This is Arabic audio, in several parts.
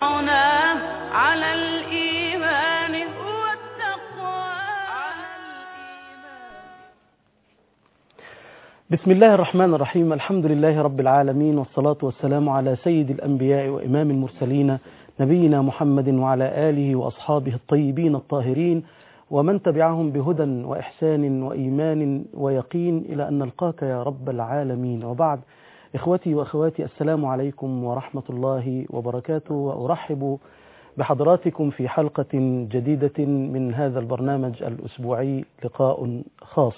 على الإيمان والتقوى. بسم الله الرحمن الرحيم. الحمد لله رب العالمين، والصلاة والسلام على سيد الأنبياء وإمام المرسلين نبينا محمد وعلى آله وأصحابه الطيبين الطاهرين ومن تبعهم بهدى وإحسان وإيمان ويقين إلى أن نلقاك يا رب العالمين. وبعد، إخوتي وأخواتي، السلام عليكم ورحمة الله وبركاته، وأرحب بحضراتكم في حلقة جديدة من هذا البرنامج الأسبوعي لقاء خاص.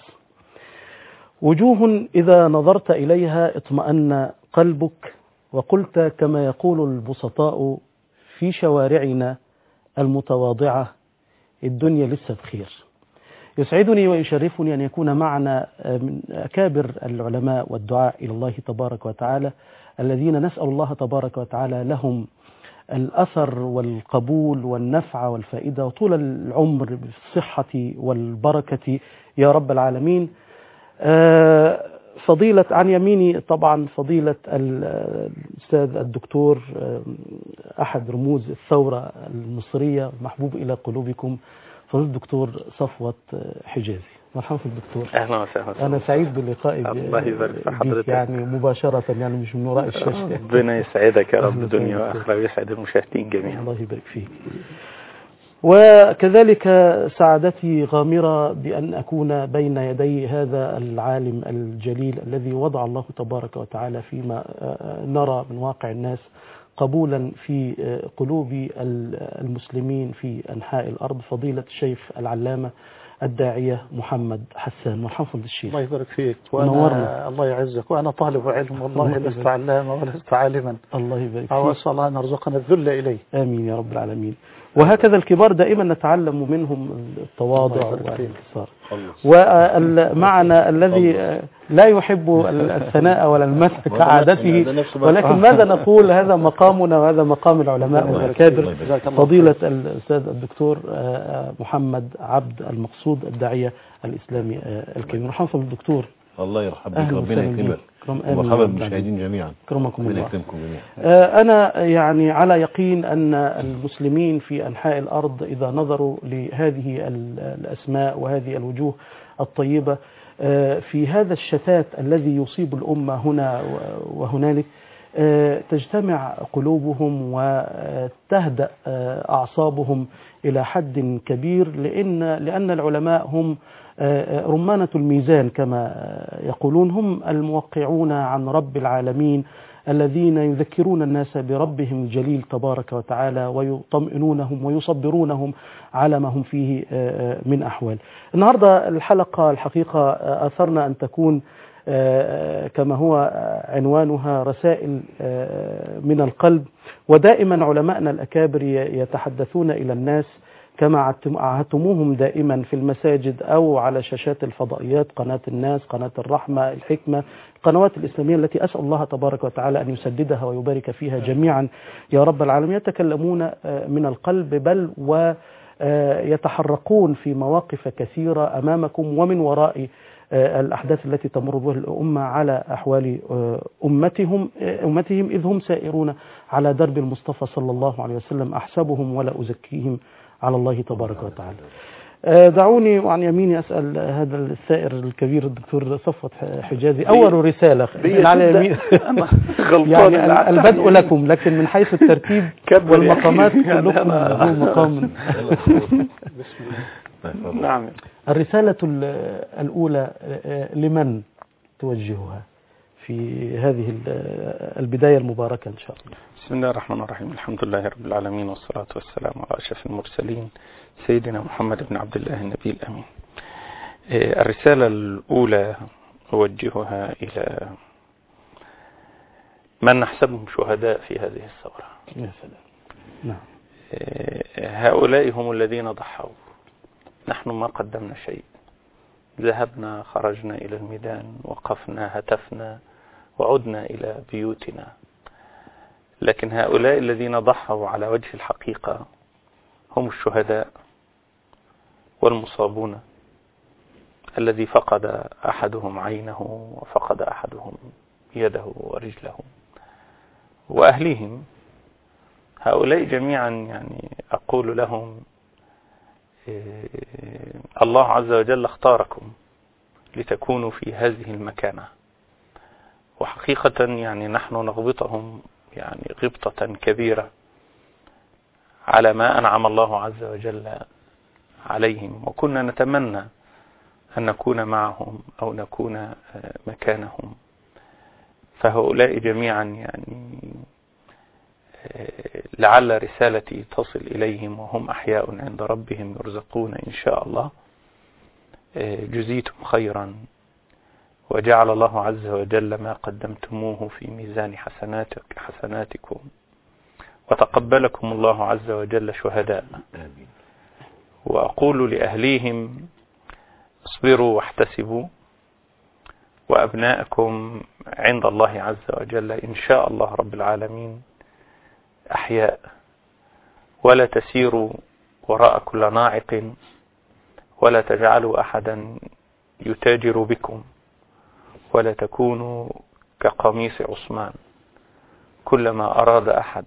وجوه إذا نظرت إليها اطمأن قلبك، وقلت كما يقول البسطاء في شوارعنا المتواضعة: الدنيا لسه بخير. يسعدني ويشرفني أن يكون معنا من أكابر العلماء والدعاء إلى الله تبارك وتعالى، الذين نسأل الله تبارك وتعالى لهم الأثر والقبول والنفع والفائدة وطول العمر بالصحة والبركة يا رب العالمين. فضيلة عن يميني طبعا فضيلة الأستاذ الدكتور، أحد رموز الثورة المصرية، محبوب إلى قلوبكم، فضيلة الدكتور صفوت حجازي. مرحبا الدكتور. اهلا وسهلا. انا سعيد بلقائي الله يبارك في حضرتك، يعني مباشرة، يعني مش من وراء الشاشة. ربنا يسعدك يا رب الدنيا واخره، ويسعد المشاهدين جميعا. الله يبارك فيك. وكذلك سعادتي غامرة بأن أكون بين يدي هذا العالم الجليل الذي وضع الله تبارك وتعالى فيما نرى من واقع الناس قبولا في قلوب المسلمين في أنحاء الأرض، فضيلة الشيخ العلامة الداعية محمد حسان. مرحبا الشيخ. الله يبارك فيك. وأنا الله يعزك، وأنا طالب علم والله لست علامة ولست عالما. الله يبارك فيك. وأسأل الله أن يرزقنا الذل إليه. آمين يا رب العالمين. وهكذا الكبار دائما نتعلم منهم التواضع والانكسار. ومعنا الذي لا يحب الثناء ولا المدح كعادته، ولكن ماذا نقول، هذا مقامنا وهذا مقام العلماء والأكابر، فضيلة الأستاذ الدكتور محمد عبد المقصود الداعية الإسلامي الكريم. مرحبا بالدكتور. الله يرحب بك، ربنا يكرمك، ومرحبا بالمشاهدين جميعا. كرمكم الله. أنا يعني على يقين أن المسلمين في أنحاء الأرض إذا نظروا لهذه الأسماء وهذه الوجوه الطيبة في هذا الشتات الذي يصيب الأمة هنا وهنالك، تجتمع قلوبهم وتهدأ أعصابهم إلى حد كبير، لأن العلماء هم رمانة الميزان كما يقولون، هم الموقعون عن رب العالمين، الذين يذكرون الناس بربهم الجليل تبارك وتعالى، ويطمئنونهم ويصبرونهم على ما هم فيه من أحوال. النهاردة الحلقة الحقيقة أثرنا أن تكون كما هو عنوانها رسائل من القلب. ودائما علماءنا الأكابر يتحدثون إلى الناس كما عهدتموهم دائما في المساجد أو على شاشات الفضائيات، قناة الناس، قناة الرحمة، الحكمة، القنوات الإسلامية التي أسأل الله تبارك وتعالى أن يسددها ويبارك فيها جميعا يا رب العالمين. يتكلمون من القلب، بل ويتحرقون في مواقف كثيرة أمامكم ومن وراء الأحداث التي تمر بها الأمة على أحوال أمتهم، إذ هم سائرون على درب المصطفى صلى الله عليه وسلم، أحسبهم ولا أزكيهم على الله تبارك وتعالى. دعوني وعن يميني أسأل هذا السائر الكبير الدكتور صفوت حجازي. أول رسالة على يمين يعني البدء لكم، لكن من حيث الترتيب والمقامات كلكم ذو مقام. نعم. الرسالة الأولى لمن توجهها في هذه البداية المباركة إن شاء الله؟ بسم الله الرحمن الرحيم. الحمد لله رب العالمين، والصلاة والسلام على أشرف المرسلين سيدنا محمد بن عبد الله النبي الأمين. الرسالة الأولى أوجهها إلى من نحسبهم شهداء في هذه الثورة. يا سلام. نعم. هؤلاء هم الذين ضحوا. نحن ما قدمنا شيء، ذهبنا خرجنا إلى الميدان، وقفنا هتفنا وعدنا إلى بيوتنا، لكن هؤلاء الذين ضحوا على وجه الحقيقة هم الشهداء والمصابون، الذي فقد أحدهم عينه وفقد أحدهم يده ورجله وأهليهم. هؤلاء جميعا يعني أقول لهم الله عز وجل اختاركم لتكونوا في هذه المكانة، وحقيقة يعني نحن نغبطهم يعني غبطة كبيرة على ما أنعم الله عز وجل عليهم، وكنا نتمنى أن نكون معهم أو نكون مكانهم. فهؤلاء جميعا يعني لعل رسالتي تصل إليهم وهم أحياء عند ربهم يرزقون إن شاء الله. جزيتم خيرا، وجعل الله عز وجل ما قدمتموه في ميزان حسناتكم، وتقبلكم الله عز وجل شهداء. وأقول لأهليهم اصبروا واحتسبوا، وأبناءكم عند الله عز وجل إن شاء الله رب العالمين أحياء، ولا تسيروا وراء كل ناعق، ولا تجعلوا أحدا يتاجر بكم، ولا تكونوا كقميص عثمان، كلما أراد أحد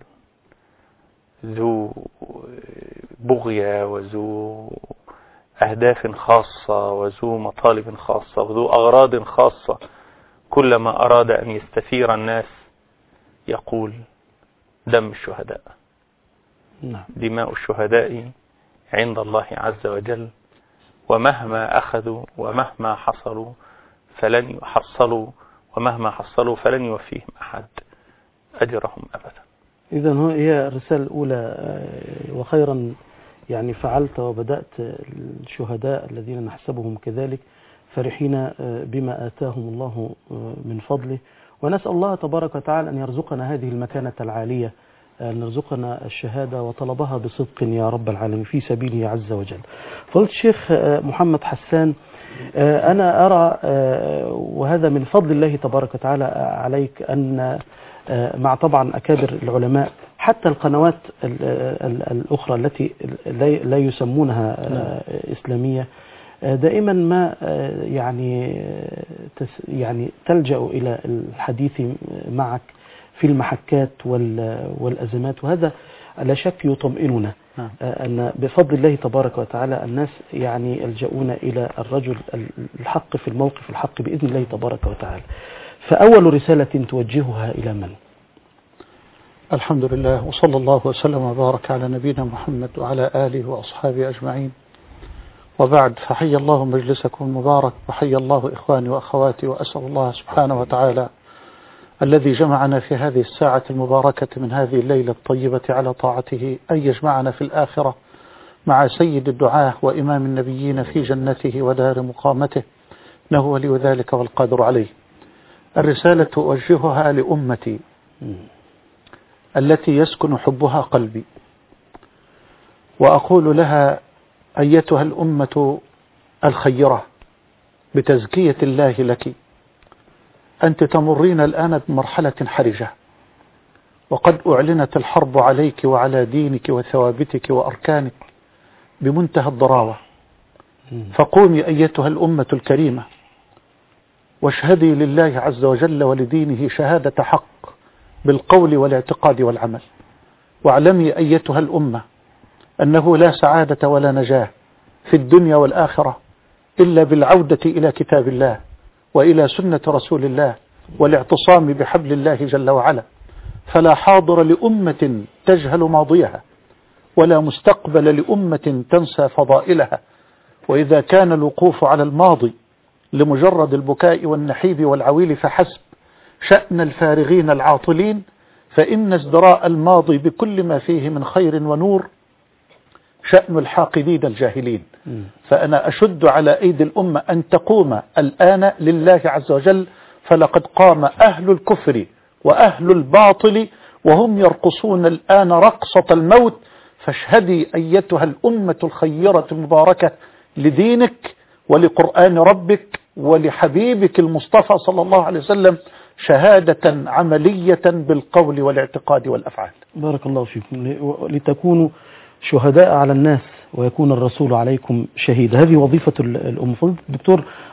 ذو بغية وذو أهداف خاصة وذو مطالب خاصة وذو أغراض خاصة، كلما أراد أن يستثير الناس يقول دم الشهداء. دماء الشهداء عند الله عز وجل، ومهما أخذوا ومهما حصلوا فلن يحصلوا، ومهما حصلوا فلن يوفيهم أحد أجرهم أبدا. إذن هي الرسالة الأولى، وخيرا يعني فعلت وبدأت الشهداء الذين نحسبهم كذلك فرحين بما آتاهم الله من فضله، ونسأل الله تبارك وتعالى أن يرزقنا هذه المكانة العالية، أن يرزقنا الشهادة وطلبها بصدق يا رب العالمين في سبيله عز وجل. فقلت الشيخ محمد حسان، أنا أرى وهذا من فضل الله تبارك وتعالى عليك أن مع طبعا أكابر العلماء حتى القنوات الأخرى التي لا يسمونها إسلامية دائما ما يعني تلجأ إلى الحديث معك في المحكات والأزمات، وهذا لا شك يطمئننا أن بفضل الله تبارك وتعالى الناس يعني يلجؤون إلى الرجل الحق في الموقف الحق بإذن الله تبارك وتعالى. فأول رسالة توجهها إلى من؟ الحمد لله، وصلى الله وسلم وبارك على نبينا محمد وعلى آله وأصحابه أجمعين، وبعد، فحي الله مجلسكم المبارك، وحي الله إخواني وأخواتي، وأسأل الله سبحانه وتعالى الذي جمعنا في هذه الساعة المباركة من هذه الليلة الطيبة على طاعته أن يجمعنا في الآخرة مع سيد الدعاة وإمام النبيين في جنته ودار مقامته، إنه ولي ذلك والقادر عليه. الرسالة أوجهها لأمتي التي يسكن حبها قلبي، وأقول لها أيتها الأمة الخيرة بتزكية الله لك، أنت تمرين الآن بمرحلة حرجة، وقد أعلنت الحرب عليك وعلى دينك وثوابتك وأركانك بمنتهى الضراوة، فقومي أيتها الأمة الكريمة واشهدي لله عز وجل ولدينه شهادة حق بالقول والاعتقاد والعمل، واعلمي أيتها الأمة أنه لا سعادة ولا نجاة في الدنيا والآخرة إلا بالعودة إلى كتاب الله وإلى سنة رسول الله والاعتصام بحبل الله جل وعلا، فلا حاضر لأمة تجهل ماضيها، ولا مستقبل لأمة تنسى فضائلها. وإذا كان الوقوف على الماضي لمجرد البكاء والنحيب والعويل فحسب شأن الفارغين العاطلين، فإن ازدراء الماضي بكل ما فيه من خير ونور شأن الحاقدين الجاهلين. فأنا أشد على أيدي الأمة أن تقوم الآن لله عز وجل، فلقد قام أهل الكفر وأهل الباطل وهم يرقصون الآن رقصة الموت، فاشهدي أيتها الأمة الخيرة المباركة لدينك ولقرآن ربك ولحبيبك المصطفى صلى الله عليه وسلم شهادة عملية بالقول والاعتقاد والأفعال. بارك الله فيكم. لتكونوا شهداء على الناس ويكون الرسول عليكم شهيدا، هذه وظيفة الأم. الدكتور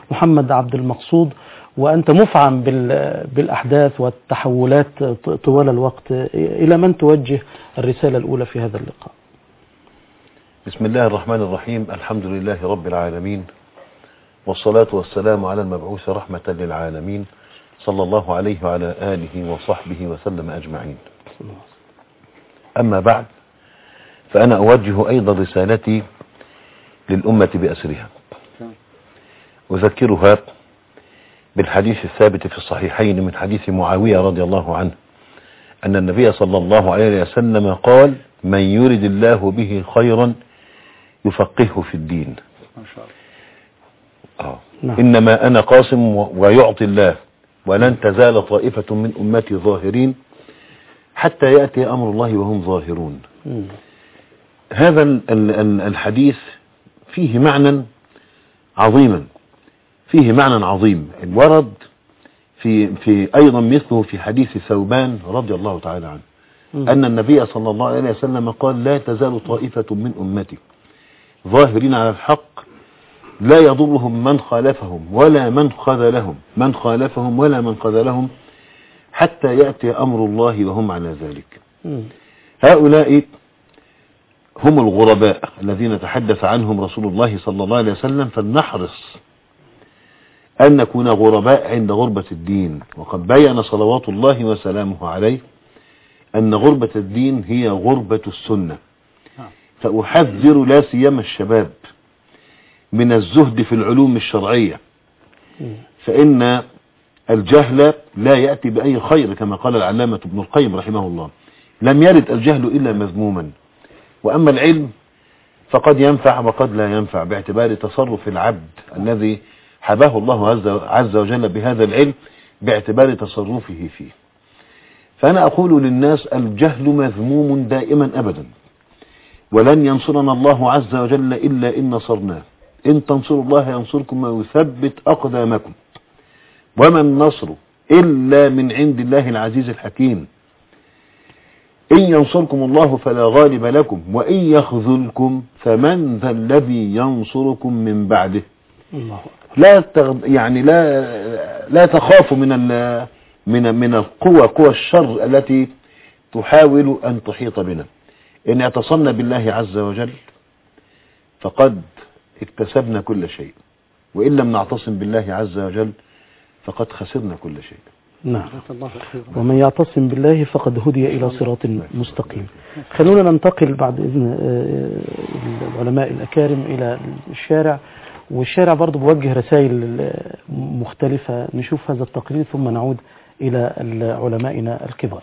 محمد عبد المقصود، وأنت مفعم بالأحداث والتحولات طوال الوقت، إلى من توجه الرسالة الأولى في هذا اللقاء؟ بسم الله الرحمن الرحيم. الحمد لله رب العالمين، والصلاة والسلام على المبعوث رحمة للعالمين، صلى الله عليه وعلى آله وصحبه وسلم أجمعين. أما بعد، فأنا أوجه أيضا رسالتي للأمة بأسرها، أذكرها بالحديث الثابت في الصحيحين من حديث معاوية رضي الله عنه أن النبي صلى الله عليه وسلم قال: من يرد الله به خيرا يفقهه في الدين. ما شاء الله. إنما أنا قاسم ويعطي الله، ولن تزال طائفة من أمتي ظاهرين حتى يأتي أمر الله وهم ظاهرون. هذا الحديث فيه معنى عظيما، فيه معنى عظيم ورد في أيضا مثله في حديث ثوبان رضي الله تعالى عنه أن النبي صلى الله عليه وسلم قال: لا تزال طائفة من أمتي ظاهرين على الحق لا يضرهم من خالفهم ولا من خذلهم حتى يأتي أمر الله وهم على ذلك. هؤلاء هم الغرباء الذين تحدث عنهم رسول الله صلى الله عليه وسلم، فلنحرص أن نكون غرباء عند غربة الدين. وقد بيّن صلوات الله وسلامه عليه أن غربة الدين هي غربة السنة. فأحذر لا سيما الشباب من الزهد في العلوم الشرعية، فإن الجهل لا يأتي بأي خير، كما قال العلامة ابن القيم رحمه الله: لم يرد الجهل إلا مذموما، وأما العلم فقد ينفع وقد لا ينفع باعتبار تصرف العبد الذي حباه الله عز وجل بهذا العلم باعتبار تصرفه فيه. فأنا أقول للناس: الجهل مذموم دائما أبدا، ولن ينصرنا الله عز وجل إلا إن نصرناه. إن تنصروا الله ينصركم ويثبت أقدامكم، وما النصر إلا من عند الله العزيز الحكيم. إن ينصركم الله فلا غالب لكم، وإن يخذلكم فمن ذا الذي ينصركم من بعده. الله. لا تخافوا من قوى الشر التي تحاول أن تحيط بنا. إن اعتصمنا بالله عز وجل فقد اكتسبنا كل شيء، وإن لم نعتصم بالله عز وجل فقد خسرنا كل شيء. نعم. ومن يعتصم بالله فقد هدي إلى صراط مستقيم. خلونا ننتقل بعد إذن العلماء الأكارم إلى الشارع، والشارع برضو بوجه رسائل مختلفة. نشوف هذا التقرير ثم نعود إلى علمائنا الكبار.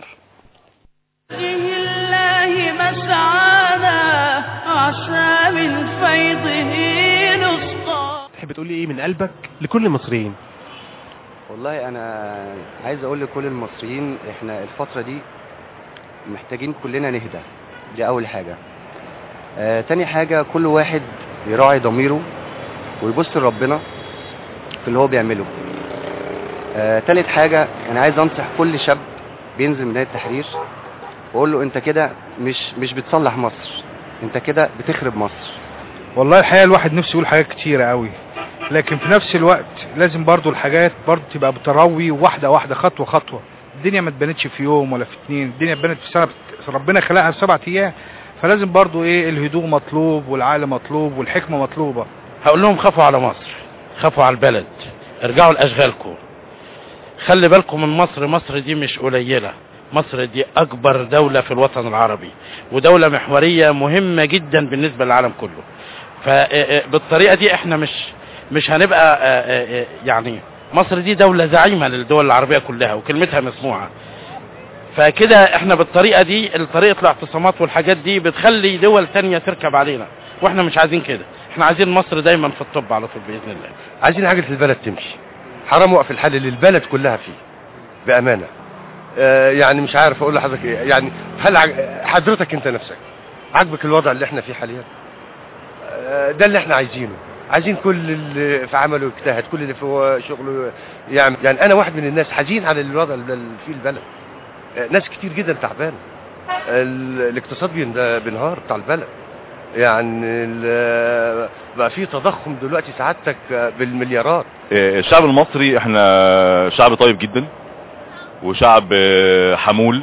الله مسعانا عسى من فيضه نسقى. تحب تقول لي إيه من قلبك لكل المصريين؟ والله أنا عايز أقول لكل المصريين إحنا الفترة دي محتاجين كلنا نهدى، دي أول حاجة. تاني حاجة، كل واحد يراعي ضميره ويبص لربنا في اللي هو بيعمله. تالت حاجة، أنا عايز أنصح كل شاب بينزل من التحرير وأقول له: أنت كده مش بتصلح مصر، أنت كده بتخرب مصر. والله الحقيقة الواحد نفسه يقول حاجات كتيرة قوي، لكن في نفس الوقت لازم برضو الحاجات برضو تبقى بتروي واحدة واحدة، خطوة خطوة. الدنيا ما اتبنتش في يوم ولا في 2، الدنيا اتبنت في سنة، ربنا خلقها في 7 أيام. فلازم برضو الهدوء مطلوب، والعقل مطلوب، والحكمة مطلوبة. هقول لهم: خافوا على مصر، خافوا على البلد، ارجعوا لأشغالكم، خلي بالكم من مصر. مصر دي مش قليلة، مصر دي أكبر دولة في الوطن العربي، ودولة محورية مهمة جدا بالنسبة للعالم كله. فبالطريقة دي احنا مش هنبقى يعني مصر دي دولة زعيمة للدول العربية كلها وكلمتها مسموعة. فكده احنا بالطريقة دي، طريقة الاعتصامات والحاجات دي بتخلي دول تانية تركب علينا، واحنا مش عايزين كده. احنا عايزين مصر دايما في الطب على طول بإذن الله. عايزين حاجة البلد تمشي، حرام وقف الحل اللي البلد كلها فيه بأمانة. يعني مش عارف اقول لحضرتك ايه. يعني هل حضرتك انت نفسك عاجبك الوضع اللي احنا فيه حاليا؟ ده اللي احنا عايزينه. عايزين كل اللي في عمله يجتهد، كل اللي في شغله يعني انا واحد من الناس حزين على الوضع اللي فيه البلد. ناس كتير جدا تعبانه، الاقتصاد بينهار بتاع البلد. يعني بقى في تضخم دلوقتي سعادتك بالمليارات. الشعب المصري احنا شعب طيب جدا وشعب حمول،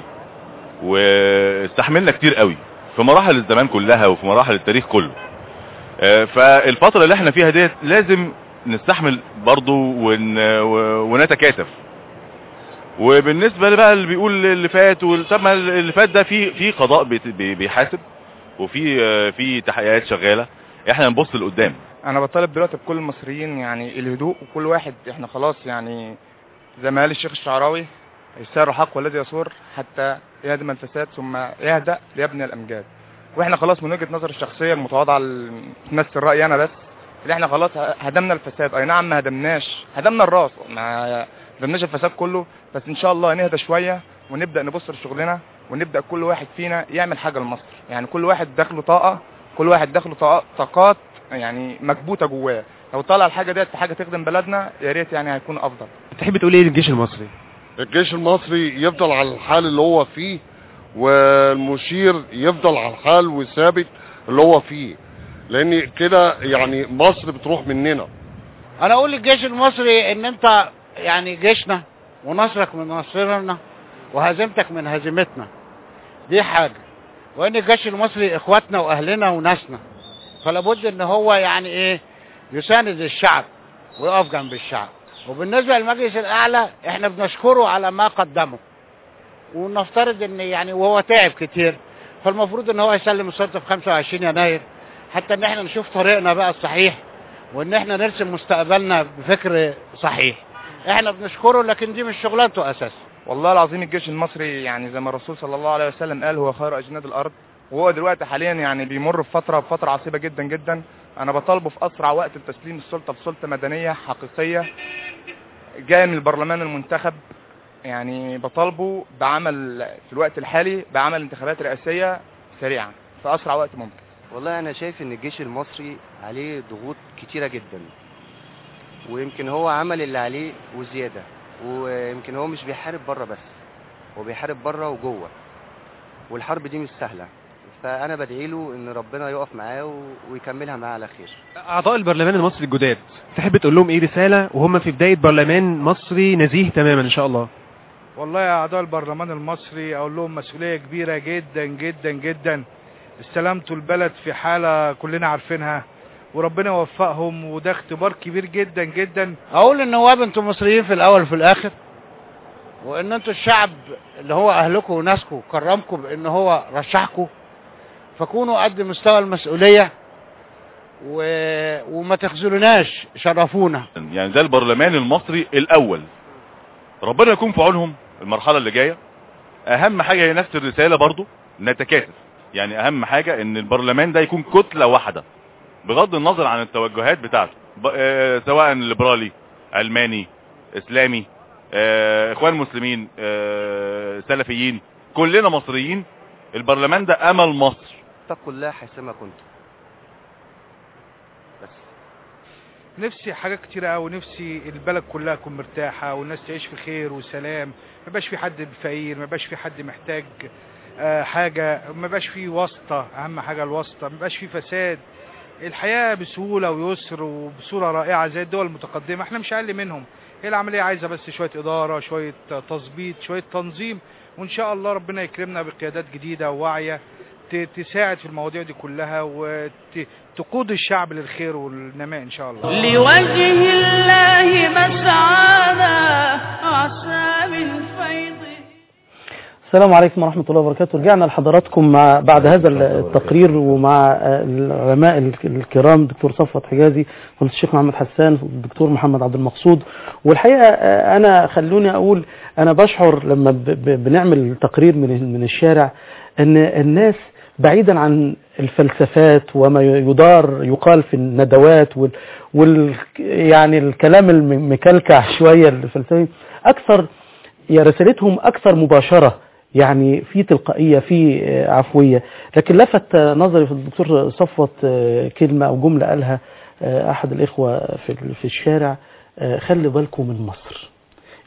واستحملنا كتير قوي في مراحل الزمان كلها وفي مراحل التاريخ كله. فالفترة اللي احنا فيها ديت لازم نستحمل برضو ونتكاتف. وبالنسبة بقى اللي بيقول اللي فات طب ما اللي فات ده في قضاء بيحاسب، وفي تحقيقات شغالة، احنا نبص لقدام. انا بطالب دلوقتي بكل المصريين يعني الهدوء، وكل واحد احنا خلاص يعني زي ما قال الشيخ الشعراوي السعر حق والذي يصور حتى يهدم الفساد ثم يهدأ ليبني الامجاد. واحنا خلاص من وجهة نظر الشخصية المتواضعة اللي تمثل رأيي انا بس، اللي احنا خلاص هدمنا الفساد. اي نعم ما هدمنا الراس، ما هدمناش الفساد كله، بس ان شاء الله نهدى شوية ونبدأ نبص لشغلنا، ونبدأ كل واحد فينا يعمل حاجة لمصر. يعني كل واحد داخله طاقة، كل واحد داخله طاقات يعني مكبوتة جواه. لو طلع الحاجة ديت في حاجة تخدم بلدنا يا ريت يعني هيكون افضل. تحب تقول ايه للجيش المصري؟ الجيش المصري يفضل على الحال اللي هو فيه، والمشير يفضل على الحال والثابت اللي هو فيه، لان كده يعني مصر بتروح مننا. انا اقول للجيش المصري ان انت يعني جيشنا، ونصرك من نصرنا، وهزيمتك من هزيمتنا، دي حاجة. وان الجيش المصري اخواتنا واهلنا وناسنا، فلا بد ان هو يعني ايه يساند الشعب ويقف جنب الشعب. وبالنسبة للمجلس الاعلى احنا بنشكره على ما قدمه، ونفترض ان يعني وهو تعب كتير، فالمفروض ان هو يسلم السلطة في 25 يناير حتى ان احنا نشوف طريقنا بقى الصحيح، وان احنا نرسم مستقبلنا بفكر صحيح. احنا بنشكره، لكن دي مش شغلانته اساسا. والله العظيم الجيش المصري يعني زي ما الرسول صلى الله عليه وسلم قال هو خير اجناد الارض، وهو دلوقتي حاليا يعني بيمر بفترة عصيبة جدا جدا. انا بطالبه في اسرع وقت بتسليم السلطة بسلطة مدنية حقيقية جاية من البرلمان المنتخب. يعني بطالبه بعمل في الوقت الحالي بعمل انتخابات رئاسية سريعة في اسرع وقت ممكن. والله انا شايف ان الجيش المصري عليه ضغوط كتيرة جدا، ويمكن هو عمل اللي عليه وزيادة، ويمكن هو مش بيحارب بره بس، هو بيحارب بره وجوه، والحرب دي مش سهلة. فانا بدعي له ان ربنا يقف معاه ويكملها معاه على خير. اعضاء البرلمان المصري الجداد تحب تقول لهم ايه رسالة وهم في بداية برلمان مصري نزيه تماما ان شاء الله؟ والله يا اعضاء البرلمان المصري اقول لهم مسؤولية كبيرة جدا جدا جدا. استلمتوا البلد في حالة كلنا عارفينها، وربنا يوفقهم، وده اختبار كبير جدا جدا. اقول النواب انتم مصريين في الاول وفي الاخر، وان انتم الشعب اللي هو اهلكم وناسكم كرمكم بان هو رشحكم، فكونوا قد مستوى المسؤولية وما تخذلوناش، شرفونا. يعني ده البرلمان المصري الاول، ربنا يكون في عونهم المرحلة اللي جاية. اهم حاجة هي نفس الرسالة برضو، نتكاتف. يعني اهم حاجة ان البرلمان ده يكون كتلة واحدة بغض النظر عن التوجهات بتاعته، سواء ليبرالي، علماني، اسلامي، اخوان مسلمين، سلفيين، كلنا مصريين. البرلمان ده امل مصر. اتقوا الله حيثما كنتم. بس نفسي حاجات كتيرة قوي، نفسي البلد كلها تكون مرتاحة والناس تعيش في خير وسلام، ما يبقاش في حد فقير، ما يبقاش في حد محتاج حاجة، ما يبقاش في واسطة. اهم حاجة الواسطة، ما يبقاش في فساد. الحياة بسهولة ويسر وبصورة رائعة زي الدول المتقدمة، احنا مش اقل منهم. هي العملية عايزة بس شوية ادارة، شوية تظبيط، شوية تنظيم، وان شاء الله ربنا يكرمنا بقيادات جديدة وواعية تساعد في المواضيع دي كلها، وتقود الشعب للخير والنماء ان شاء الله. لوجه الله مسعانا عسى من فيضه. السلام عليكم ورحمة الله وبركاته. رجعنا لحضراتكم بعد هذا التقرير ومع العلماء الكرام دكتور صفوت حجازي والشيخ محمد حسان والدكتور محمد عبد المقصود. والحقيقة أنا خلوني أقول أنا بشعر لما بنعمل تقرير من الشارع أن الناس بعيدا عن الفلسفات وما يقال في الندوات يعني الكلام المكلكع شوية الفلسفي، أكثر يا رسالتهم أكثر مباشرة، يعني في تلقائية، في عفوية. لكن لفت نظري في الدكتور صفوت كلمة أو جملة قالها أحد الإخوة في الشارع: خلي بالكم من مصر.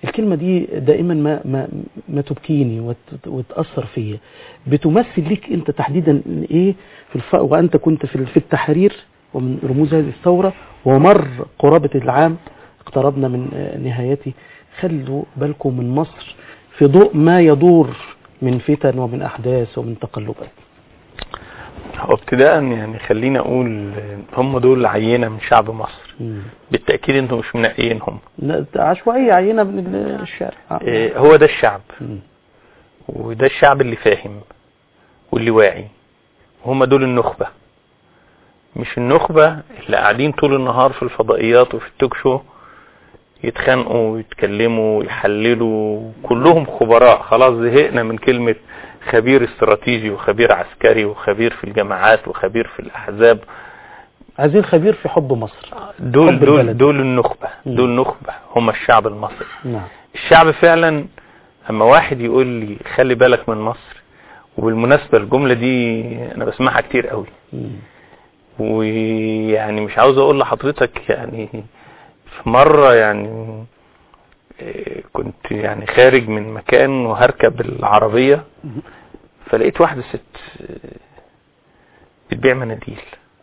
الكلمة دي دائما ما تبكيني وتأثر فيا. بتمثل لك أنت تحديدا إيه وأنت كنت في التحرير ومن رموز هذه الثورة، ومر قرابة العام اقتربنا من نهايته. خلوا بالكم من مصر في ضوء ما يدور من فتن ومن أحداث ومن تقلبات. ابتداء يعني خلينا أقول هم دول عينة من شعب مصر. بالتأكيد انتم مش منقيينهم، عشوائية عينة من الشارع. هو ده الشعب، وده الشعب اللي فاهم واللي واعي، وهم دول النخبة، مش النخبة اللي قاعدين طول النهار في الفضائيات وفي التوك شو يتخانقوا ويتكلموا ويحللوا، كلهم خبراء. خلاص زهقنا من كلمة خبير استراتيجي وخبير عسكري وخبير في الجماعات وخبير في الأحزاب. عايزين خبير في حب مصر. دول النخبة، دول نخبة، هم الشعب المصري. نعم. الشعب فعلا. اما واحد يقول لي خلي بالك من مصر، وبالمناسبة الجملة دي انا بسمعها كتير قوي، ويعني مش عاوز اقول لحضرتك يعني في مرة يعني كنت يعني خارج من مكان وهركب العربية، فلقيت واحدة ست بتبيع مناديل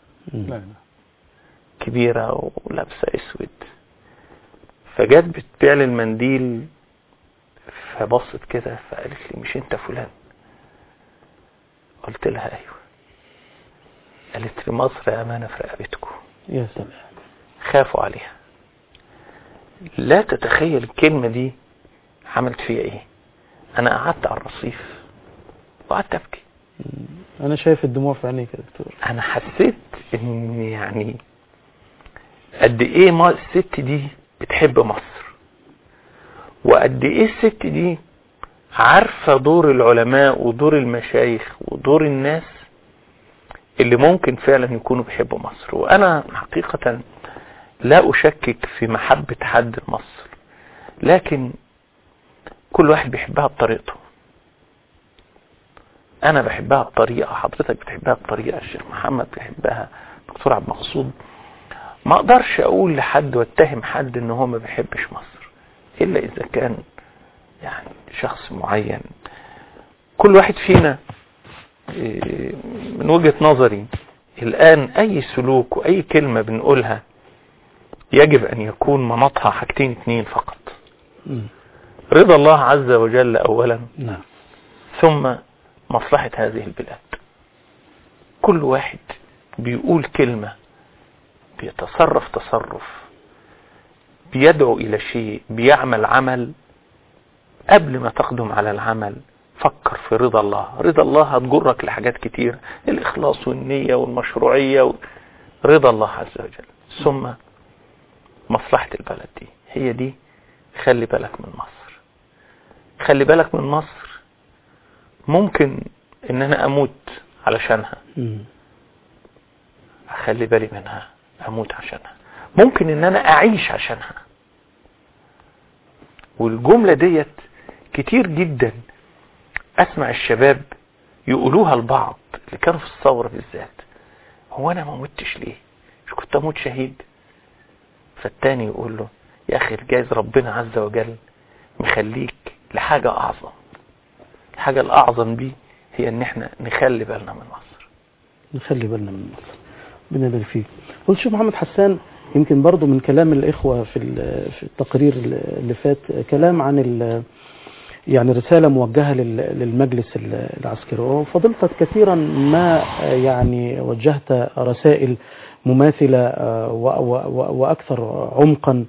كبيرة ولابسة اسود، فجت بتبيع لي المنديل، فبصت كده فقالت لي مش انت فلان؟ قلت لها ايوه. قالت لي مصر امانة في رقبتكم. يا سلام. خافوا عليها. لا تتخيل الكلمة دي عملت فيها ايه. انا قعدت على الرصيف وقعدت ابكي. انا شايف الدموع في عينيك يا دكتور. انا حسيت ان يعني قد ايه الست دي بتحب مصر، وقد ايه الست دي عارفة دور العلماء ودور المشايخ ودور الناس اللي ممكن فعلا يكونوا بيحبوا مصر. وانا حقيقة لا اشكك في محبة حد لمصر، لكن كل واحد بيحبها بطريقته. انا بحبها بطريقة، حضرتك بتحبها بطريقة، الشيخ محمد بيحبها، دكتور عبد المقصود. ما اقدرش اقول لحد واتهم حد ان هو ما بيحبش مصر، الا اذا كان يعني شخص معين. كل واحد فينا من وجهة نظري الان اي سلوك واي كلمة بنقولها يجب ان يكون مناطها حاجتين اتنين فقط: رضا الله عز وجل اولا، ثم مصلحة هذه البلاد. كل واحد بيقول كلمة، بيتصرف تصرف، بيدعو الى شيء، بيعمل عمل، قبل ما تقدم على العمل فكر في رضا الله. رضا الله هتجرك لحاجات كتير، الاخلاص والنية والمشروعية رضا الله عز وجل، ثم مصلحة البلد دي. هي دي. خلي بالك من مصر، خلي بالك من مصر. ممكن ان انا اموت علشانها، اخلي بالي منها، اموت عشانها. ممكن ان انا اعيش عشانها. والجملة ديت كتير جدا اسمع الشباب يقولوها البعض اللي كانوا في الثورة بالذات: هو انا ما متش ليه؟ مش كنت اموت شهيد؟ فالتاني يقول له: يا اخي جايز ربنا عز وجل مخليك لحاجة اعظم. الحاجة الاعظم دي هي ان احنا نخلي بالنا من مصر. نخلي بالنا من مصر. بنبال فيك. قلت شوف محمد حسان، يمكن برضو من كلام الإخوة في التقرير اللي فات كلام عن يعني رسالة موجهة للمجلس العسكري، وفضلتك كثيرا ما يعني وجهت رسائل مماثلة وأكثر عمقا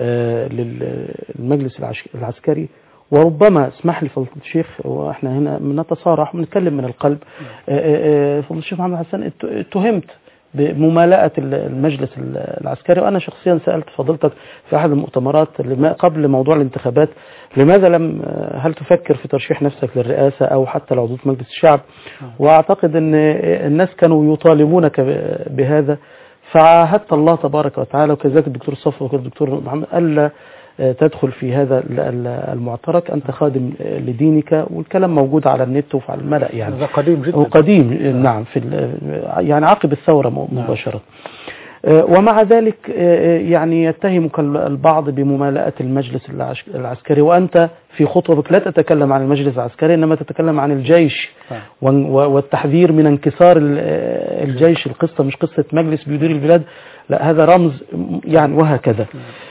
للمجلس العسكري. وربما اسمح لي فضيلة الشيخ، واحنا هنا بنتصارح ونتكلم من القلب، فضيلة الشيخ محمد حسان اتهمت بممالأة المجلس العسكري، وأنا شخصيا سألت فضيلتك في أحد المؤتمرات قبل موضوع الانتخابات: لماذا لم هل تفكر في ترشيح نفسك للرئاسة أو حتى لعضوية مجلس الشعب؟ وأعتقد أن الناس كانوا يطالبونك بهذا، فعاهدت الله تبارك وتعالى، وكذلك الدكتور صفوة وكذلك الدكتور محمد، ألا تدخل في هذا المعترك. أنت خادم لدينك، والكلام موجود على النت وفي الملأ، يعني هذا قديم جدا. وقديم نعم، في يعني عقب الثورة مباشرة. ومع ذلك يعني يتهمك البعض بممالأة المجلس العسكري، وأنت في خطبك لا تتكلم عن المجلس العسكري إنما تتكلم عن الجيش والتحذير من انكسار الجيش. القصة مش قصة مجلس بيدير البلاد، لا هذا رمز يعني وهكذا.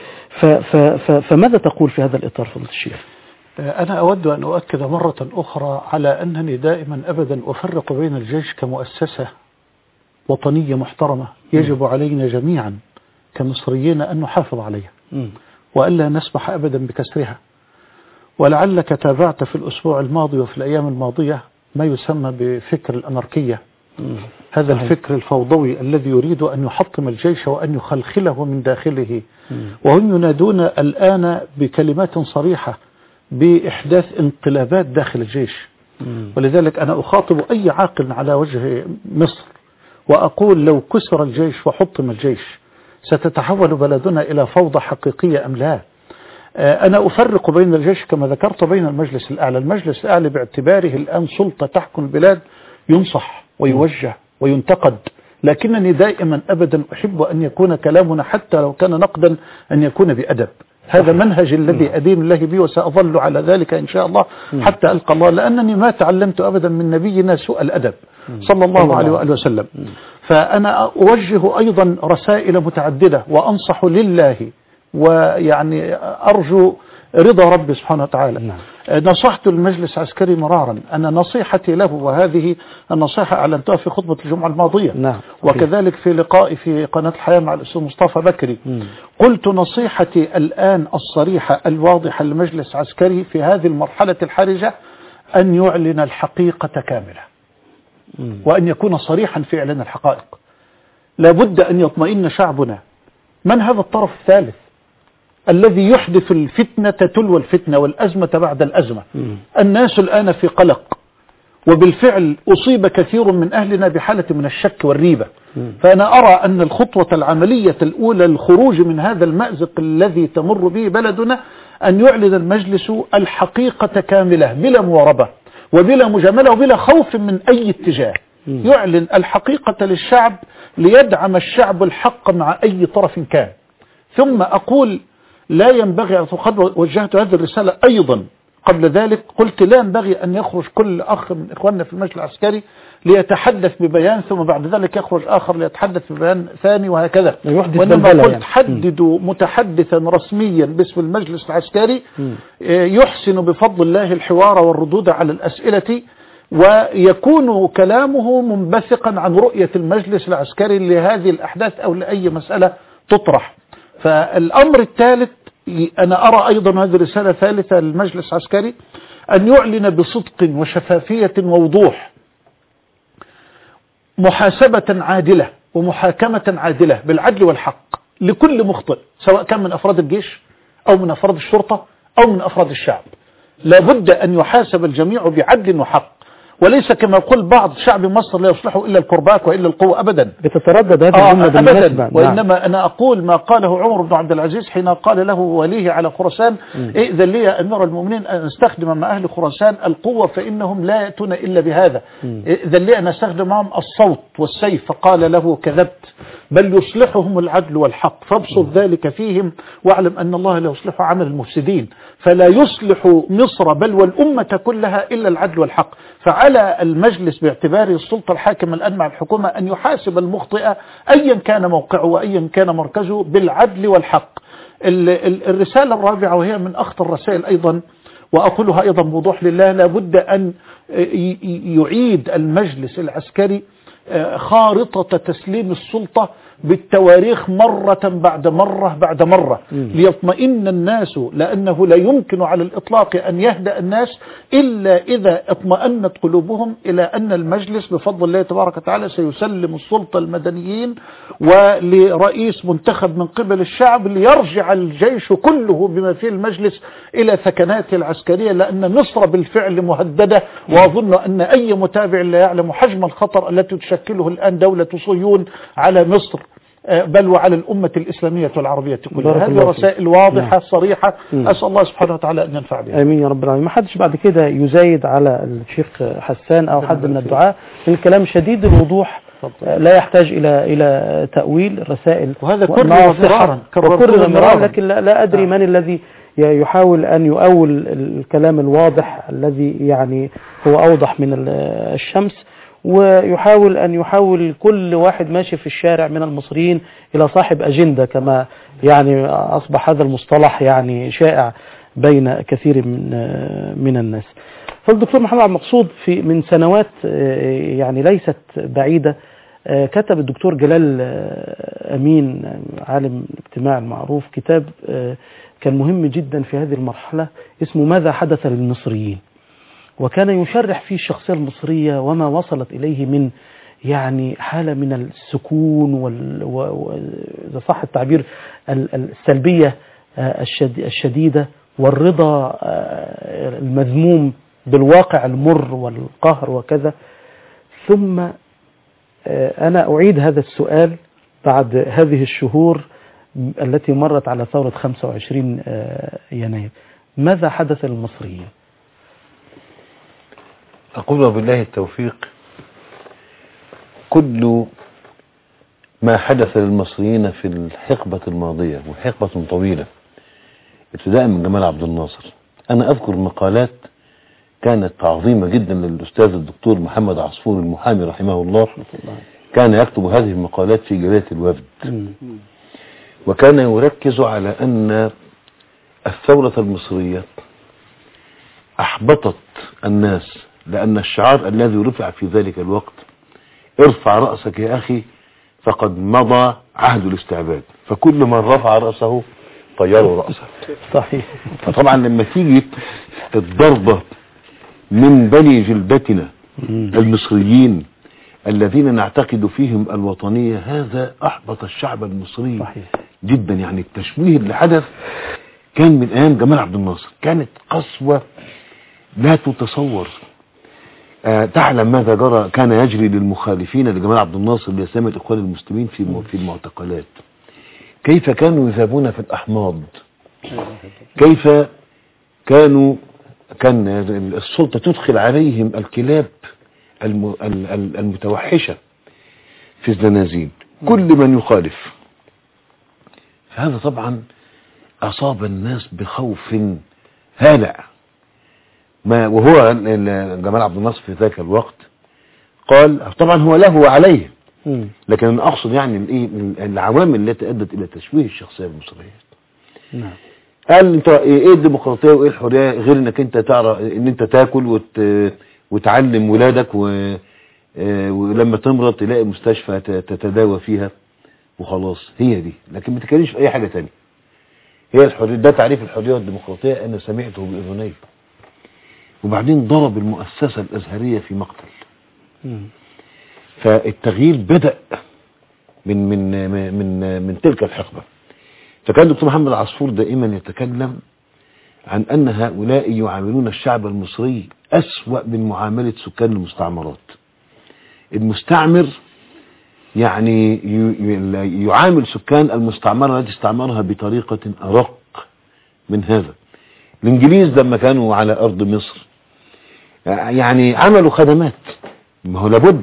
فماذا تقول في هذا الإطار فضيلة الشيخ؟ أنا أود أن أؤكد مرة أخرى على أنني دائما أبدا أفرق بين الجيش كمؤسسة وطنية محترمة يجب علينا جميعا كمصريين أن نحافظ عليها وألا نسمح أبدا بكسرها. ولعلك تابعت في الأسبوع الماضي وفي الأيام الماضية ما يسمى بفكر الأناركية، هذا الفكر الفوضوي الذي يريد أن يحطم الجيش وأن يخلخله من داخله، وهم ينادون الآن بكلمات صريحة بإحداث انقلابات داخل الجيش. ولذلك أنا أخاطب أي عاقل على وجه مصر وأقول لو كسر الجيش وحطم الجيش ستتحول بلدنا إلى فوضى حقيقية أم لا؟ أنا أفرق بين الجيش كما ذكرت بين المجلس الأعلى. المجلس الأعلى باعتباره الآن سلطة تحكم البلاد ينصح ويوجه وينتقد، لكنني دائما أبدا أحب أن يكون كلامنا حتى لو كان نقدا أن يكون بأدب. هذا منهج الذي أدين الله به وسأظل على ذلك إن شاء الله حتى ألقى الله، لأنني ما تعلمت أبدا من نبينا سوء الأدب صلى الله عليه وآله وسلم. فأنا أوجه أيضا رسائل متعددة وأنصح لله ويعني أرجو رضا ربي سبحانه وتعالى. نصحت المجلس العسكري مرارا، أنا نصيحتي له وهذه النصيحة أعلنتها في خطبة الجمعة الماضية وكذلك في لقائي في قناة الحياة مع الأستاذ مصطفى بكري، قلت نصيحتي الآن الصريحة الواضحة للمجلس العسكري في هذه المرحلة الحرجة أن يعلن الحقيقة كاملة وأن يكون صريحا في إعلان الحقائق. لابد أن يطمئن شعبنا من هذا الطرف الثالث الذي يحدث الفتنة تلو الفتنة والأزمة بعد الأزمة. الناس الآن في قلق، وبالفعل أصيب كثير من أهلنا بحالة من الشك والريبة. فأنا أرى أن الخطوة العملية الأولى للخروج من هذا المأزق الذي تمر به بلدنا أن يعلن المجلس الحقيقة كاملة بلا مواربة وبلا مجاملة وبلا خوف من أي اتجاه. يعلن الحقيقة للشعب ليدعم الشعب الحق مع أي طرف كان. ثم أقول لا ينبغي، وقد وجهت هذه الرسالة أيضا قبل ذلك، قلت لا ينبغي أن يخرج كل أخ من إخواننا في المجلس العسكري ليتحدث ببيان ثم بعد ذلك يخرج آخر ليتحدث ببيان ثاني وهكذا. وإنما قلت حددوا متحدثا رسميا باسم المجلس العسكري يحسن بفضل الله الحوار والردود على الأسئلة ويكون كلامه منبثقا عن رؤية المجلس العسكري لهذه الأحداث أو لأي مسألة تطرح. فالأمر الثالث أنا أرى أيضا هذه رسالة ثالثة للمجلس العسكري أن يعلن بصدق وشفافية ووضوح محاسبة عادلة ومحاكمة عادلة بالعدل والحق لكل مخطئ سواء كان من أفراد الجيش أو من أفراد الشرطة أو من أفراد الشعب. لابد أن يحاسب الجميع بعدل وحق، وليس كما يقول بعض شعب مصر لا يصلحه إلا الكرباك وإلا القوة أبدا. بتتردد هذه الجملة بالنسبة. وإنما أنا أقول ما قاله عمر بن عبد العزيز حين قال له وليه على خراسان إذن لي يا أمير المؤمنين أن استخدم مع أهل خراسان القوة فإنهم لا يأتون إلا بهذا، إذن لي أن استخدم معهم الصوت والسيف. فقال له كذبت، بل يصلحهم العدل والحق فابسط ذلك فيهم واعلم أن الله لا يصلح عمل المفسدين. فلا يصلح مصر بل والأمة كلها إلا العدل والحق. فعلى المجلس باعتباره السلطة الحاكمة الآن مع الحكومة أن يحاسب المخطئ أيا كان موقعه وأيا كان مركزه بالعدل والحق. الرسالة الرابعة وهي من أخطر الرسائل أيضا وأقولها أيضا بوضوح لله، لابد أن يعيد المجلس العسكري خارطة تسليم السلطة بالتواريخ مرة بعد مرة بعد مرة ليطمئن الناس، لأنه لا يمكن على الإطلاق أن يهدأ الناس إلا إذا اطمأنت قلوبهم إلى أن المجلس بفضل الله تبارك وتعالى سيسلم السلطة المدنيين ولرئيس منتخب من قبل الشعب ليرجع الجيش كله بما فيه المجلس إلى ثكناته العسكرية، لأن مصر بالفعل مهددة. وأظن أن أي متابع لا يعلم حجم الخطر التي تشكله الآن دولة صهيون على مصر بل وعلى الأمة الإسلامية والعربية كلها. هذه الله رسائل فيك. واضحة نعم. صريحة. مم. أسأل الله سبحانه وتعالى أن ينفع بها. امين يا رب العالمين. ما حدش بعد كده يزايد على الشيخ حسان او حد من الدعاء، الكلام شديد الوضوح لا يحتاج الى تأويل الرسائل، وهذا كرر مرارا لكن لا ادري من الذي يحاول ان يؤول الكلام الواضح الذي يعني هو اوضح من الشمس، ويحاول أن يحول كل واحد ماشي في الشارع من المصريين إلى صاحب أجندة، كما يعني أصبح هذا المصطلح يعني شائع بين كثير من الناس. فالدكتور محمد عبد المقصود من سنوات يعني ليست بعيدة كتب الدكتور جلال أمين عالم الاجتماع المعروف كتاب كان مهم جدا في هذه المرحلة اسمه ماذا حدث للمصريين، وكان يشرح فيه الشخصية المصرية وما وصلت إليه من يعني حالة من السكون وإذا صح التعبير السلبية الشديدة، والرضا المذموم بالواقع المر والقهر وكذا. ثم أنا أعيد هذا السؤال بعد هذه الشهور التي مرت على ثورة 25 يناير، ماذا حدث للمصريين؟ أقول وبالله التوفيق، كل ما حدث للمصريين في الحقبة الماضية، وحقبة طويلة ابتداء من جمال عبد الناصر، أنا أذكر مقالات كانت عظيمة جدا للأستاذ الدكتور محمد عصفور المحامي رحمه الله، كان يكتب هذه المقالات في جريدة الوفد، وكان يركز على أن الثورة المصرية أحبطت الناس، لأن الشعار الذي رفع في ذلك الوقت ارفع رأسك يا أخي فقد مضى عهد الاستعباد، فكل من رفع رأسه طيروا رأسه. صحيح. فطبعا لما تيجي الضربة من بني جلدتنا المصريين الذين نعتقد فيهم الوطنية، هذا أحبط الشعب المصري صحيح. جدا. يعني التشويه اللي حدث كان من أيام جمال عبد الناصر، كانت قسوة لا تتصور. تعلم ماذا جرى كان يجري للمخالفين لجمال عبد الناصر لسامة الإخوان المسلمين في المعتقلات، كيف كانوا يذهبون في الأحماض، كيف كان السلطة تدخل عليهم الكلاب المتوحشة في الزنازين كل من يخالف. فهذا طبعا أصاب الناس بخوف هالع. وهو جمال عبد الناصر في ذاك الوقت قال طبعا هو له وعليه، لكن أنا أقصد يعني العوامل التي أدت إلى تشويه الشخصية المصرية. نعم. قال انت ايه الديمقراطية وايه الحرية غير انك انت تعرف ان انت تاكل وتعلم ولادك ولما تمرض تلاقي مستشفى تتداوى فيها وخلاص، هي دي، لكن ما تتكلمش في اي حاجة تانية. هي الحرية، ده تعريف الحرية والديمقراطية انا سمعته باذني. وبعدين ضرب المؤسسة الازهرية في مقتل. فالتغيير بدأ من تلك الحقبة. فكان الدكتور محمد عصفور دائما يتكلم عن أن هؤلاء يعاملون الشعب المصري أسوأ من معاملة سكان المستعمرات. المستعمر يعني يعامل سكان المستعمرة التي استعمرها بطريقة أرق من هذا. الإنجليز لما كانوا على أرض مصر يعني عملوا خدمات، ما هو لابد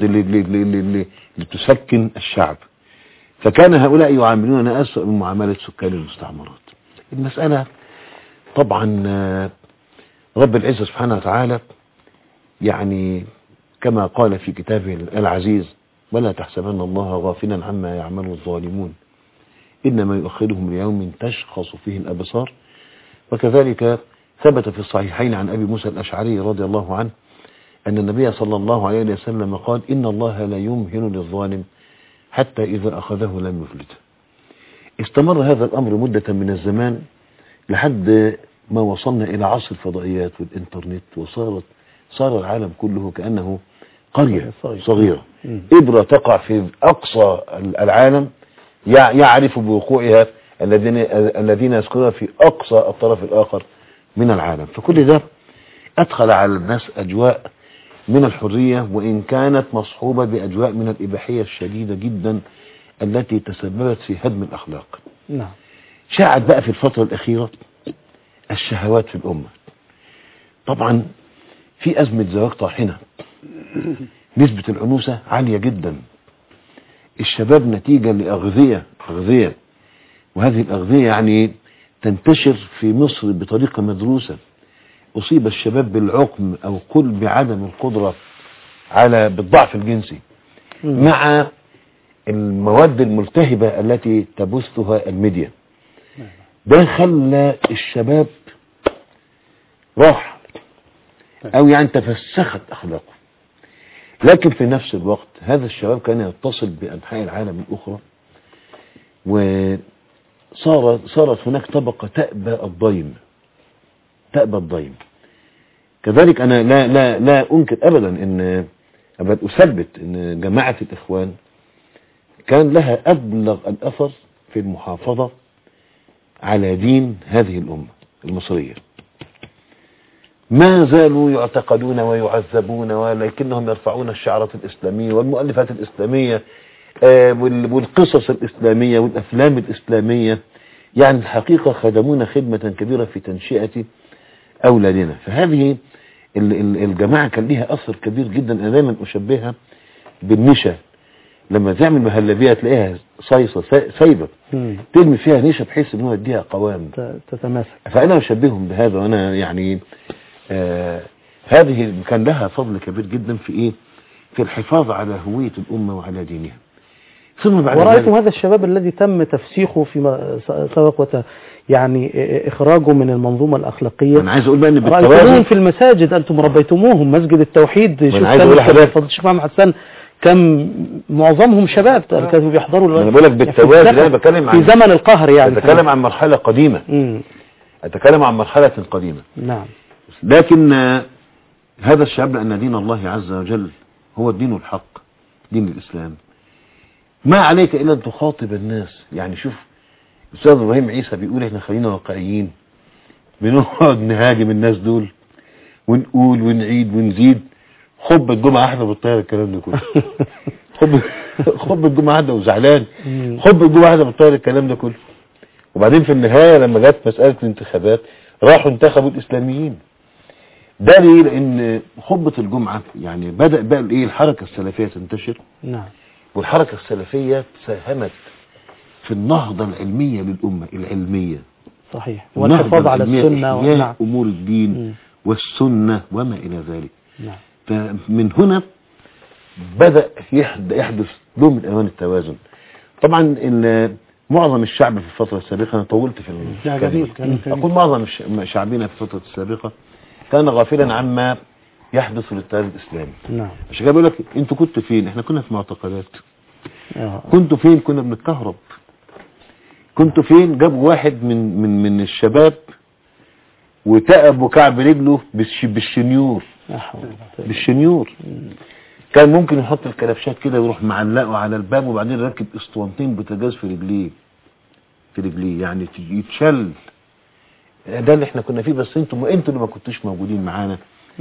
لتسكن الشعب، فكان هؤلاء يعاملون أسوأ من معاملة سكان المستعمرات. المسألة طبعا رب العزة سبحانه وتعالى يعني كما قال في كتابه العزيز ولا تحسبن الله غافلا عما يعمل الظالمون إنما يؤخرهم ليوم تشخص فيه الأبصار. وكذلك ثبت في الصحيحين عن أبي موسى الأشعري رضي الله عنه أن النبي صلى الله عليه وسلم قال إن الله لا يمهل للظالم حتى إذا أخذه لم يفلته. استمر هذا الأمر مدة من الزمان لحد ما وصلنا إلى عصر الفضائيات والإنترنت، صار العالم كله كأنه قرية صغيرة، إبرة تقع في أقصى العالم يعرف بوقوعها الذين يسكنون في أقصى الطرف الآخر من العالم. فكل ده أدخل على الناس أجواء من الحرية، وإن كانت مصحوبة بأجواء من الإباحية الشديدة جدا التي تسببت في هدم الأخلاق. نعم. شاعت بقى في الفترة الأخيرة الشهوات في الأمة. طبعا في أزمة زواج طاحنة، نسبة العنوسة عالية جدا، الشباب نتيجة لأغذية، وهذه الأغذية يعني تنتشر في مصر بطريقة مدروسة. أصيب الشباب بالعقم أو قل بعدم القدرة على بالضعف الجنسي مع المواد الملتهبة التي تبثها الميديا. ده خلى الشباب راح أو يعني تفسخت أخلاقه. لكن في نفس الوقت هذا الشباب كان يتصل بأنحاء العالم الأخرى، وصارت هناك طبقة تأبى الضيم. كذلك أنا لا أنكر أبدا أن أثبت أن جماعة الإخوان كان لها أبلغ الأثر في المحافظة على دين هذه الأمة المصرية. ما زالوا يعتقلون ويعذبون، ولكنهم يرفعون الشعارات الإسلامية والمؤلفات الإسلامية والقصص الإسلامية والأفلام الإسلامية. يعني الحقيقة خدمونا خدمة كبيرة في تنشئة أولادنا. فهذه الجماعة كان لها أثر كبير جدا. أنا دايما أشبهها بالنشا، لما تعمل مهلبية تلاقيها صيصة سايبة ترمي فيها نشا بحيث ان هو يديها قوام تتماسك. فأنا أشبههم بهذا. وأنا يعني هذه كان لها فضل كبير جدا في إيه؟ في الحفاظ على هوية الأمة وعلى دينها. ثم بعد ورأيتم هذا الشباب الذي تم تفسيخه فيما سبق يعني إخراجه من المنظومة الأخلاقية. أنا عايز أقول بقى إن رأيتموهم في المساجد، أنتم ربيتموهم. مسجد التوحيد فضل الشيخ محمد حسان كان معظمهم شباب كانوا بيحضروا. أنا بقول لك بالتوازي، أنا بتكلم عن في زمن القهر يعني. بتكلم عن مرحلة قديمة. أتكلم عن مرحلة قديمة. نعم. لكن هذا الشعب لأن دين الله عز وجل هو الدين الحق، دين الإسلام، ما عليك إلا أن تخاطب الناس. يعني شوف الأستاذ إبراهيم عيسى بيقول إحنا خلينا واقعيين، بنقعد نهاجم الناس دول ونقول ونعيد ونزيد. خطبة الجمعة احنا بالطيارة الكلام ده كله. خطبة الجمعة احنا وزعلان، خطبة الجمعة احنا بالطيارة الكلام ده كله. وبعدين في النهاية لما جت مسألة الانتخابات راحوا انتخبوا الإسلاميين. ده ليه؟ لأن خطبة الجمعة يعني بدأ بقى الايه الحركة السلفية تنتشر. نعم. والحركة السلفية ساهمت في النهضة العلمية للأمة العلمية. صحيح. والحفاظ على السنة أمور الدين والسنة وما إلى ذلك. نعم. فمن هنا بدأ يحدث نوع من ألوان التوازن. طبعا معظم الشعب في الفترة السابقة، أنا طولت في أقول معظم شعبنا في الفترة السابقة كان غافلا عما يحدث للتيار الإسلامي. نعم. عشان كده بقول لك أنتوا كنتوا فين؟ إحنا كنا في معتقلات. كنتوا فين؟ كنا بنتكهرب. كنتوا فين؟ جابوا واحد من الشباب وتقب وكعب رجله بالشنيور. كان ممكن يحط الكلبشات كده ويروح معلقه على الباب وبعدين راكب اسطوانتين بوتاجاز في رجليه يعني يتشل. ده اللي احنا كنا فيه. بس انتوا اللي ما كنتوش موجودين معانا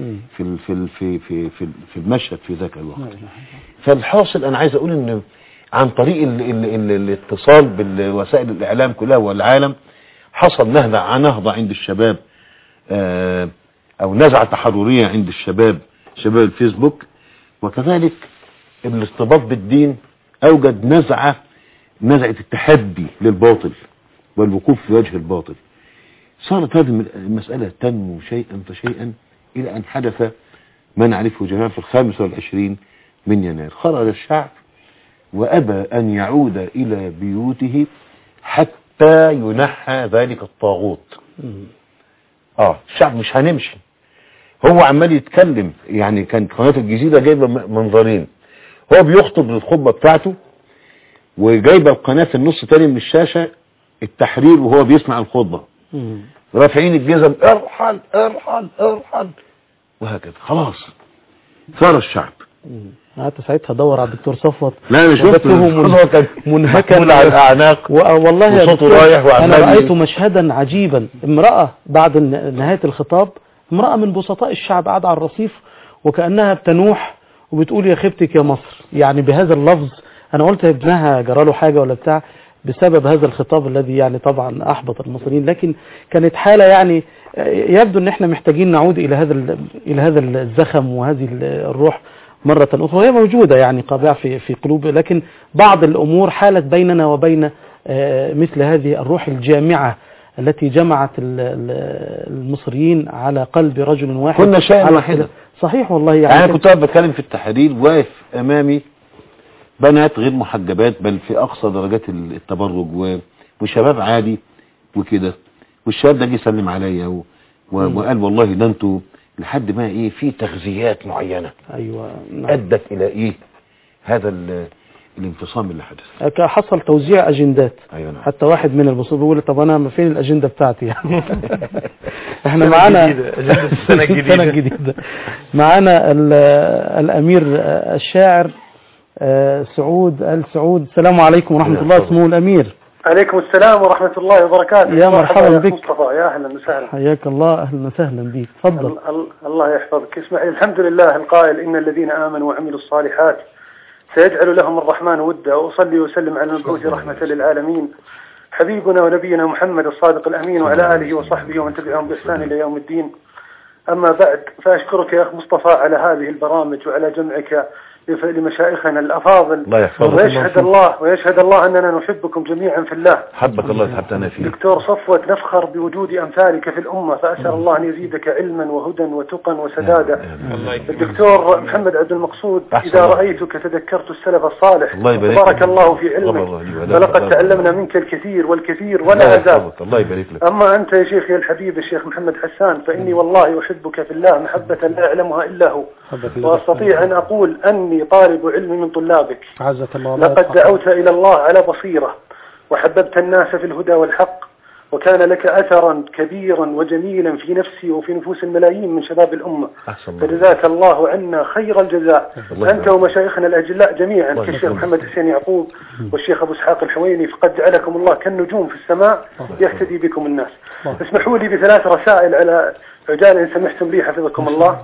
في المشهد في ذاك الوقت. فالحاصل انا عايز اقول ان عن طريق الاتصال بالوسائل الاعلام كلها والعالم حصل نهضة عند الشباب، او نزعة تحررية عند شباب الفيسبوك. وكذلك الارتباط بالدين اوجد نزعة التحدي للباطل والوقوف في وجه الباطل. صارت هذه المسألة تنمو شيئا فشيئا الى ان حدث ما نعرفه جميعا في 25 من يناير. خرج الشعب وابى ان يعود الى بيوته حتى ينحى ذلك الطاغوت. الشعب مش هنمشي. هو عمال يتكلم. يعني كانت قناة الجزيرة جايبة منظرين، هو بيخطب الخطبة بتاعته وجايبة القناة في النص تاني من الشاشة التحرير وهو بيسمع الخطبة، رافعين الجزم ارحل ارحل ارحل وهكذا. خلاص صار الشعب. قعدت ساعتها ادور على الدكتور صفوت. لا انا شفته منهكا على الاعناق والله يا دكتور انا رأيت مشهدا عجيبا. امرأة بعد نهاية الخطاب، امرأة من بسطاء الشعب قاعدة على الرصيف وكأنها بتنوح وبتقول يا خيبتك يا مصر، يعني بهذا اللفظ انا قلت ابنها جراله حاجة ولا بتاع بسبب هذا الخطاب الذي يعني طبعا احبط المصريين، لكن كانت حالة يعني يبدو ان احنا محتاجين نعود الى هذا الزخم وهذه الروح مرة اخرى، وهي موجودة يعني قابعة في قلوب، لكن بعض الامور حالت بيننا وبين مثل هذه الروح الجامعة التي جمعت المصريين على قلب رجل واحد. كنا شيئا واحدا. صحيح والله. يعني أنا كنت بتكلم في التحرير، واقف أمامي بنات غير محجبات بل في أقصى درجات التبرج وشباب عادي وكده، والشباب ده جه يسلم عليا وقال والله ده انتوا لحد ما ايه في تغذيات معينة. ايوه نعم. ادت الى ايه هذا الانفصام اللي حدث. حصل توزيع اجندات. أيوة نعم. حتى واحد من المصريين بيقول طب انا فين الاجنده بتاعتي يعني. احنا معانا اجنده السنه الجديده. معانا الامير الشاعر سعود السلام عليكم ورحمه الله. اسمه الامير. عليكم السلام ورحمة الله وبركاته. يا مرحبا بك مصطفى، يا أهلا وسهلا. حياك الله. أهلا وسهلا بك. تفضل. الله يحفظك. اسمع، الحمد لله القائل إن الذين آمنوا وعملوا الصالحات سيجعل لهم الرحمن ودا، وأصلي وسلم على المبعوث رحمة للعالمين حبيبنا ونبينا محمد الصادق الأمين وعلى آله وصحبه ومن تبعهم بإحسان إلى يوم الدين. أما بعد، فأشكرك يا أخ مصطفى على هذه البرامج وعلى جمعك لمشايخنا الأفاضل، ويشهد الله أننا نحبكم جميعا في الله. حبك الله تحبتنا فيه. دكتور صفوت، نفخر بوجود أمثالك في الأمة، فأسأل الله أن يزيدك علما وهدى وتقا وسدادا. الدكتور محمد عبد المقصود، إذا رأيتك تذكرت السلف الصالح، بارك الله في علمك، فلقد تعلمنا منك الكثير والكثير ولا أزال. الله يبارك لك. أما أنت يا شيخي الحبيب الشيخ محمد حسان، فإني والله أحبك في الله محبة لا يعلمها إلا هو، وأستطيع أن أقول أني طالب علم من طلابك. لقد دعوت إلى الله على بصيرة، وحببت الناس في الهدى والحق، وكان لك أثرا كبيرا وجميلا في نفسي وفي نفوس الملايين من شباب الأمة، فجزاك الله عنا خير الجزاء، أنت ومشايخنا الأجلاء جميعا كالشيخ محمد حسين يعقوب والشيخ أبو إسحاق الحويني، فقد جعلكم الله كالنجوم في السماء يهتدي بكم الناس. اسمحوا لي ب3 رسائل على عجالة إن سمحتم لي حفظكم الله.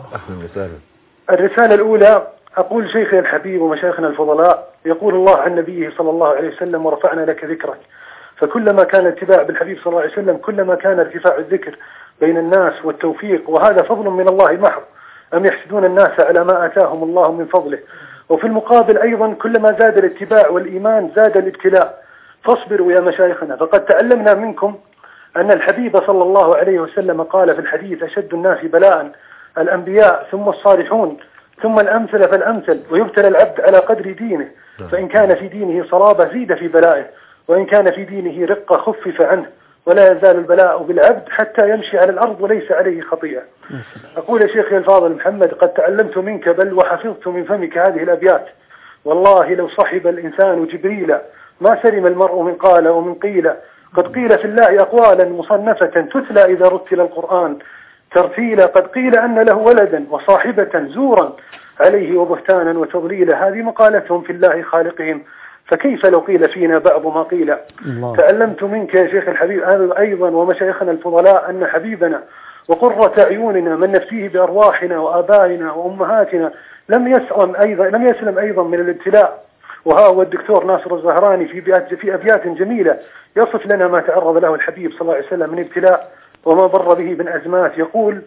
الرسالة الأولى، أقول شيخي الحبيب ومشايخنا الفضلاء، يقول الله عن نبيه صلى الله عليه وسلم ورفعنا لك ذكرك، فكلما كان اتباع بالحبيب صلى الله عليه وسلم كلما كان ارتفاع الذكر بين الناس والتوفيق، وهذا فضل من الله محض، أم يحسدون الناس على ما آتاهم الله من فضله. وفي المقابل أيضا كلما زاد الاتباع والإيمان زاد الابتلاء، فاصبروا يا مشايخنا، فقد تعلمنا منكم أن الحبيب صلى الله عليه وسلم قال في الحديث: أشد الناس بلاء الأنبياء ثم الصالحون ثم الأمثل فالأمثل، ويبتلى العبد على قدر دينه، فإن كان في دينه صلابة زيد في بلائه، وإن كان في دينه رقة خفف عنه، ولا يزال البلاء بالعبد حتى يمشي على الأرض وليس عليه خطيئة. أقول يا شيخي الفاضل محمد، قد تعلمت منك بل وحفظت من فمك هذه الأبيات: والله لو صحب الإنسان جبريل ما سلم المرء من قال ومن قيل، قد قيل في الله أقوالا مصنفة تتلى إذا رتل القرآن ترتيلا، قد قيل أن له ولدا وصاحبة زورا عليه وبهتانا وتضليلا، هذه مقالتهم في الله خالقهم، فكيف لو قيل فينا بعض ما قيل. تعلمت منك يا شيخ الحبيب أيضا ومشايخنا الفضلاء أن حبيبنا وقرة عيوننا من نفسيه بأرواحنا وآبائنا وأمهاتنا لم يسلم أيضا من الابتلاء. وها هو الدكتور ناصر الزهراني في أبيات جميلة يصف لنا ما تعرض له الحبيب صلى الله عليه وسلم من ابتلاء وما بر به من أزمات. يقول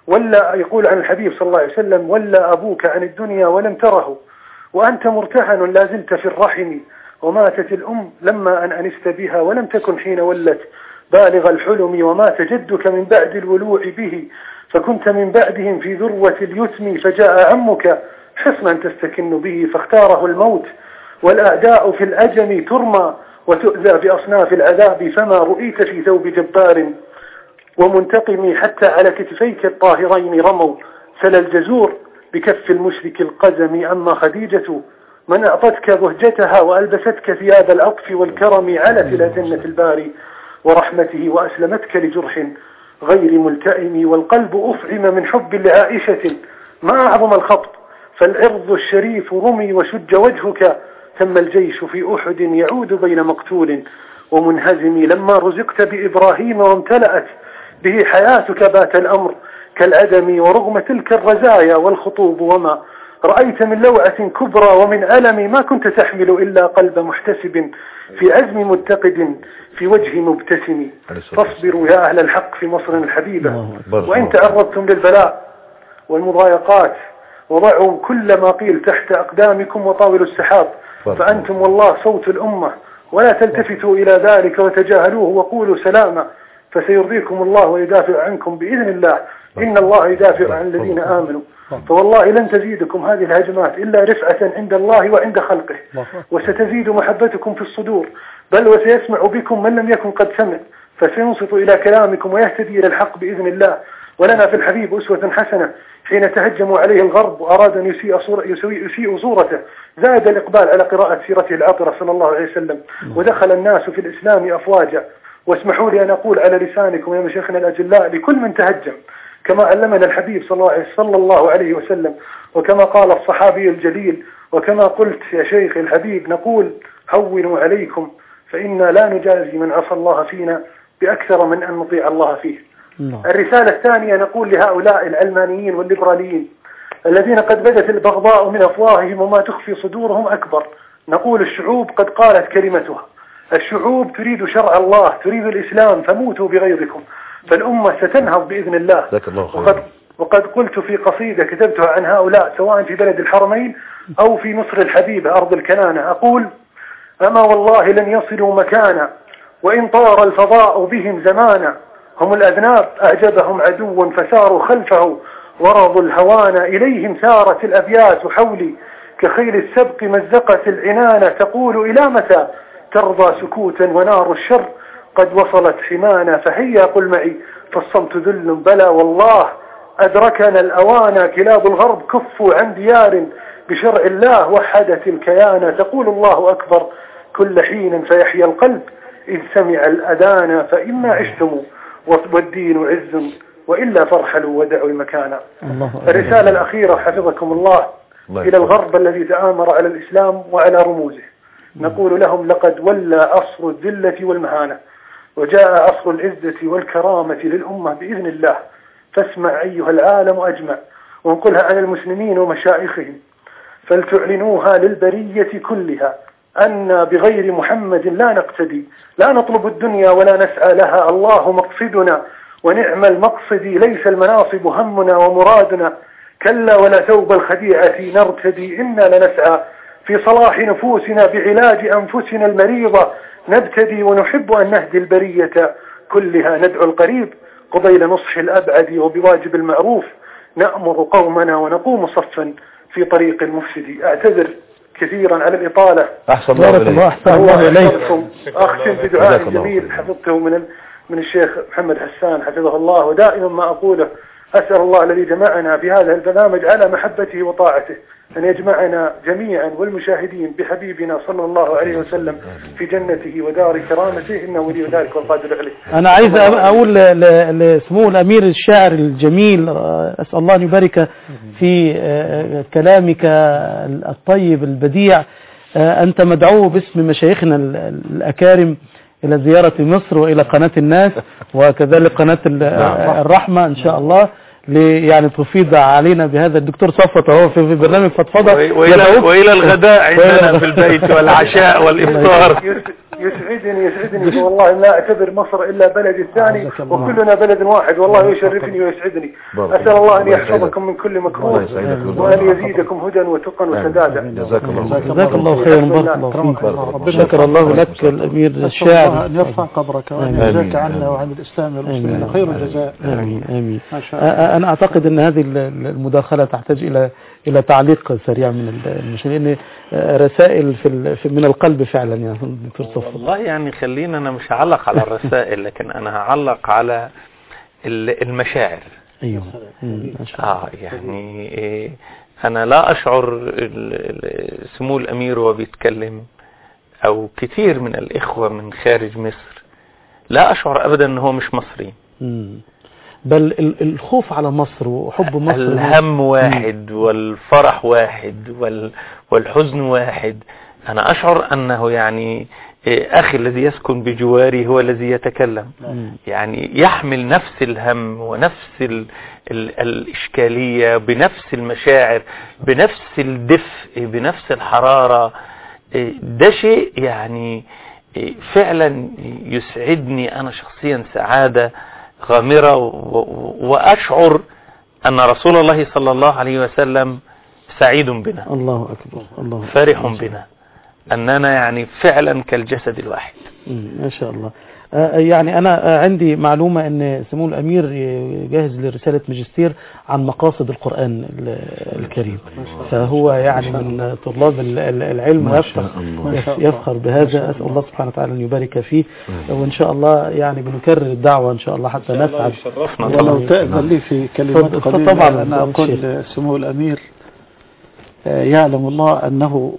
عن الحبيب صلى الله عليه وسلم: ولا أبوك عن الدنيا ولم تره، وأنت مرتهن لا زلت في الرحم، وماتت الأم لما أن أنست بها ولم تكن حين ولت بالغ الحلم، ومات جدك من بعد الولوع به، فكنت من بعدهم في ذروة اليتم، فجاء عمك حصنا تستكن به فاختاره الموت، والأعداء في الأجم ترمى وتؤذى بأصناف العذاب، فما رؤيت في ثوب جبار ومنتقم، حتى على كتفيك الطاهرين رموا سل الجزور بكف المشرك القزم. أما خديجة من أعطتك بهجتها وألبستك ثياب العطف والكرم، علت إلى جنة الباري ورحمته وأسلمتك لجرح غير ملتئم، والقلب أفعم من حب لعائشة ما أعظم الخط، فالعرض الشريف رمي وشج وجهك، ثم الجيش في أحد يعود بين مقتول ومنهزم، لما رزقت بإبراهيم وامتلأت به حياتك بات الأمر كالعدم، ورغم تلك الرزايا والخطوب وما رأيت من لوعة كبرى ومن ألم ما كنت تحمل إلا قلب محتسب في عزم متقد في وجه مبتسم. فاصبروا يا أهل الحق في مصر الحبيبة، وإن تعرضتم للبلاء والمضايقات وضعوا كل ما قيل تحت أقدامكم وطاولوا السحاب، فأنتم والله صوت الأمة، ولا تلتفتوا إلى ذلك وتجاهلوه وقولوا سلاما، فسيرضيكم الله ويدافع عنكم بإذن الله، إن الله يدافع عن الذين آمنوا. فوالله لن تزيدكم هذه الهجمات إلا رفعة عند الله وعند خلقه، وستزيد محبتكم في الصدور، بل وسيسمع بكم من لم يكن قد سمع، فسينصت إلى كلامكم ويهتدي إلى الحق بإذن الله. ولنا في الحبيب أسوة حسنة حين تهجموا عليه الغرب وأراد أن يسيء صورته، زاد الإقبال على قراءة سيرته العطرة صلى الله عليه وسلم، ودخل الناس في الإسلام أفواجا. واسمحوا لي أن أقول على لسانكم يا مشايخنا الأجلاء لكل من تهجم، كما علمنا الحبيب صلى الله عليه وسلم، وكما قال الصحابي الجليل، وكما قلت يا شيخ الحبيب، نقول هونوا عليكم، فإنا لا نجازي من عصى الله فينا بأكثر من أن نطيع الله فيه. الرسالة الثانية نقول لهؤلاء العلمانيين والليبراليين الذين قد بدت البغضاء من أفواههم وما تخفي صدورهم أكبر، نقول الشعوب قد قالت كلمتها، الشعوب تريد شرع الله، تريد الإسلام، فموتوا بغيظكم، فالأمة ستنهض بإذن الله. وقد قلت في قصيدة كتبتها عن هؤلاء سواء في بلد الحرمين أو في مصر الحبيبة أرض الكنانة، أقول: أما والله لن يصلوا مكانا وإن طار الفضاء بهم زمانا، هم الأذناب أعجبهم عدو فساروا خلفه، ورضوا الهوان إليهم سارت الأبيات حولي، كخيل السبق مزقت العنان، تقول: إلى متى ترضى سكوتا ونار الشر قد وصلت حمانا، فهيا قل معي فالصمت ذل، بلى والله أدركنا الأوان، كلاب الغرب كفوا عن ديار بشرع الله وحدت الكيان، تقول الله أكبر كل حين فيحيى القلب إذ سمع الأذان، فإما عشتم والدين عز وإلا فارحلوا ودعوا المكان. الرسالة الأخيرة حفظكم الله إلى الغرب الذي تآمر على الإسلام وعلى رموزه، نقول لهم: لقد ولى عصر الذلة والمهانة، وجاء عصر العزة والكرامة للأمة بإذن الله، فاسمع أيها العالم أجمع، وانقلها عن المسلمين ومشايخهم، فلتعلنوها للبرية كلها، أن بغير محمد لا نقتدي، لا نطلب الدنيا ولا نسعى لها، الله مقصدنا ونعم المقصد، ليس المناصب همنا ومرادنا، كلا ولا ثوب الخديعة نرتدي، إنا لنسعى في صلاح نفوسنا بعلاج أنفسنا المريضة، نبتدي ونحب أن نهدي البرية كلها، ندعو القريب قبيل نصح الأبعد، وبواجب المعروف نأمر قومنا ونقوم صفا في طريق المفسد. أعتذر كثيرا على الإطالة. أحسن الله إليك. أختم بدعاء جميل حفظته من الشيخ محمد حسان حفظه الله، ودائما ما أقوله: أسأل الله الذي جمعنا في هذا البرنامج على محبته وطاعته أن يجمعنا جميعا والمشاهدين بحبيبنا صلى الله عليه وسلم في جنته ودار كرامته، إنه ولي ذلك والقادر عليه. أنا عايز أقول لسمو الأمير الشاعر الجميل، أسأل الله أن يبارك في كلامك الطيب البديع، أنت مدعو باسم مشايخنا الأكارم إلى زيارة مصر وإلى قناة الناس وكذلك قناة الرحمة إن شاء الله، يعني تفيض علينا بهذا. الدكتور صفوت اهو في برنامج فضفضة، وإلى الغداء عندنا في البيت والعشاء والإفطار. يسعدني والله لا أعتبر مصر إلا بلد الثاني، وكلنا بلد واحد، والله يشرفني ويسعدني. أسأل الله أن يحفظكم من كل مكروه وأن يزيدكم هدى وتقى وسدادا. جزاك الله خيرا، بارك الله فيك. شكر الله لك الأمير الشاعر، أن يرفع قبرك وأن يجزاك عنا وعن الإسلام والمسلمين خير الجزاء. آمين. أنا أعتقد أن هذه المداخلة تحتاج إلى تعليق سريع من المشاهدين، رسائل من القلب فعلا يا دكتور صفوت. والله يعني خلينا، أنا مش هعلق على الرسائل لكن أنا هعلق على المشاعر. أيوه. يعني أنا لا أشعر سمو الأمير وبيتكلم أو كثير من الإخوة من خارج مصر لا أشعر أبدا أنه مش مصري، بل الخوف على مصر وحب مصر، الهم واحد والفرح واحد والحزن واحد. أنا أشعر أنه يعني أخي الذي يسكن بجواري هو الذي يتكلم. يعني يحمل نفس الهم ونفس الإشكالية بنفس المشاعر بنفس الدفء بنفس الحرارة. ده شيء يعني فعلا يسعدني أنا شخصيا سعادة غامرة، وأشعر أن رسول الله صلى الله عليه وسلم سعيد بنا. الله أكبر. الله فرح بنا أننا يعني فعلا كالجسد الواحد. ما شاء الله. يعني أنا عندي معلومة أن سمو الأمير جاهز لرسالة ماجستير عن مقاصد القرآن الكريم، فهو يعني من طلاب العلم يفخر بهذا. أسأل الله سبحانه وتعالى أن يبارك فيه، وإن شاء الله يعني بنكرر الدعوة إن شاء الله حتى نسعد. ولو تأذن لي في كلمات قليلة طبعا أنا أقول سمو الأمير يعلم الله أنه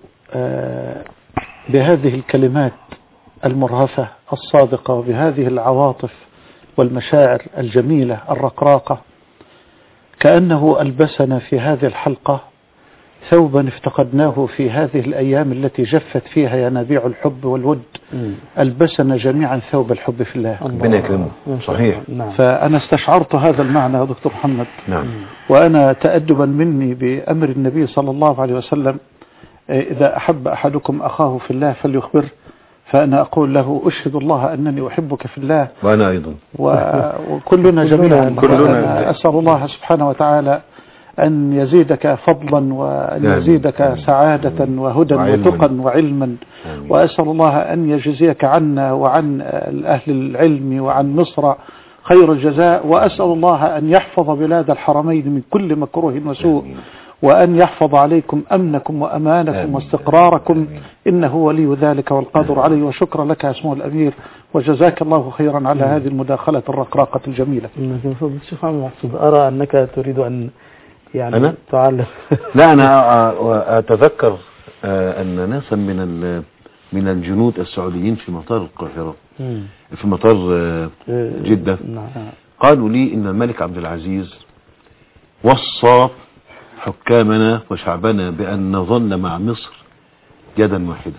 بهذه الكلمات المرهفة الصادقة وبهذه العواطف والمشاعر الجميلة الرقراقة كأنه ألبسنا في هذه الحلقة ثوبا افتقدناه في هذه الأيام التي جفت فيها ينابيع الحب والود. ألبسنا جميعا ثوب الحب في الله. ربنا يكرمه. صحيح. فأنا استشعرت هذا المعنى يا دكتور محمد. وأنا تأدبا مني بأمر النبي صلى الله عليه وسلم إذا أحب أحدكم أخاه في الله فليخبر، فأنا أقول له أشهد الله أنني أحبك في الله وأنا أيضا وكلنا جميعا. أسأل الله سبحانه وتعالى أن يزيدك فضلا وأن يزيدك سعادة وهدى وتقا وعلما، وأسأل الله أن يجزيك عنا وعن أهل العلم وعن مصر خير الجزاء، وأسأل الله أن يحفظ بلاد الحرمين من كل مكروه وسوء، وأن يحفظ عليكم أمنكم وأمانكم واستقراركم، إنه ولي ذلك والقادر عليه. وشكرا لك يا سمو الأمير، وجزاك الله خيرا على هذه المداخلة الرقراقة الجميلة. الشيخ محمد محسود، أرى أنك تريد أن يعني تعلم. لا، أنا أتذكر أن ناسا من الجنود السعوديين في مطار القاهرة في مطار جدة قالوا لي إن الملك عبد العزيز وصى حكامنا وشعبنا بأن نظل مع مصر يدا واحدة.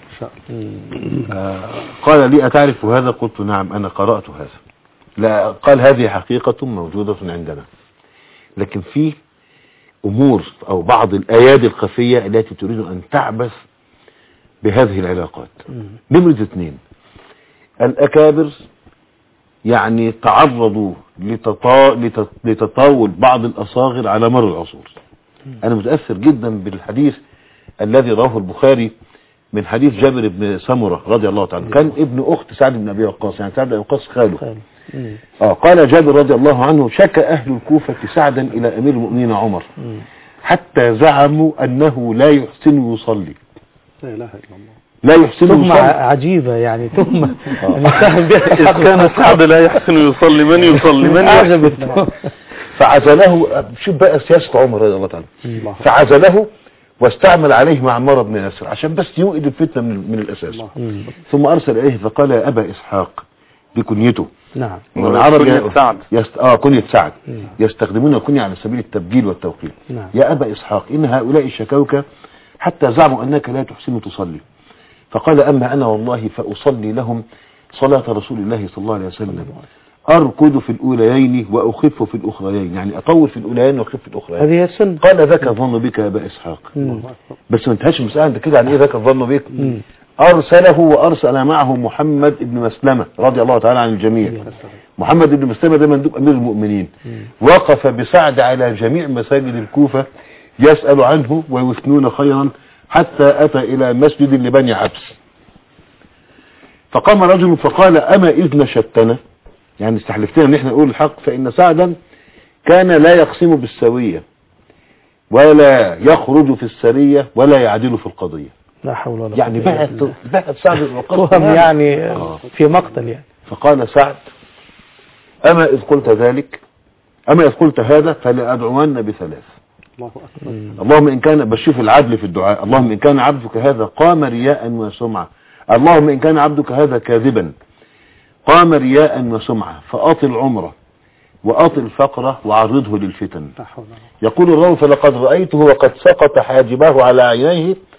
قال لي أتعرف هذا؟ قلت نعم أنا قرأت هذا. لا، قال هذه حقيقة موجودة عندنا، لكن في أمور أو بعض الآيات الخفية التي تريد أن تعبث بهذه العلاقات. نمرة 2، الأكابر يعني تعرضوا لتطاول بعض الأصاغر على مر العصور. أنا متأثر جدا بالحديث الذي رواه البخاري من حديث جابر بن سمرة رضي الله تعالى، كان ابن أخت سعد بن أبي وقاص، يعني سعد بن أبي وقاص خاله. قال جابر رضي الله عنه: شكى أهل الكوفة سعدا إلى أمير المؤمنين عمر حتى زعموا أنه لا يحسن يصلي. لا إله إلا الله. لا يحسن يصلي. تهمة عجيبة يعني، تهمة إذ كان سعد لا يحسن يصلي من يصلي من أعجبت. فعزله. شوف بقى سياسة عمر رضي الله تعالى، فعزله واستعمل عليه معمر بن ياسر عشان بس يوقد الفتنة من الأساس. ثم أرسل إليه فقال: يا أبا إسحاق، بكنيته. نعم. كنية سعد. كنية سعد. يستخدمون الكنية على سبيل التبجيل والتوقير. يا أبا إسحاق، إن هؤلاء شكوك حتى زعموا أنك لا تحسن تصلي. فقال: أما أنا والله فأصلي لهم صلاة رسول الله صلى الله عليه وسلم، أركض في الأوليين وأخف في الأخريين، يعني أطول في الأوليين وأخف في الأخريين. هذه السنة. قال: ذاك الظن بك يا أبا إسحاق. بس ما انتهاش المسألة انت كده، عن إيه ذاك الظن بك؟ أرسله وأرسل معه محمد بن مسلمة رضي الله تعالى عن الجميع. محمد بن مسلمة ده مندوب أمير المؤمنين، وقف بسعد على جميع مساجد الكوفة يسأل عنه ويثنون خيرا، حتى أتى إلى مسجد لبني عبس. فقام رجل فقال: أما إذ نشدتنا، يعني استحلفتنا ان احنا نقول الحق، فإن سعدا كان لا يقسم بالسوية ولا يخرج في السرية ولا يعدل في القضية. لا حول ولا قوة. يعني بعد سعد وهم يعني في مقتل يعني. فقال سعد: أما إذ قلت ذلك، أما إذ قلت هذا فلأدعون بثلاث. الله أكبر. اللهم إن كان، بشوف العدل في الدعاء، اللهم إن كان عبدك هذا قام رياء وسمعة، اللهم إن كان عبدك هذا كاذبا قام رياء وسمعة، فأطل عمره وأطل فقره وعرضه للفتن. يقول الراوي: فلقد رأيته وقد سقط حاجباه على عينيه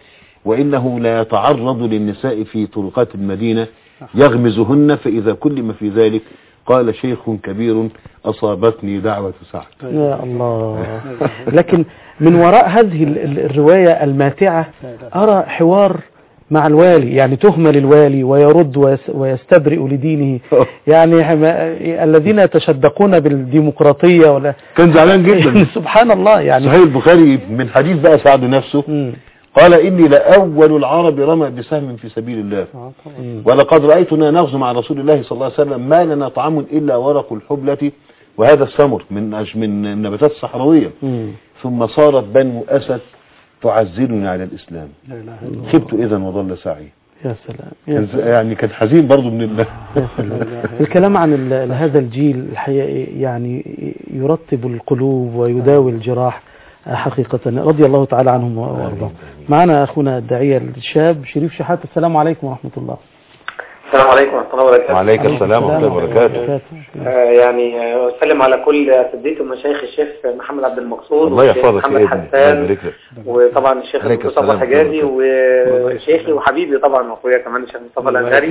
وإنه لا يتعرض للنساء في طرقات المدينة يغمزهن، فإذا كلم في ذلك قال شيخ كبير أصابتني دعوة سعد. يا الله. لكن من وراء هذه الرواية الماتعة أرى حوار مع الوالي، يعني تهمل الوالي ويرد ويستبرئ لدينه، يعني الذين يتشدقون بالديمقراطية ولا كان زعلان جدا. سبحان الله. يعني صحيح البخاري من حديث بقى سعد نفسه قال إني لأول العرب رمى بسهم في سبيل الله، ولقد رأيتنا نغزو مع رسول الله صلى الله عليه وسلم ما لنا طعام إلا ورق الحبلة وهذا السمر من النباتات الصحراوية، ثم صارت بنو أسد تعزلني على الإسلام، خبت إذا وضل سعي. يا سلام. يعني كان حزين برضو من الله. الكلام عن هذا الجيل الحقيقة يعني يرطب القلوب ويداوي الجراح حقيقة، رضي الله تعالى عنهم وارضاهم. معنا أخونا الداعية الشاب شريف شحات. السلام عليكم ورحمة الله. السلام عليكم ورحمة الله وبركاته. وعليكم السلام ورحمة الله وبركاته. يعني أسلم على كل أساتذتي ومشايخ الشيخ محمد عبد المقصود، الله يحفظك محمد حسان، وطبعا الشيخ مصطفى حجازي، وشيخي وحبيبي طبعا واخويا كمان الشيخ مصطفى الأنصاري.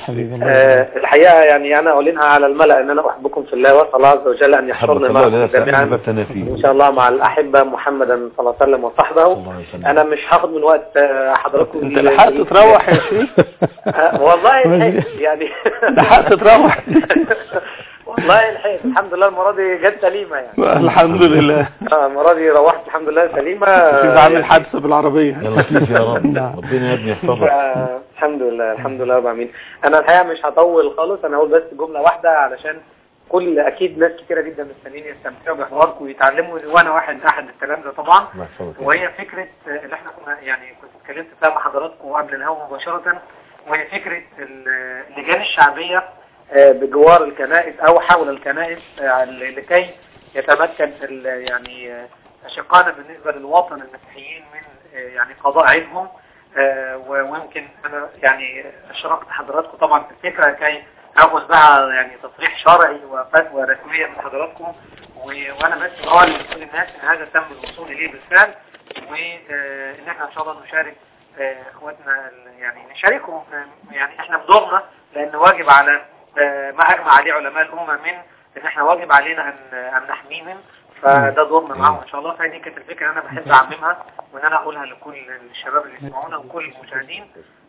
الحقيقة يعني أنا أعلنها على الملأ أن أنا أحبكم في الله، وأسأل الله عز وجل أن يحشرنا معكم جميعا إن شاء الله مع الأحبة محمدا صلى الله عليه وسلم وصحبه. أنا مش هاخد من وقت حضراتكم. أنت لحقت تروح يا شيخ؟ والله يعني لحقت تروح. والله الحقيقة الحمد لله المرة دي جت سليمة يعني. الحمد لله. المرة دي روحت الحمد لله سليمة. مش عامل حادثة بالعربية. يلا كيف يا رب. ربنا يا ابني يحفظك. الحمد لله الحمد لله رب العالمين. أنا الحقيقة مش هطول خالص، أنا هقول بس جملة واحدة علشان كل أكيد ناس كتيرة جدا مستنيين يستمتعوا بحواركم ويتعلموا، وأنا أحد الكلام ده طبعا. وهي فكرة اللي احنا كنا يعني كنت اتكلمت فيها مع حضراتكم قبل الهوا مباشرة، وهي فكرة اللجان الشعبية بجوار الكنائس أو حول الكنائس لكي يتمكن يعني أشقانا بالنسبة للوطن المسيحيين من يعني قضاء عيدهم. ويمكن أنا يعني أشركت حضراتكم طبعا في الفكرة كي أخذ بقى يعني تصريح شرعي وفتوى رسمية من حضراتكم، وأنا بس بقول لكل الناس إن هذا تم الوصول إليه بالفعل، وإن احنا إن شاء الله نشارك اخواتنا يعني نشاركهم يعني احنا بدورنا، لان واجب على ما اجمع عليه علماء الامه من ان احنا واجب علينا ان نحميهم، فده دورنا معاهم ان شاء الله. فدي كانت الفكره انا بحب اعممها وان انا اقولها لكل الشباب اللي يسمعونا وكل المشاهدين.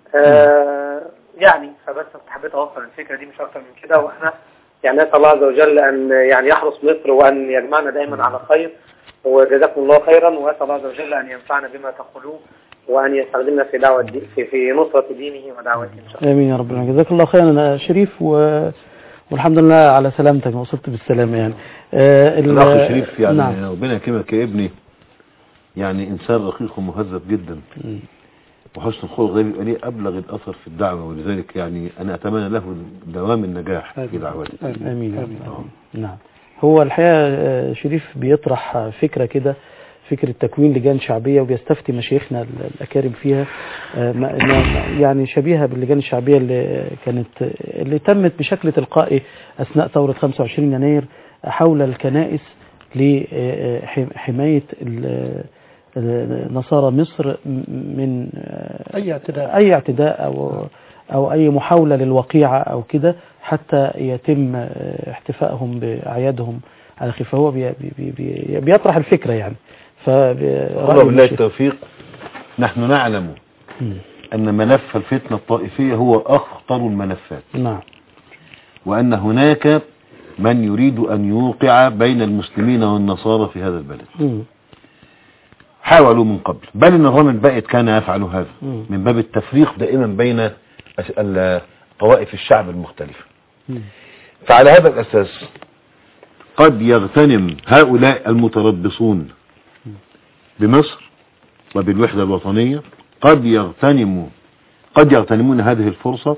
يعني فبس حبيت اوصل الفكره دي مش اكتر من كده، واحنا يعني نسال الله عز وجل ان يعني يحرس مصر وان يجمعنا دائما على خير، وجزاكم الله خيرا، واسال الله عز وجل ان ينفعنا بما تقولون وأن يستخدمنا في دعوة في نصرة دينه ودعوته إن شاء الله. آمين يا رب العالمين. جزاك الله خيرا شريف، والحمد لله على سلامتك، وصلت بالسلامة يعني. الأخ شريف يعني نعم. ربنا يكرمك يا ابني، يعني إنسان رقيق ومهذب جدا، وحسن الخلق ده بيبقى ليه أبلغ الأثر في الدعوة، ولذلك يعني أنا أتمنى له دوام النجاح في دعوته. آمين يا رب. نعم. هو الحقيقة شريف بيطرح فكرة كده، فكرة تكوين لجان شعبية، وبيستفتي مشايخنا الأكارم فيها، يعني شبيهة باللجان الشعبية اللي تمت بشكل تلقائي أثناء ثورة 25 يناير حول الكنائس لحماية نصارى مصر من أي اعتداء أو أي محاولة للوقيعة أو كده، حتى يتم احتفائهم بأعيادهم على خفة. هو بيطرح الفكرة يعني. الله بالله التوفيق. نحن نعلم أن ملف الفتنة الطائفية هو أخطر الملفات. نعم. وأن هناك من يريد أن يوقع بين المسلمين والنصارى في هذا البلد. حاولوا من قبل، بل النظام البائد كان يفعل هذا من باب التفريق دائما بين طوائف الشعب المختلفة. فعلى هذا الأساس قد يغتنم هؤلاء المتربصون بمصر وبالوحدة الوطنية، قد يغتنمون هذه الفرصة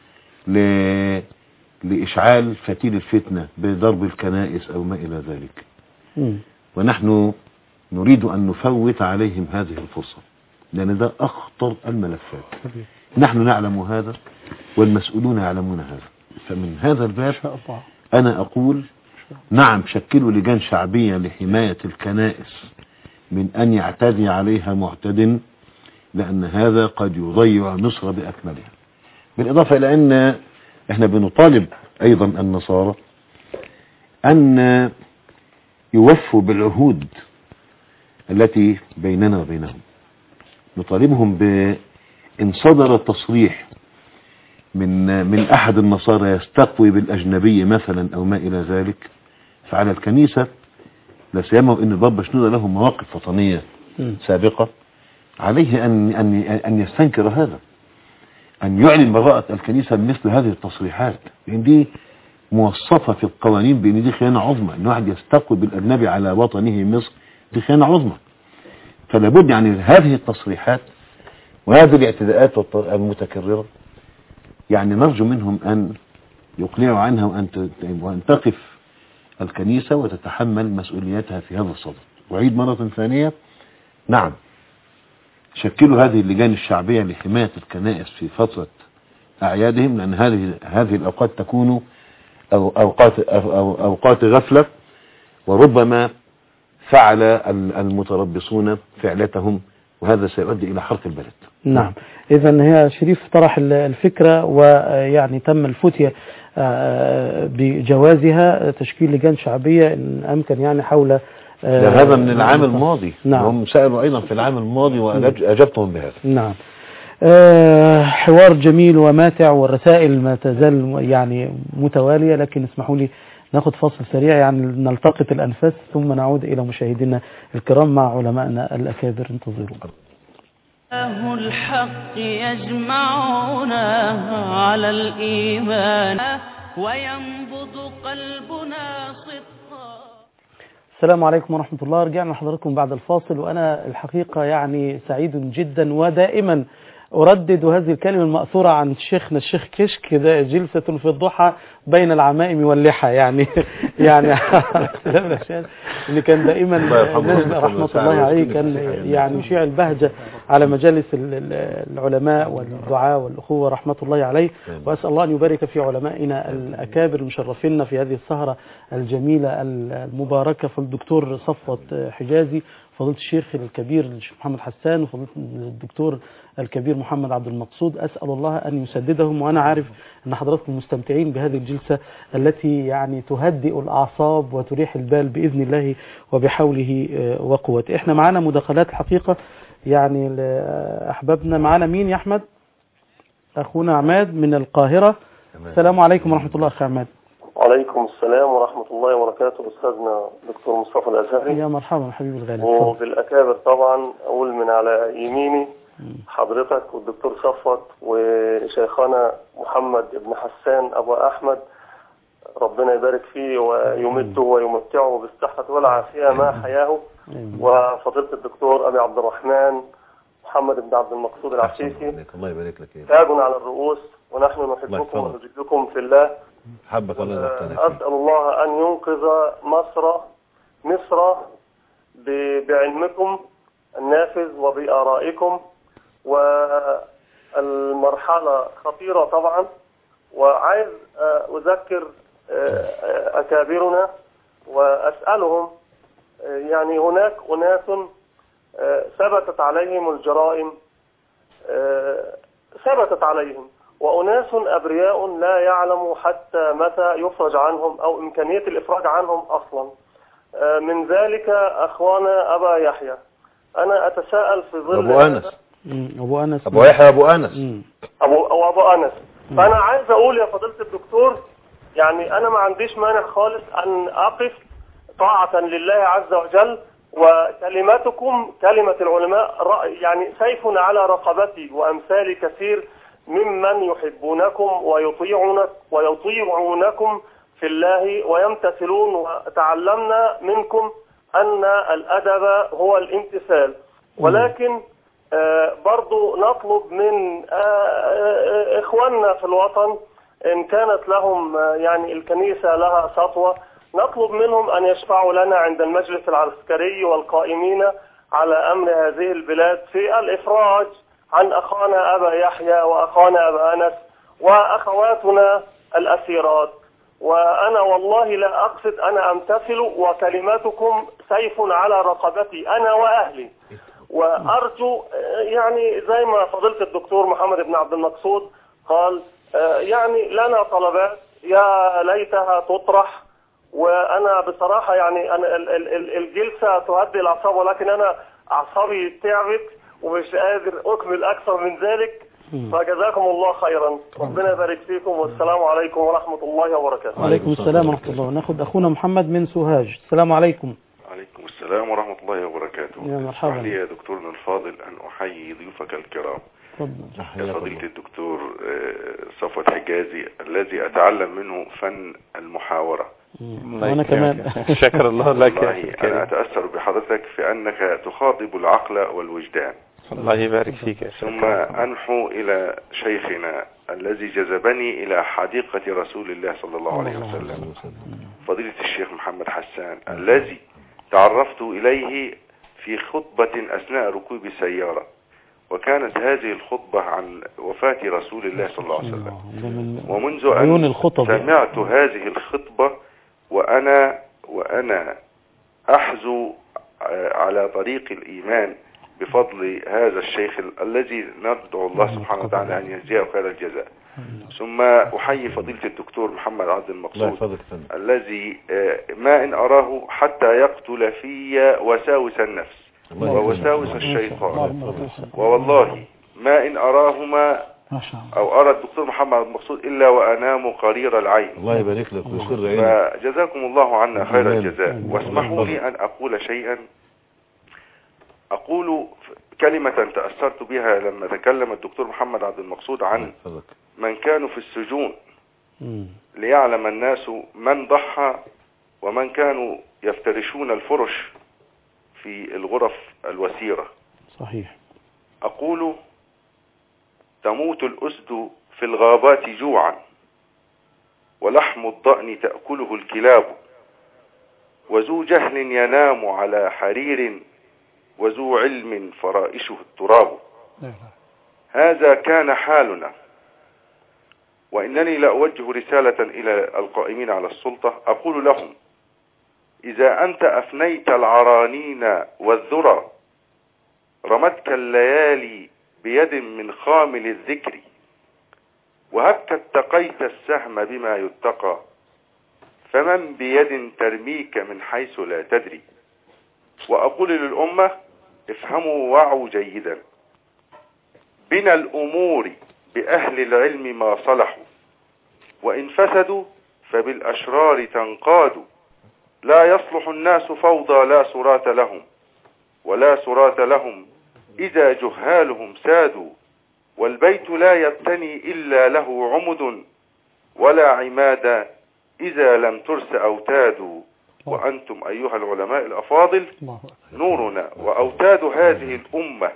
لإشعال فتيل الفتنة بضرب الكنائس أو ما إلى ذلك. ونحن نريد أن نفوت عليهم هذه الفرصة، لأن ده أخطر الملفات. نحن نعلم هذا والمسؤولون يعلمون هذا. فمن هذا الباب أنا أقول نعم، شكلوا لجان شعبية لحماية الكنائس من أن يعتدي عليها معتد، لأن هذا قد يضيع مصر بأكملها. بالإضافة إلى أن احنا بنطالب أيضا النصارى أن يوفوا بالعهود التي بيننا وبينهم. نطالبهم بإن صدر تصريح من أحد النصارى يستقوي بالأجنبية مثلا أو ما إلى ذلك، فعلى الكنيسة لا سيما وإن البابا شنودة له مواقف وطنية سابقة، عليه أن يستنكر هذا، أن يعلن براءة الكنيسة مثل هذه التصريحات، لأن دي موصفة في القوانين بأن دي خيانة عظمى. أن واحد يستقوي بالأجنبي على وطنه مصر دي خيانة عظمى. فلا بد يعني هذه التصريحات وهذه الاعتداءات المتكررة يعني نرجو منهم أن يقلعوا عنها وأن تقف الكنيسة وتتحمل مسؤولياتها في هذا الصدد. وعيد مرة ثانية، نعم شكلوا هذه اللجان الشعبية لحماية الكنائس في فترة أعيادهم، لأن هذه الأوقات تكون أوقات غفلة، وربما فعل المتربصون فعلتهم، وهذا سيؤدي إلى حرق البلد. نعم، إذن هي شريف طرح الفكرة ويعني تم الفتية بجوازها تشكيل لجان شعبية إن أمكن يعني حول هذا من العام الماضي. نعم. هم سألوا أيضا في العام الماضي وأجبتهم بهذا. نعم. حوار جميل وماتع، والرسائل ما تزال يعني متوالية، لكن اسمحوا لي ناخد فاصل سريع يعني نلتقط الأنفاس ثم نعود إلى مشاهدينا الكرام مع علمائنا الأكابر. انتظروا. الحق يجمعنا على الإيمان وينبض قلبنا صدقا. السلام عليكم ورحمة الله. رجعنا لحضراتكم بعد الفاصل، وأنا الحقيقة يعني سعيد جدا، ودائما أردد هذه الكلمة المأثورة عن شيخنا الشيخ كشك، جلسة في الضحى بين العمائم واللحى، يعني اختلاف الأشياء اللي كان دائما نجد رحمة الله عليه كان يعني يشيع البهجة على مجالس العلماء والدعاء والأخوة رحمة الله عليه. وأسأل الله أن يبارك في علمائنا الأكابر المشرفين في هذه السهرة الجميلة المباركة، فالدكتور صفوت حجازي، فضيلة الشيخ الكبير الشيخ محمد حسان، وفضيلة الدكتور الكبير محمد عبد المقصود. أسأل الله أن يسددهم، وأنا عارف أن حضراتكم مستمتعين بهذه الجلسة التي يعني تهدئ الأعصاب وتريح البال بإذن الله وبحوله وقوته. إحنا معنا مداخلات الحقيقة يعني لأحبابنا. معنا مين يا أحمد؟ أخونا عماد من القاهرة. السلام عليكم ورحمة الله أخي عماد. وعليكم السلام ورحمة الله وبركاته. أستاذنا دكتور مصطفى الأزهري. يا مرحبا حبيبي الغالي. وبالأكابر طبعا أقول من على يميني حضرتك والدكتور صفوت وشيخنا محمد بن حسان أبو أحمد، ربنا يبارك فيه ويمده ويمتعه بالصحة والعافية ما حياه، وفضيلة الدكتور أبي عبد الرحمن محمد بن عبد المقصود العفيفي، الله يبارك لك. تاج على الرؤوس، ونحن نحبكم ونجدكم في الله. حبك الله. أسأل الله أن ينقذ مصر بعلمكم النافذ وبآرائكم، والمرحلة خطيرة طبعا، وعايز أذكر أكابرنا وأسألهم، يعني هناك أناس ثبتت عليهم الجرائم، ثبتت عليهم، وأناس أبرياء لا يعلموا حتى متى يفرج عنهم أو إمكانية الإفراج عنهم أصلا. من ذلك أخوانا أبا يحيى. أنا أتساءل في ظل أبو أنس أبو يحيى أبو أنس أبو أنس. فأنا عايز أقول يا فضيلة الدكتور، يعني أنا ما عنديش مانع خالص أن أقف طاعة لله عز وجل، وكلماتكم كلمة العلماء يعني سيف على رقبتي وأمثال كثير ممن يحبونكم ويطيعونكم في الله ويمتثلون، وتعلمنا منكم أن الأدب هو الامتثال. ولكن برضو نطلب من إخواننا في الوطن إن كانت لهم يعني الكنيسة لها سطوة، نطلب منهم أن يشفعوا لنا عند المجلس العسكري والقائمين على أمر هذه البلاد في الإفراج عن أخانا أبا يحيى وأخانا أبا أنس وأخواتنا الأسيرات. وأنا والله لا أقصد، أنا أمتثل، وكلماتكم سيف على رقبتي أنا وأهلي. وأرجو يعني زي ما فضيلة الدكتور محمد بن عبد المقصود قال يعني لنا طلبات يا ليتها تطرح. وأنا بصراحة يعني أنا الجلسة تهدي الأعصاب، ولكن أنا أعصابي تعبت ومش قادر أكمل أكثر من ذلك. فجزاكم الله خيرا، ربنا يبارك فيكم، والسلام عليكم ورحمة الله وبركاته. وعليكم السلام ورحمة الله. ناخد أخونا محمد من سوهاج. السلام عليكم. عليكم السلام ورحمة الله وبركاته. يا مرحبا. اسمح لي يا دكتورنا الفاضل أن أحيي ضيوفك الكرام يا فضيلة الدكتور صفوت حجازي الذي أتعلم منه فن المحاورة. وأنا كمان شكر الله لك. أنا أتأثر بحضرتك في أنك تخاطب العقل والوجدان. الله يبارك فيك. ثم أنحو إلى شيخنا الذي جذبني إلى حديقة رسول الله صلى الله عليه وسلم، فضيلة الشيخ محمد حسان، الذي تعرفت إليه في خطبة أثناء ركوب سيارة، وكانت هذه الخطبة عن وفاة رسول الله صلى الله عليه وسلم. ومنذ أن سمعت هذه الخطبة وأنا أحزو على طريق الإيمان بفضل هذا الشيخ الذي ندعو الله سبحانه وتعالى أن يجزيه خير الجزاء. ثم أحيي فضيلة الدكتور محمد عبد المقصود الذي ما إن أراه حتى يقتل في وساوس النفس ووساوس الشيطان، ووالله ما إن أراهما أو أرى الدكتور محمد عبد المقصود إلا وأنام قرير العين. الله يبارك لك ويسر عينك. فجزاكم الله عنا خير الجزاء. واسمحوا لي أن أقول شيئا، أقول كلمة تأثرت بها لما تكلم الدكتور محمد عبد المقصود عن من كانوا في السجون ليعلم الناس من ضحى ومن كانوا يفترشون الفرش في الغرف الوسيرة. صحيح. أقول تموت الأسد في الغابات جوعا، ولحم الضأن تأكله الكلاب، وذو جهل ينام على حرير، وذو علم فرائشه التراب. هذا كان حالنا. وإنني لأوجه رسالة إلى القائمين على السلطة، أقول لهم: إذا أنت أفنيت العرانين والذرى، رمتك الليالي بيد من خامل الذكر، وهبك اتقيت السهم بما يتقى، فمن بيد ترميك من حيث لا تدري. وأقول للأمة: افهموا وعوا جيدا، بنا الأمور بأهل العلم ما صلحوا، وإن فسدوا فبالأشرار تنقادوا. لا يصلح الناس فوضى لا سرات لهم، ولا سرات لهم إذا جهالهم سادوا. والبيت لا يبتني إلا له عمد، ولا عماد إذا لم ترس أوتاد. وأنتم أيها العلماء الأفاضل نورنا وأوتاد هذه الأمة،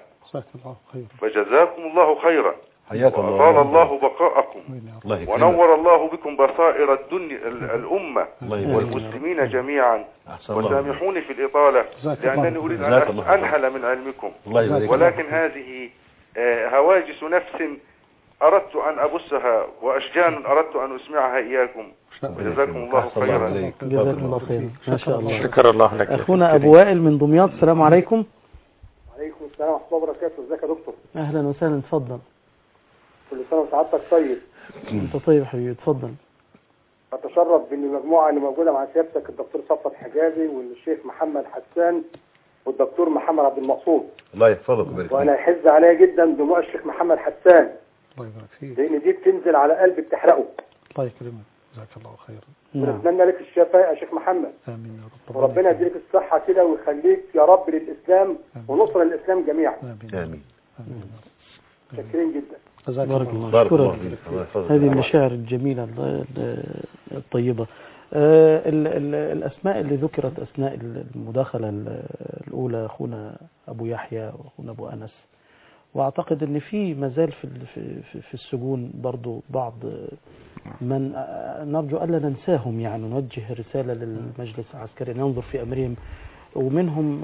فجزاكم الله خيرا، وأطال الله بقاءكم، ونور الله بكم بصائر الأمة والمسلمين جميعا. وسامحوني في الإطالة لأنني أريد أن أنهل من علمكم، ولكن هذه هواجس نفس أردت أن أبثها، وأشجان أردت أن أسمعها إياكم. جزاكم الله خيرا. جزاكم الله خيرا. ما شاء الله. شكر الله لك. أخونا أبو وائل من دمياط. السلام عليكم. وعليكم السلام ورحمة الله وبركاته. ازيك يا دكتور؟ أهلا وسهلا. اتفضل. كل سنة وسعادتك طيب. أنت طيب حبيبي. اتفضل. أتشرف بأن المجموعة اللي موجودة مع سيادتك الدكتور صفوت حجازي والشيخ محمد حسان والدكتور محمد عبد المقصود. الله يحفظك ويبارك فيك. وأنا يحز عليا جدا دموع الشيخ محمد حسان. الله يبارك فيك. لأن دي بتنزل على قلبي بتحرقه. الله يكرمك. جزاك الله خيرا. ونتمنى لك الشفاء يا شيخ محمد. آمين يا رب. وربنا يديك الصحة كده ويخليك يا رب للإسلام ونصر الإسلام جميعا. آمين. شاكرين جدا. بارك الله فيك. هذه المشاعر الجميلة الطيبة. الأسماء اللي ذكرت أثناء المداخلة الأولى، أخونا أبو يحيى وأخونا أبو أنس، وأعتقد أن في مازال في السجون برضو بعض من نرجو ألا ننساهم، يعني نوجه رسالة للمجلس العسكري أن ينظر في أمرهم، ومنهم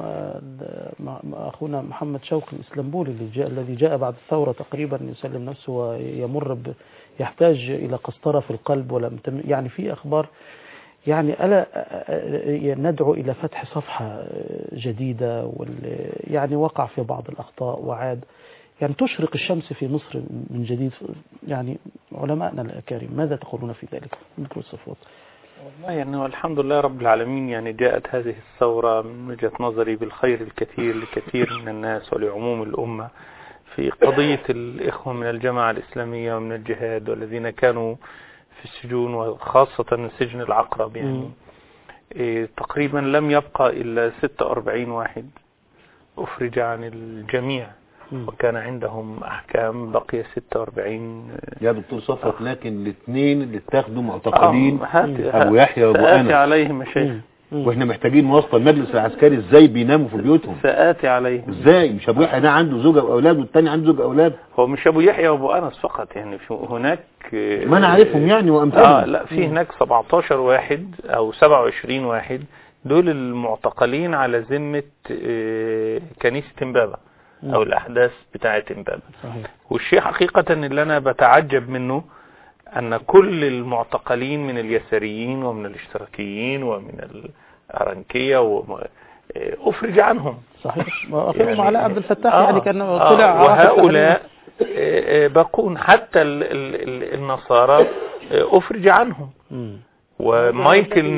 أخونا محمد شوقي الإسلامبولي الذي جاء بعد الثورة تقريبا يسلم نفسه ويمر يحتاج إلى قسطرة في القلب، يعني في أخبار يعني ألا ندعو إلى فتح صفحة جديدة يعني وقع في بعض الأخطاء وعاد يعني تشرق الشمس في مصر من جديد. يعني علماءنا الأكارم ماذا تقولون في ذلك؟ دكتور صفوت. والله يعني الحمد لله رب العالمين، يعني جاءت هذه الثورة من وجهة نظري بالخير الكثير لكثير من الناس ولعموم الأمة في قضية الإخوة من الجماعة الإسلامية ومن الجهاد والذين كانوا في السجون، وخاصة سجن العقرب. يعني تقريبا لم يبقى إلا 46 واحد أفرج عن الجميع وكان عندهم أحكام، بقي 46 يا دكتور صفوت. لكن الاثنين اللي اتاخدوا معتقلين أبو يحيى وأبو أنس عليهم مشايخ، واحنا محتاجين واسطة المجلس العسكري ازاي بيناموا في بيوتهم. سآتي عليهم ازاي مش ابو يحيى ده عنده زوجة واولاد والتاني عنده زوجة واولاد؟ هو مش ابو يحيى وابو انس فقط، يعني هناك ما انا عارفهم يعني وامثالهم. لا في هناك 17 واحد او 27 واحد دول المعتقلين على ذمة كنيسة امبابة او الاحداث بتاعة امبابة. والشيء حقيقة اللي انا بتعجب منه أن كل المعتقلين من اليساريين ومن الاشتراكيين ومن الأرنكية أفرج عنهم. صحيح. وأخيرهم على عبد الفتاح يعني كان طلع وهؤلاء بقون حتى النصارى أفرج عنهم. ومايكل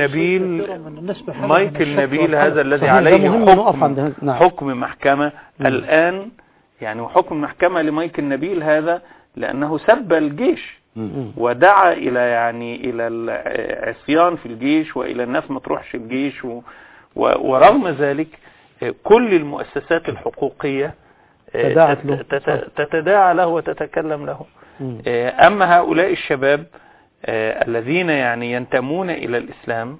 نبيل هذا الذي عليه حكم محكمة الآن، يعني وحكم محكمة لمايكل نبيل هذا لأنه سب الجيش ودعا إلى العصيان في الجيش وإلى الناس ما تروحش الجيش ورغم ذلك كل المؤسسات الحقوقية تتداعى له وتتكلم له. أما هؤلاء الشباب الذين يعني ينتمون إلى الإسلام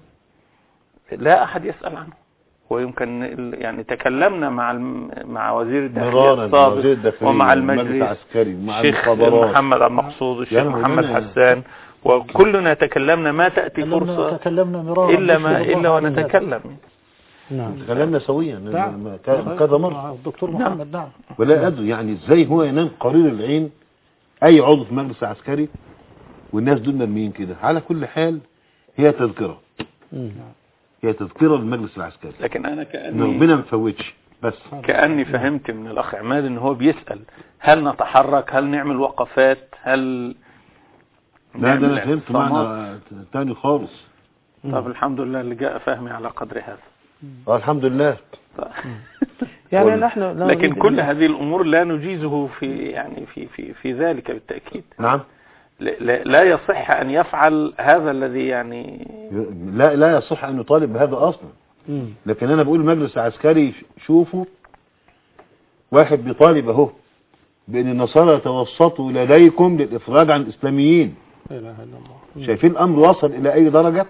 لا أحد يسأل عنه. ويمكن يعني تكلمنا مع وزير الداخلية السابق ومع المجلس الشيخ محمد عبد المقصود الشيخ محمد حسان، وكلنا تكلمنا ما تأتي فرصة إلا ونتكلم. نعم تكلمنا سويا كذا مرة الدكتور محمد. نعم ولا أدري يعني إزاي هو ينام قرير العين أي عضو في مجلس عسكري والناس دول مرميين كده. على كل حال هي تذكرة، هي تذكرة للمجلس العسكري، لكن أنا كأني ربنا ما فوتش بس كأني فهمت من الأخ عماد إن هو بيسأل هل نتحرك، هل نعمل وقفات، هل لا ده أنا فهمت معنى تاني خالص. طب الحمد لله اللي جاء فهمي على قدر هذا. الحمد لله. يعني نحن لكن كل هذه الأمور لا نجيزه في ذلك بالتأكيد. نعم لا يصح أن يفعل هذا الذي يعني لا يصح أن يطالب بهذا أصلا. لكن أنا بقول المجلس العسكري شوفوا واحد بيطالب اهو بأن النصارى يتوسطوا لديكم للإفراج عن الإسلاميين. شايفين الأمر وصل إلى أي درجة؟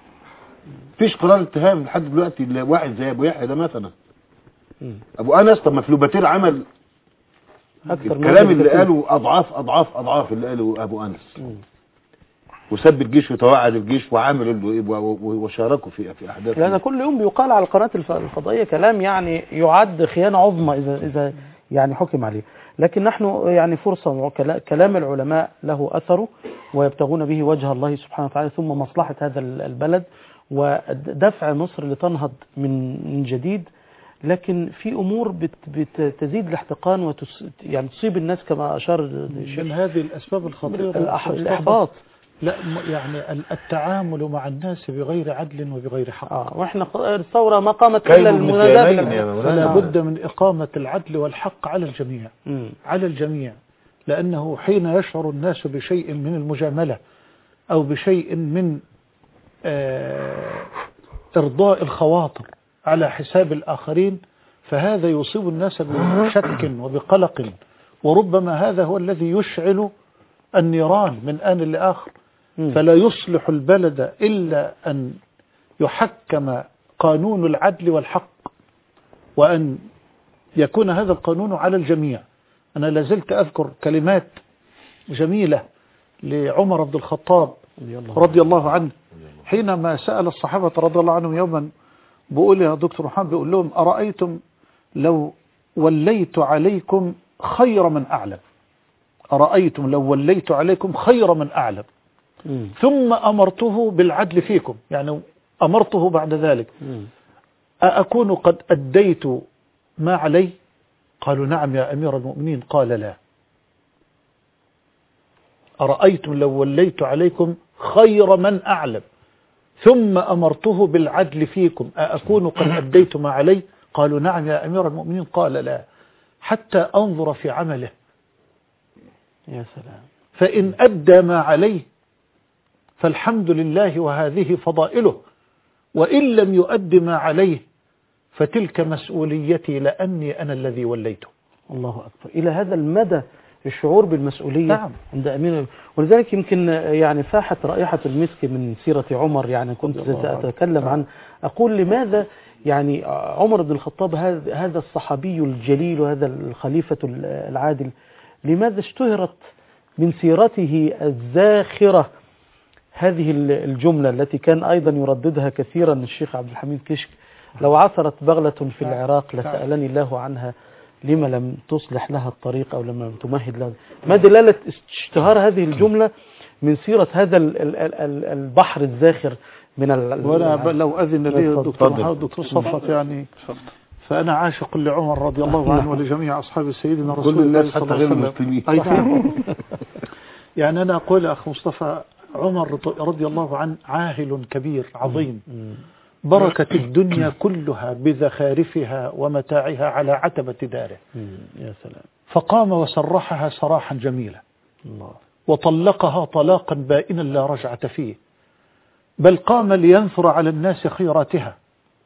فيش قرار اتهام لحد دلوقتي واحد زي أبو يحيى ده مثلا. أبو أنس طب ما فلوباتير عمل الكلام اللي قاله أضعاف اللي قاله أبو أنس، وسب الجيش وتوعد الجيش وعامل وشاركوا في أحداث. لأن كل يوم بيقال على القناة الفضائية كلام يعني يعد خيانة عظمى إذا يعني حكم عليه. لكن نحن يعني فرصة كلام العلماء له أثره ويبتغون به وجه الله سبحانه وتعالى ثم مصلحة هذا البلد ودفع مصر لتنهض من جديد. لكن في أمور بتزيد الاحتقان يعني تصيب الناس كما أشار من هذه الأسباب الخطيرة الإحباط. لا يعني التعامل مع الناس بغير عدل وبغير حق. واحنا الثورة ما قامت إلا المناداة، فلا بد من إقامة العدل والحق على الجميع. على الجميع، لأنه حين يشعر الناس بشيء من المجاملة أو بشيء من إرضاء الخواطر على حساب الآخرين فهذا يصيب الناس بشك وبقلق، وربما هذا هو الذي يشعل النيران من آن لآخر. فلا يصلح البلد إلا أن يحكم قانون العدل والحق، وأن يكون هذا القانون على الجميع. أنا لازلت أذكر كلمات جميلة لعمر بن الخطاب رضي الله عنه حينما سأل الصحابة رضي الله عنهم يوما، بقول يا دكتور محمد، بيقول لهم أرأيتم لو وليت عليكم خير من أعلم، أرأيتم لو وليت عليكم خير من أعلم، ثم أمرته بالعدل فيكم، يعني أمرته بعد ذلك أأكون قد أديت ما علي؟ قالوا نعم يا أمير المؤمنين. قال لا، أرأيتم لو وليت عليكم خير من أعلم ثم أمرته بالعدل فيكم أأكون قد أديت ما علي؟ قالوا نعم يا أمير المؤمنين. قال لا، حتى أنظر في عمله. يا سلام. فإن أدى ما عليه فالحمد لله وهذه فضائله، وإن لم يؤد ما عليه فتلك مسؤوليتي لأني أنا الذي وليته. الله أكبر. إلى هذا المدى الشعور بالمسؤولية. نعم. عند أمين. ولذلك يمكن يعني فاحت رائحة المسك من سيرة عمر. يعني كنت سأتكلم عن أقول لماذا يعني عمر بن الخطاب هذا الصحابي الجليل وهذا الخليفة العادل لماذا اشتهرت من سيرته الزاخرة هذه الجملة التي كان أيضا يرددها كثيرا الشيخ عبد الحميد كشك: لو عثرت بغلة في العراق لسألني الله عنها لما لم تصلح لها الطريق أو لما لم تمهد لها. ما دلالة اشتهار هذه الجملة من سيرة هذا البحر الزاخر من وأنا لو أذن لي الدكتور صفت يعني فأنا عاشق لعمر رضي الله عنه ولجميع أصحاب سيدنا رسول الله صلى الله عليه وسلم. يعني أنا أقول أخ مصطفى عمر رضي الله عنه عاهل كبير عظيم، بركة الدنيا كلها بزخارفها ومتاعها على عتبة داره. يا سلام. فقام وسرحها سراحا جميلا وطلقها طلاقا بائنا لا رجعة فيه، بل قام لينثر على الناس خيراتها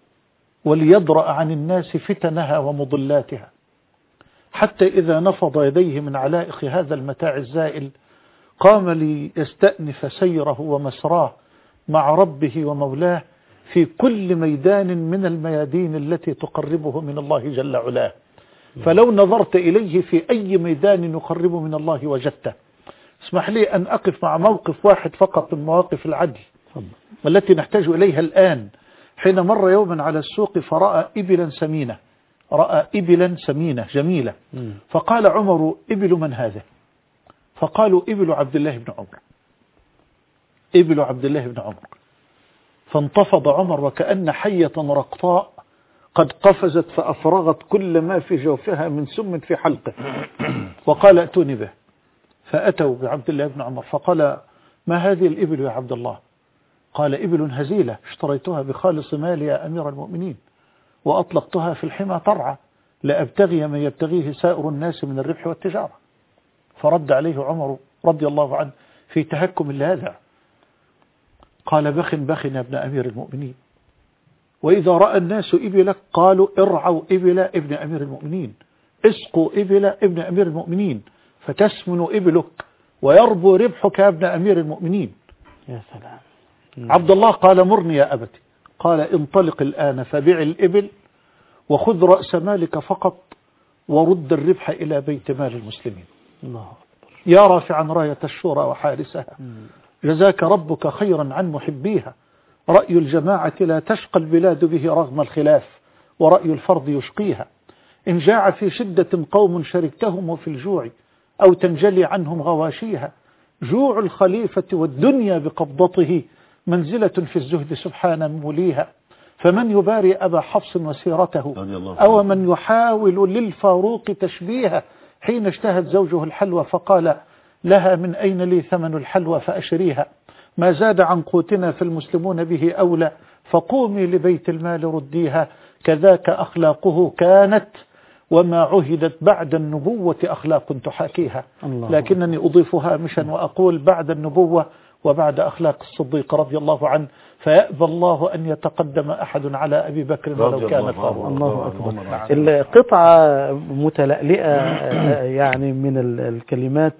وليدرأ عن الناس فتنها ومضلاتها، حتى إذا نفض يديه من علائق هذا المتاع الزائل قام ليستأنف سيره ومسراه مع ربه ومولاه في كل ميدان من الميادين التي تقربه من الله جل علاه. فلو نظرت إليه في أي ميدان يقرب من الله وجدته. اسمح لي أن أقف مع موقف واحد فقط من مواقف العدل والتي نحتاج إليها الآن. حين مر يوما على السوق فرأى إبلا سمينة، رأى إبلا سمينة جميلة، فقال عمر: إبل من هذا؟ فقالوا: إبل عبد الله بن عمر، إبل عبد الله بن عمر. فانتفض عمر وكأن حية رقطاء قد قفزت فأفرغت كل ما في جوفها من سم في حلقه، وقال: ائتوني به. فأتوا بعبد الله بن عمر فقال: ما هذه الإبل يا عبد الله؟ قال: إبل هزيلة اشتريتها بخالص مالي يا أمير المؤمنين، وأطلقتها في الحمى ترعى لأبتغي ما يبتغيه سائر الناس من الربح والتجارة. فرد عليه عمر رضي الله عنه في تهكم اللاذع قال: بخ بخ يا ابن أمير المؤمنين، وإذا رأى الناس إبلك قالوا: ارعوا إبل ابن أمير المؤمنين، اسقوا إبل ابن أمير المؤمنين، فتسمن إبلك ويربو ربحك يا ابن أمير المؤمنين. يا سلام. عبد الله قال: مرني يا أبتي. قال: انطلق الآن فبيع الإبل وخذ رأس مالك فقط ورد الربح إلى بيت مال المسلمين. الله. يا رافعا راية الشورى وحارسها، جزاك ربك خيرا عن محبيها، رأي الجماعة لا تشقى البلاد به رغم الخلاف، ورأي الفرد يشقيها. إن جاع في شدة قوم شركتهم في الجوع، أو تنجلي عنهم غواشيها. جوع الخليفة والدنيا بقبضته منزلة في الزهد سبحان موليها. فمن يباري أبا حفص وسيرته، أو من يحاول للفاروق تشبيها، حين اشتهت زوجه الحلوى فقال لها: من أين لي ثمن الحلوى فأشريها؟ ما زاد عن قوتنا فالمسلمون به أولى، فقومي لبيت المال رديها. كذاك أخلاقه كانت، وما عهدت بعد النبوة أخلاق تحاكيها. لكنني أضيف هامشا وأقول: بعد النبوة وبعد أخلاق الصديق رضي الله عنه، فيأبى الله أن يتقدم أحد على أبي بكر ولو كان فاروق. الله أكبر. القطعة متلألئة يعني من الكلمات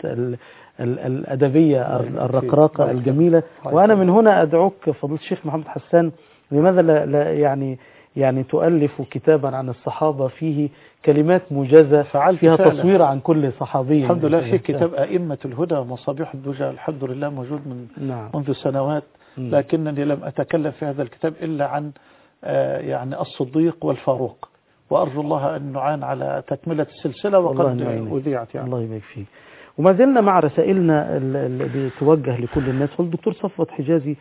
الأدبية الرقراقة الجميلة. وأنا من هنا أدعوك فضيلة الشيخ محمد حسان، لماذا لا يعني تؤلف كتابا عن الصحابة فيه كلمات موجزة فيها تصوير عن كل صحابي؟ الحمد لله في كتاب أئمة الهدى ومصابيح الدجى الحمد لله موجود منذ سنوات، لكنني لم أتكلم في هذا الكتاب إلا عن يعني الصديق والفاروق، وأرجو الله أن نعان على تكملة السلسلة وقد أذيعت. الله يبارك فيك. وما زلنا مع رسائلنا اللي توجه لكل الناس. والدكتور صفوت حجازي،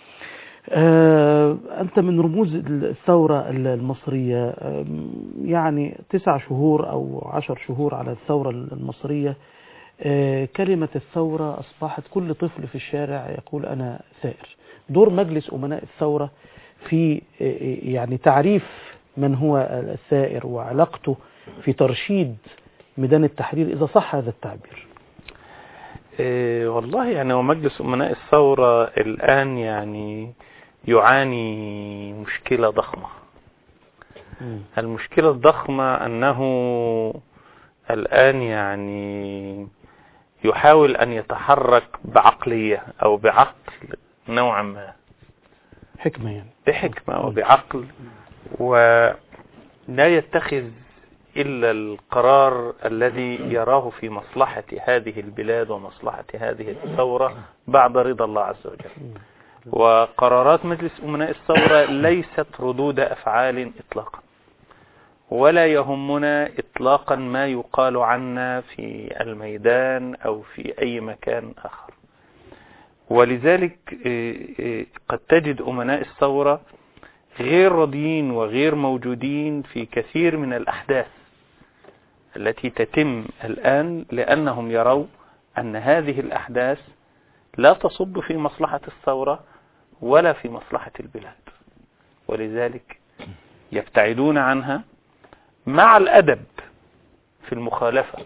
أنت من رموز الثورة المصرية، يعني 9 شهور أو 10 شهور على الثورة المصرية، كلمة الثورة أصبحت كل طفل في الشارع يقول أنا ثائر. دور مجلس أمناء الثورة في يعني تعريف من هو الثائر وعلاقته في ترشيد ميدان التحرير، إذا صح هذا التعبير. والله يعني ومجلس أمناء الثورة الآن يعني يعاني مشكلة ضخمة. المشكلة الضخمة أنه الآن يعني يحاول أن يتحرك بعقلية أو بعقل نوعا ما، حكمة يعني بحكمة وبعقل، ولا يتخذ إلا القرار الذي يراه في مصلحة هذه البلاد ومصلحة هذه الثورة بعد رضا الله عز وجل. وقرارات مجلس أمناء الثورة ليست ردود أفعال إطلاقا، ولا يهمنا إطلاقا ما يقال عنا في الميدان أو في أي مكان آخر. ولذلك قد تجد أمناء الثورة غير راضيين وغير موجودين في كثير من الأحداث التي تتم الآن، لأنهم يروا أن هذه الأحداث لا تصب في مصلحة الثورة ولا في مصلحة البلاد، ولذلك يبتعدون عنها مع الأدب في المخالفة.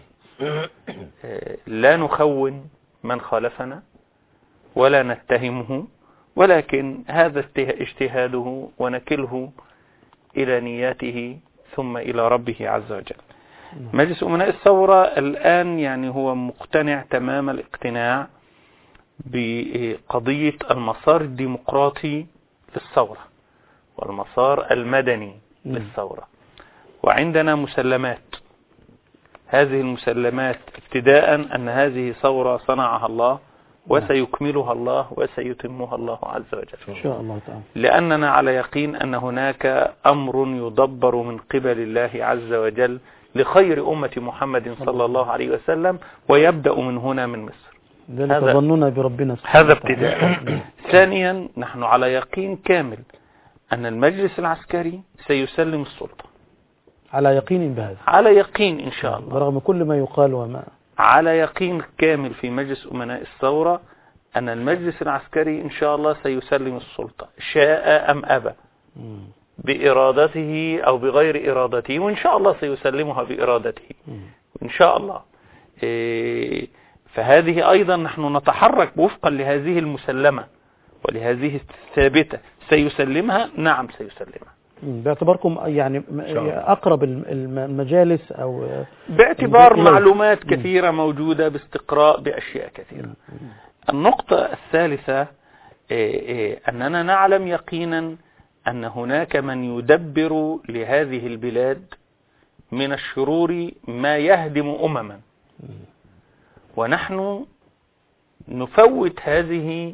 لا نخون من خالفنا ولا نتهمه، ولكن هذا اجتهاده ونكله إلى نياته ثم إلى ربه عز وجل. مجلس أمناء الثورة الآن يعني هو مقتنع تمام الاقتناع بقضية المسار الديمقراطي للثورة والمسار المدني للثورة، وعندنا مسلمات. هذه المسلمات ابتداء أن هذه ثورة صنعها الله وسيكملها الله وسيتمها الله عز وجل إن شاء الله تعالى، لأننا على يقين أن هناك أمر يدبر من قبل الله عز وجل لخير أمة محمد صلى الله عليه وسلم، ويبدأ من هنا من مصر. هذا ظننا بربنا هذا ابتداء. ثانيا نحن على يقين كامل أن المجلس العسكري سيسلم السلطة. على يقين بهذا، على يقين إن شاء الله، برغم كل ما يقال وما، على يقين كامل في مجلس أمناء الثورة أن المجلس العسكري إن شاء الله سيسلم السلطة، شاء أم أبى، بإرادته أو بغير إرادته، وإن شاء الله سيسلمها بإرادته إن شاء الله. فهذه أيضا نحن نتحرك وفقا لهذه المسلمة ولهذه الثابتة. سيسلمها؟ نعم سيسلمها. باعتباركم يعني أقرب المجالس أو باعتبار معلومات كثيرة موجودة باستقراء بأشياء كثيرة. النقطة الثالثة أننا نعلم يقينا أن هناك من يدبر لهذه البلاد من الشرور ما يهدم أمما، ونحن نفوت هذه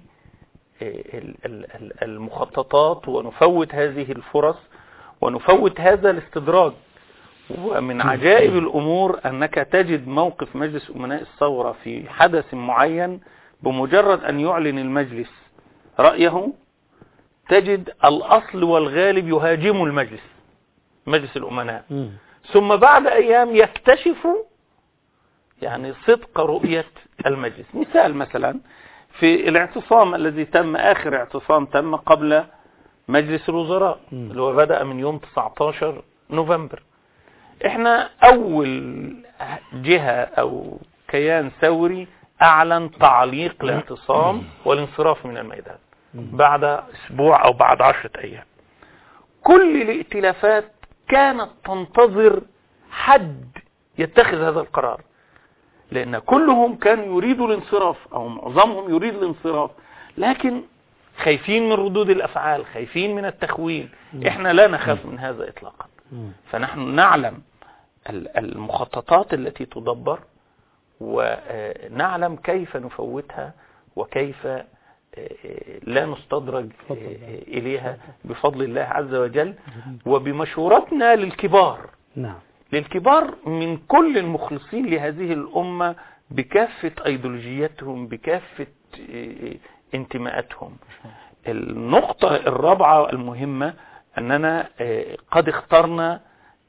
المخططات ونفوت هذه الفرص ونفوت هذا الاستدراج. ومن عجائب الأمور أنك تجد موقف مجلس أمناء الثورة في حدث معين، بمجرد أن يعلن المجلس رأيه تجد الأصل والغالب يهاجم المجلس، مجلس الأمناء، ثم بعد أيام يكتشف يعني صدق رؤية المجلس. مثال مثلا في الاعتصام الذي تم، آخر اعتصام تم قبل مجلس الوزراء اللي هو بدأ من يوم 19 نوفمبر. احنا أول جهة أو كيان ثوري أعلن تعليق الاعتصام والانصراف من الميدان بعد أسبوع أو بعد 10 أيام. كل الائتلافات كانت تنتظر حد يتخذ هذا القرار، لأن كلهم كانوا يريدوا الانصراف أو معظمهم يريد الانصراف، لكن خايفين من ردود الأفعال، خايفين من التخوين. احنا لا نخاف من هذا إطلاقا. فنحن نعلم المخططات التي تدبر، ونعلم كيف نفوتها وكيف لا نستدرج إليها بفضل الله عز وجل، وبمشورتنا للكبار. نعم، للكبار من كل المخلصين لهذه الأمة بكافة أيديولوجياتهم، بكافة انتماءاتهم. النقطة الرابعة المهمة أننا قد اخترنا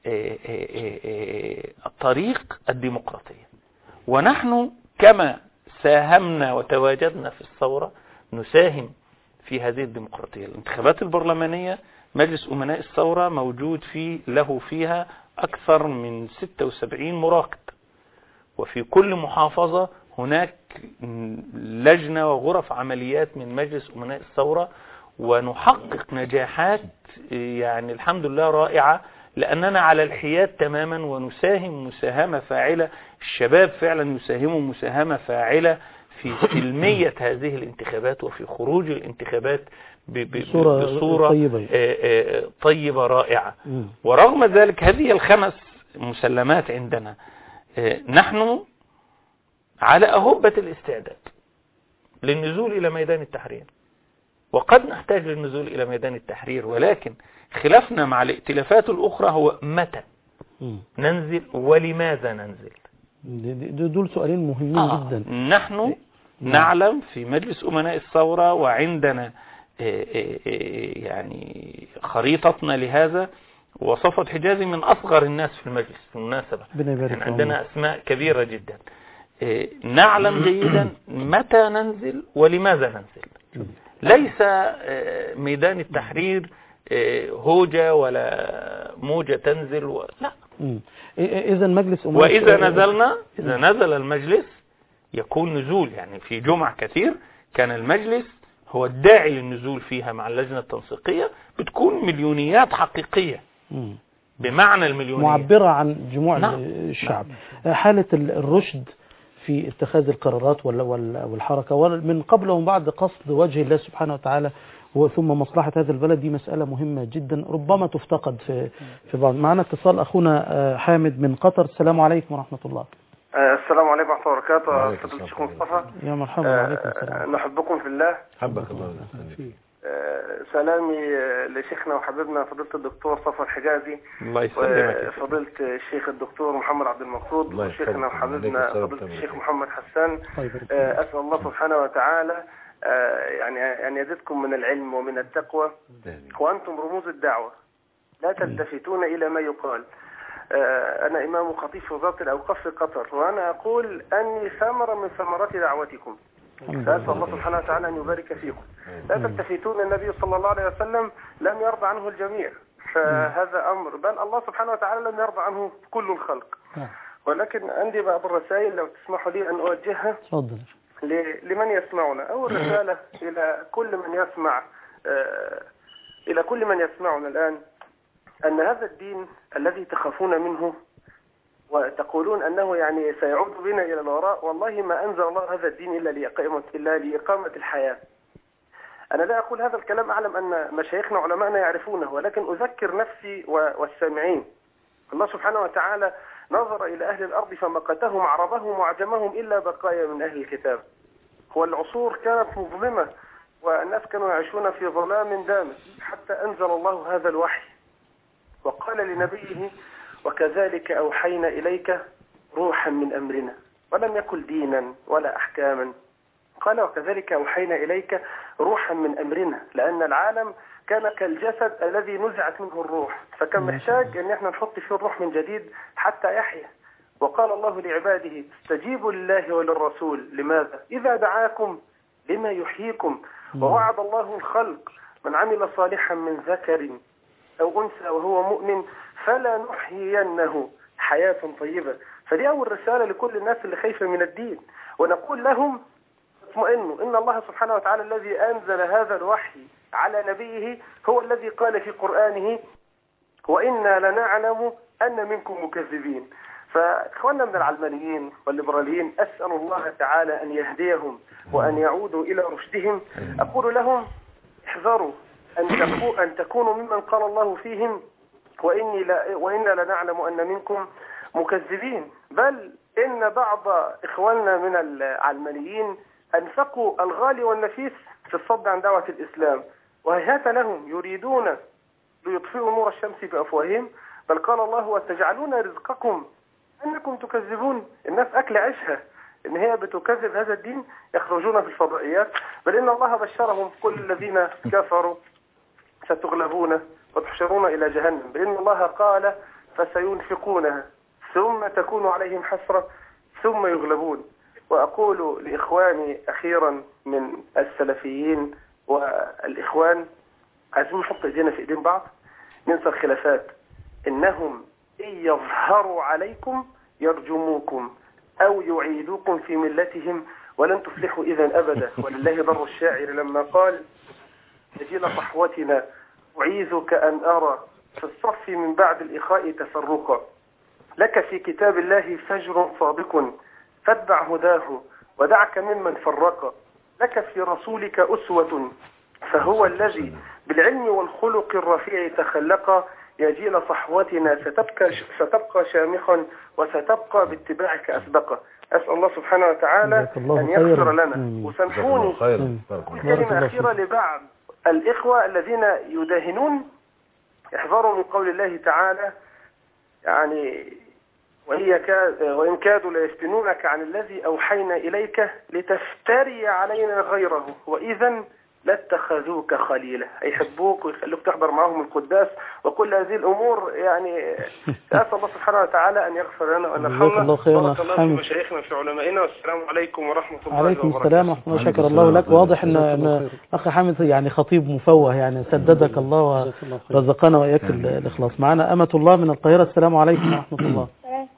طريق الديمقراطية، ونحن كما ساهمنا وتواجدنا في الثورة نساهم في هذه الديمقراطية. الانتخابات البرلمانية مجلس أمناء الثورة موجود له فيها أكثر من 76 مراقب، وفي كل محافظة هناك لجنة وغرف عمليات من مجلس أمناء الثورة، ونحقق نجاحات يعني الحمد لله رائعة، لأننا على الحياد تماما ونساهم مساهمة فاعلة. الشباب فعلا يساهموا مساهمة فاعلة في سلمية هذه الانتخابات وفي خروج الانتخابات بصورة طيبة رائعة. ورغم ذلك هذه الخمس مسلمات عندنا، نحن على أهبة الاستعداد للنزول إلى ميدان التحرير، وقد نحتاج للنزول إلى ميدان التحرير، ولكن خلافنا مع الائتلافات الأخرى هو متى ننزل ولماذا ننزل. دول سؤالين مهمين جدا. نحن نعلم في مجلس أمناء الثورة وعندنا يعني خريطتنا لهذا، وصفوت حجازي من أصغر الناس في المجلس بالمناسبة، يعني عندنا أسماء كبيرة جدا. نعلم جيدا متى ننزل ولماذا ننزل. ليس ميدان التحرير هوجة ولا موجة تنزل لا. إذا مجلس وإذا نزلنا، إذا نزل المجلس يكون نزول، يعني في جمع كثير كان المجلس هو الداعي للنزول فيها مع اللجنة التنسيقية، بتكون مليونيات حقيقية بمعنى المليونية معبرة عن جموع الشعب. حالة الرشد في اتخاذ القرارات والحركة ومن قبل ومن بعد قصد وجه الله سبحانه وتعالى ثم مصلحة هذا البلد، دي مسألة مهمة جدا ربما تفتقد في بعض. معنا اتصال أخونا حامد من قطر. السلام عليكم ورحمة الله. السلام عليكم ورحمة الله وبركاته. فضيلة الشيخ مصطفى، يا مرحبا وعليكم السلام. نحبكم في الله. حبك الله. سلامي لشيخنا وحبيبنا فضيلة الدكتور صفوت الحجازي، الله يسلمك، وفضيلة الشيخ الدكتور محمد عبد المقصود، وشيخنا وحبيبنا فضيلة الشيخ محمد حسان. أسأل الله سبحانه وتعالى يعني أن يزدكم من العلم ومن التقوى، وأنتم رموز الدعوة لا تلتفتون إلى ما يقال. أنا إمام خطيب في وزارة الأوقاف في قطر، وأنا أقول أني ثمرة من ثمرات دعوتكم، فأسأل الله سبحانه وتعالى أن يبارك فيكم. لا تلتفتون، النبي صلى الله عليه وسلم لم يرضى عنه الجميع، فهذا أمر بل الله سبحانه وتعالى لم يرضى عنه كل الخلق. ولكن عندي بعض الرسائل لو تسمحوا لي أن أوجهها لمن يسمعنا. أول رسالة إلى كل من يسمع، إلى كل من يسمعنا الآن، أن هذا الدين الذي تخافون منه وتقولون أنه يعني سيعود بنا إلى الوراء، والله ما أنزل الله هذا الدين إلا لإقامة الحياة. أنا لا أقول هذا الكلام، أعلم أن مشايخنا وعلماءنا يعرفونه، ولكن أذكر نفسي والسامعين. الله سبحانه وتعالى نظر إلى أهل الأرض فمقتهم عربهم وعجمهم إلا بقايا من أهل الكتاب. والعصور كانت مظلمة والناس كانوا يعيشون في ظلام دامس حتى أنزل الله هذا الوحي وقال لنبيه: وكذلك أوحينا إليك روحا من أمرنا. ولم يقل دينا ولا أحكاما، قال: وكذلك أوحينا إليك روحا من أمرنا، لأن العالم كان كالجسد الذي نزعت منه الروح، فكان محتاج أن احنا نحط فيه الروح من جديد حتى يحيا. وقال الله لعباده: استجيبوا لله وللرسول. لماذا؟ إذا دعاكم لما يحييكم. ووعد الله الخلق: من عمل صالحا من ذكر أو أنثى وهو مؤمن فلا نحيينه حياة طيبة. فدي أول رسالة لكل الناس اللي خايفة من الدين، ونقول لهم: اطمئنوا، إن الله سبحانه وتعالى الذي أنزل هذا الوحي على نبيه هو الذي قال في قرآنه: وإنا لنعلم أن منكم مكذبين. فإخواننا من العلمانيين والليبراليين أسأل الله تعالى أن يهديهم وأن يعودوا إلى رشدهم. أقول لهم: احذروا أن تكونوا ممن قال الله فيهم: وإنا لنعلم أن منكم مكذبين. بل إن بعض إخواننا من العلمانيين أنفقوا الغالي والنفيس في الصد عن دعوة الإسلام، وهيهات لهم يريدون ليطفئوا نور الشمس بأفواههم. بل قال الله: وتجعلون رزقكم أنكم تكذبون. الناس أكل عيشها، ان هي بتكذب هذا الدين يخرجون في الفضائيات، بل ان الله بشرهم كل الذين كفروا ستغلبون وتحشرون الى جهنم، بل ان الله قال فسينفقونها ثم تكون عليهم حسرة ثم يغلبون. وأقول لإخواني أخيرا من السلفيين والإخوان، عايزين نحط إيدينا في إيدين بعض، ننسى الخلافات. إنهم إن يظهروا عليكم يرجموكم أو يعيدوكم في ملتهم ولن تفلحوا إذا أبدا. ولله ضر الشاعر لما قال يجيل صحوتنا أعيذك أن أرى في الصف من بعد الإخاء تفرقا، لك في كتاب الله فجر صادق فاتبع هداه ودعك ممن فرق، لك في رسولك أسوة فهو الذي بالعلم والخلق الرفيع تخلق، يا جيل صحوتنا ستبقى شامخا وستبقى باتباعك أسبقا. أسأل الله سبحانه وتعالى أن يغفر لنا. وسامحوني كلمة أخيرة لبعض الإخوة الذين يداهنون، احذروا من قول الله تعالى يعني وإن كادوا ليفتنونك عن الذي أوحينا إليك لتفتري علينا غيره وإذا لاتخذوك خليلا، يحبوك ويخلوك تحضر معهم القداس وكل هذه الأمور. يعني أسأل الله سبحانه وتعالى أن يغفر لنا وأن يرحمنا. بارك الله في مشايخنا في علمائنا، والسلام عليكم ورحمة الله وبركاته. عليكم السلام ورحمة الله. شكر الله لك. واضح أن أخ حامد يعني خطيب مفوه، يعني سددك الله ورزقنا وإياك الإخلاص. معنا أمة الله من القاهرة. السلام عليكم ورحمة الله.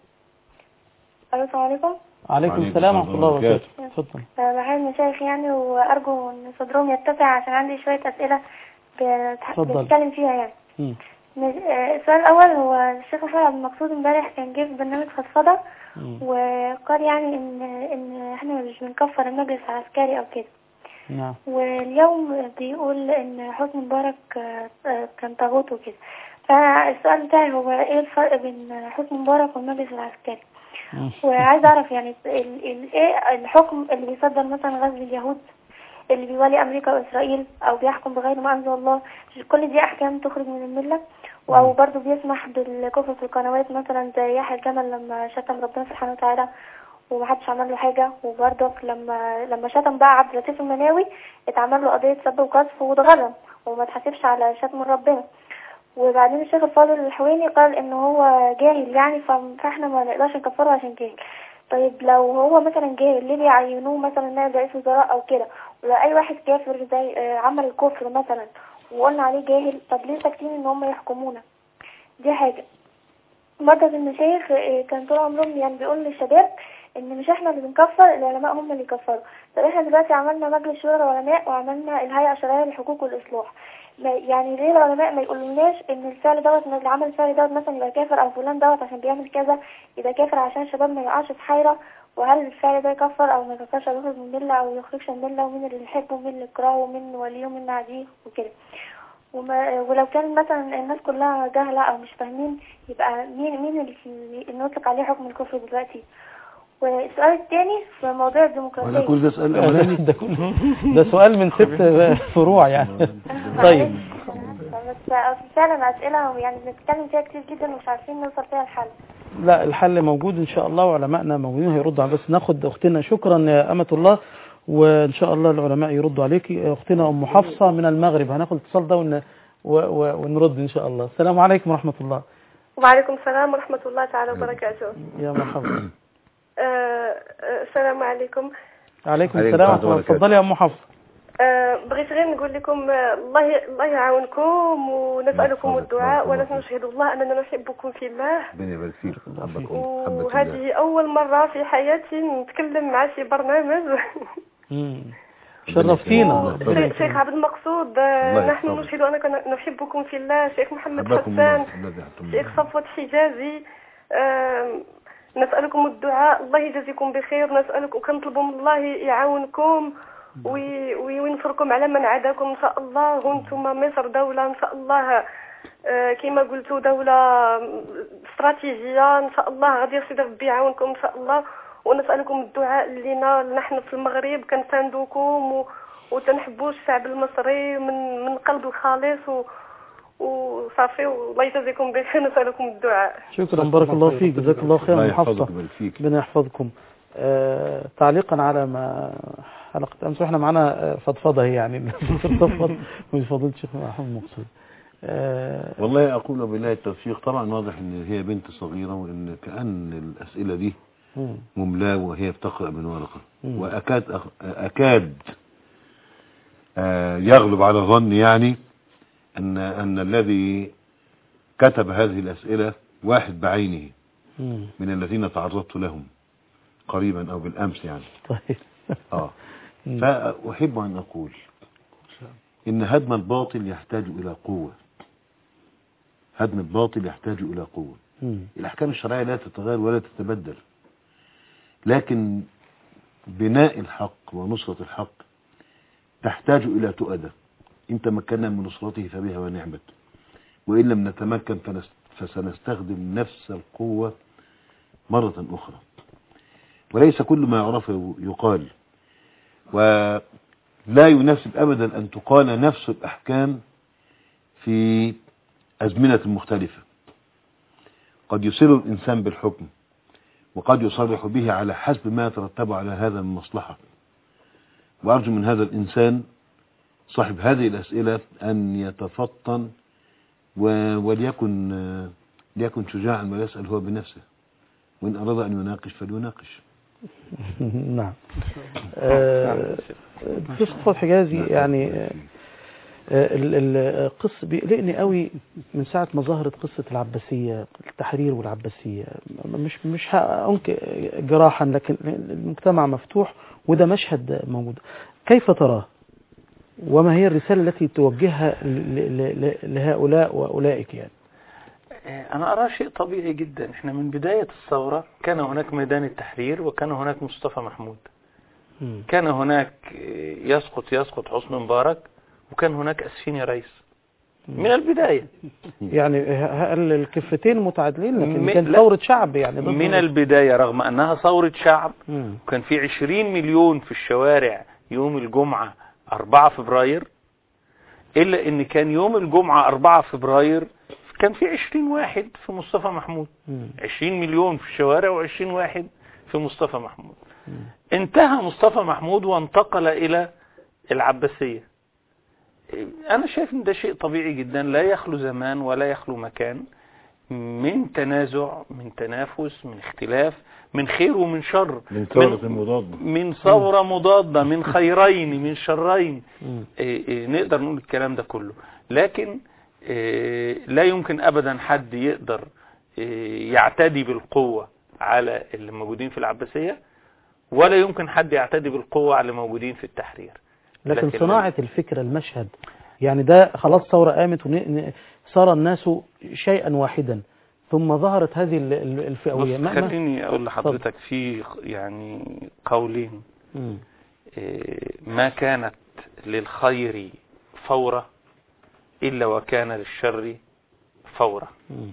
السلام عليكم. عليكم السلام ورحمة الله وبركاته. اتفضل. بحب المشايخ يعني، وأرجو أن صدرهم يتسع عشان عندي شوية أسئلة بتكلم فيها يعني. السؤال الأول هو الشيخ محمد عبد المقصود امبارح كان جه في برنامج فضفضة وقال يعني إن إحنا مش بنكفر المجلس العسكري أو كده. نعم. واليوم بيقول إن حسني مبارك كان طاغوت وكده. فالسؤال بتاعي هو إيه الفرق بين حسني مبارك والمجلس العسكري؟ وعايز اعرف يعني ايه الحكم اللي بيصدر مثلا غزو اليهود، اللي بيولي امريكا واسرائيل او بيحكم بغير ما انزل الله، كل دي احكام تخرج من المله، او برضو بيسمح بالكفر في القنوات مثلا زي يحيى الجمل لما شتم ربنا سبحانه وتعالى ومحدش عمل له حاجه، وبرضو لما شتم بقى عبد اللطيف المناوي اتعمل له قضيه سب وقذف واتغرم وما اتحاسبش على شتم ربنا. وبعدين الشيخ الفاضل الحويني قال ان هو جاهل يعني فاحنا ما نقدرش نكفره عشان جاهل. طيب لو هو مثلا جاهل ليه بيعينوه مثلا نائب رئيس وزراء او كده؟ ولو اي واحد كافر زي عمل الكفر مثلا وقلنا عليه جاهل، طب ليه ساكتين ان هم يحكمونا؟ دي حاجه. برضه المشايخ كان طول عمرهم يعني بيقول للشباب ان مش احنا اللي بنكفر، العلماء هم اللي يكفروا. طب احنا دلوقتي عملنا مجلس شورى العلماء وعملنا الهيئه الشرعيه للحقوق والاصلاح، يعني ليه العلماء ما يقولوناش ان الفعل دوت اللي عمل الفعل دوت مثلا يبقى كافر، او فلان دوت عشان بيعمل كذا يبقى كافر، عشان الشباب ما يقعش في حيره وهل الفعل ده يكفر او ما يكفرش، او يخرج من المله او يخرجش من المله، ومين اللي يحبه ومين اللي يكرهه ومين وليه ومين عاديه وكده. ولو كان مثلا الناس كلها جاهله او مش فاهمين يبقى مين اللي نطلق عليه حكم الكفر دلوقتي؟ والسؤال الثاني في موضوع الديمقراطية. ولا كل ده سؤال أولاني؟ ده سؤال من 6 فروع يعني. طيب. بس فعلا أسئلة يعني بنتكلم فيها كتير جدا ومش عارفين نوصل فيها الحل. لا الحل موجود إن شاء الله، وعلمائنا موجودين هيردوا. بس ناخد أختنا. شكرا يا أمة الله، وإن شاء الله العلماء يردوا عليك. أختنا أم حفصة من المغرب، هناخد اتصال ده ونرد إن شاء الله. السلام عليكم ورحمة الله. وعليكم السلام ورحمة الله تعالى وبركاته. يا مرحبا. السلام عليكم. عليكم السلام ورحمة الله. تفضلي يا أم حفصة. بغيت غير نقول لكم الله يعاونكم ونسألكم الدعاء، ونحن نشهد الله أننا نحبكم في الله. وهذه أول مرة في حياتي نتكلم مع شي برنامج. شرفتينا. شيخ عبد المقصود، نحن نشهد أننا نحبكم في الله. شيخ محمد حسان، شيخ صفوت حجازي، نسألكم الدعاء، الله يجزيكم بخير. نسألكم وكنطلبوا من الله يعاونكم وينصركم على من عاداكم إن شاء الله. وانتم مصر دولة إن شاء الله كما قلتوا دولة استراتيجية إن شاء الله، غادي يرشد ربي يعاونكم إن شاء الله. ونسألكم الدعاء لنا نحن في المغرب، كنساندوكم وتنحبوا الشعب المصري من قلب الخالص وصافي، والله يجزيكم بخير. نسألكم الدعاء. شكرا، بارك الله فيك، جزاك الله خير. محفظة، ربنا يحفظكم. تعليقا على ما حلقة أمس، وإحنا معنا فضفضة يعني الدكتور صفوت من فضيلة الشيخ محمد مقصود. والله أقول بالله التوفيق. طبعا واضح إن هي بنت صغيرة، وإن كأن الأسئلة دي مملاة وهي بتقرأ من ورقة، وأكاد يغلب على الظن يعني أن الذي كتب هذه الأسئلة واحد بعينه من الذين تعرضت لهم قريبا أو بالأمس يعني. طيب. فأحب أن أقول إن هدم الباطل يحتاج إلى قوة. هدم الباطل يحتاج إلى قوة. الأحكام الشرعية لا تتغير ولا تتبدل، لكن بناء الحق ونصرة الحق تحتاج إلى تؤدة. إن تمكنا من نصرته فبها ونعمت، وإن لم نتمكن فسنستخدم نفس القوة مرة أخرى. وليس كل ما يعرف يقال، ولا يناسب أبدا أن تقال نفس الأحكام في أزمنة مختلفة. قد يصر الإنسان بالحكم، وقد يصرح به على حسب ما يترتب على هذا من مصلحة. وأرجو من هذا الإنسان صاحب هذه الأسئلة أن يتفطن وليكن شجاعا ويسأل هو بنفسه، وإن أراد أن يناقش فليناقش. نعم. دكتور صفوت حجازي، يعني القصة بيقلقني قوي من ساعة ما ظهرت قصة العباسية، التحرير والعباسية. مش هأنكر جراحا، لكن المجتمع مفتوح وده مشهد موجود. كيف تراه؟ وما هي الرسالة التي توجهها لهؤلاء وأولئك يعني؟ أنا أرى شيء طبيعي جدا. إحنا من بداية الثورة كان هناك ميدان التحرير، وكان هناك مصطفى محمود، كان هناك يسقط حسني مبارك، وكان هناك أسفين يا ريس من البداية. يعني الكفتين متعادلين، لكن كان ثورة شعب يعني من البداية، رغم أنها ثورة شعب. وكان في 20 مليون في الشوارع يوم الجمعة 4 فبراير، إلا إن كان يوم الجمعة 4 فبراير كان في 20 واحد في مصطفى محمود. 20 مليون في الشوارع و20 واحد في مصطفى محمود. انتهى مصطفى محمود وانتقل إلى العباسية. أنا شايف إن ده شيء طبيعي جدا، لا يخلو زمان ولا يخلو مكان من تنازع، من تنافس، من اختلاف، من خير ومن شر، من ثورة مضادة، من ثورة مضادة، من خيرين، من شرين. نقدر نقول الكلام ده كله، لكن لا يمكن أبدا حد يقدر يعتدي بالقوة على اللي موجودين في العباسية، ولا يمكن حد يعتدي بالقوة على اللي موجودين في التحرير. لكن صناعة الفكرة، المشهد يعني ده خلاص ثورة قامت وصار الناس شيئا واحدا، ثم ظهرت هذه الفئوية. خليني أقول لحضرتك في يعني قولين. ما كانت للخير فورة إلا وكان للشر فورة،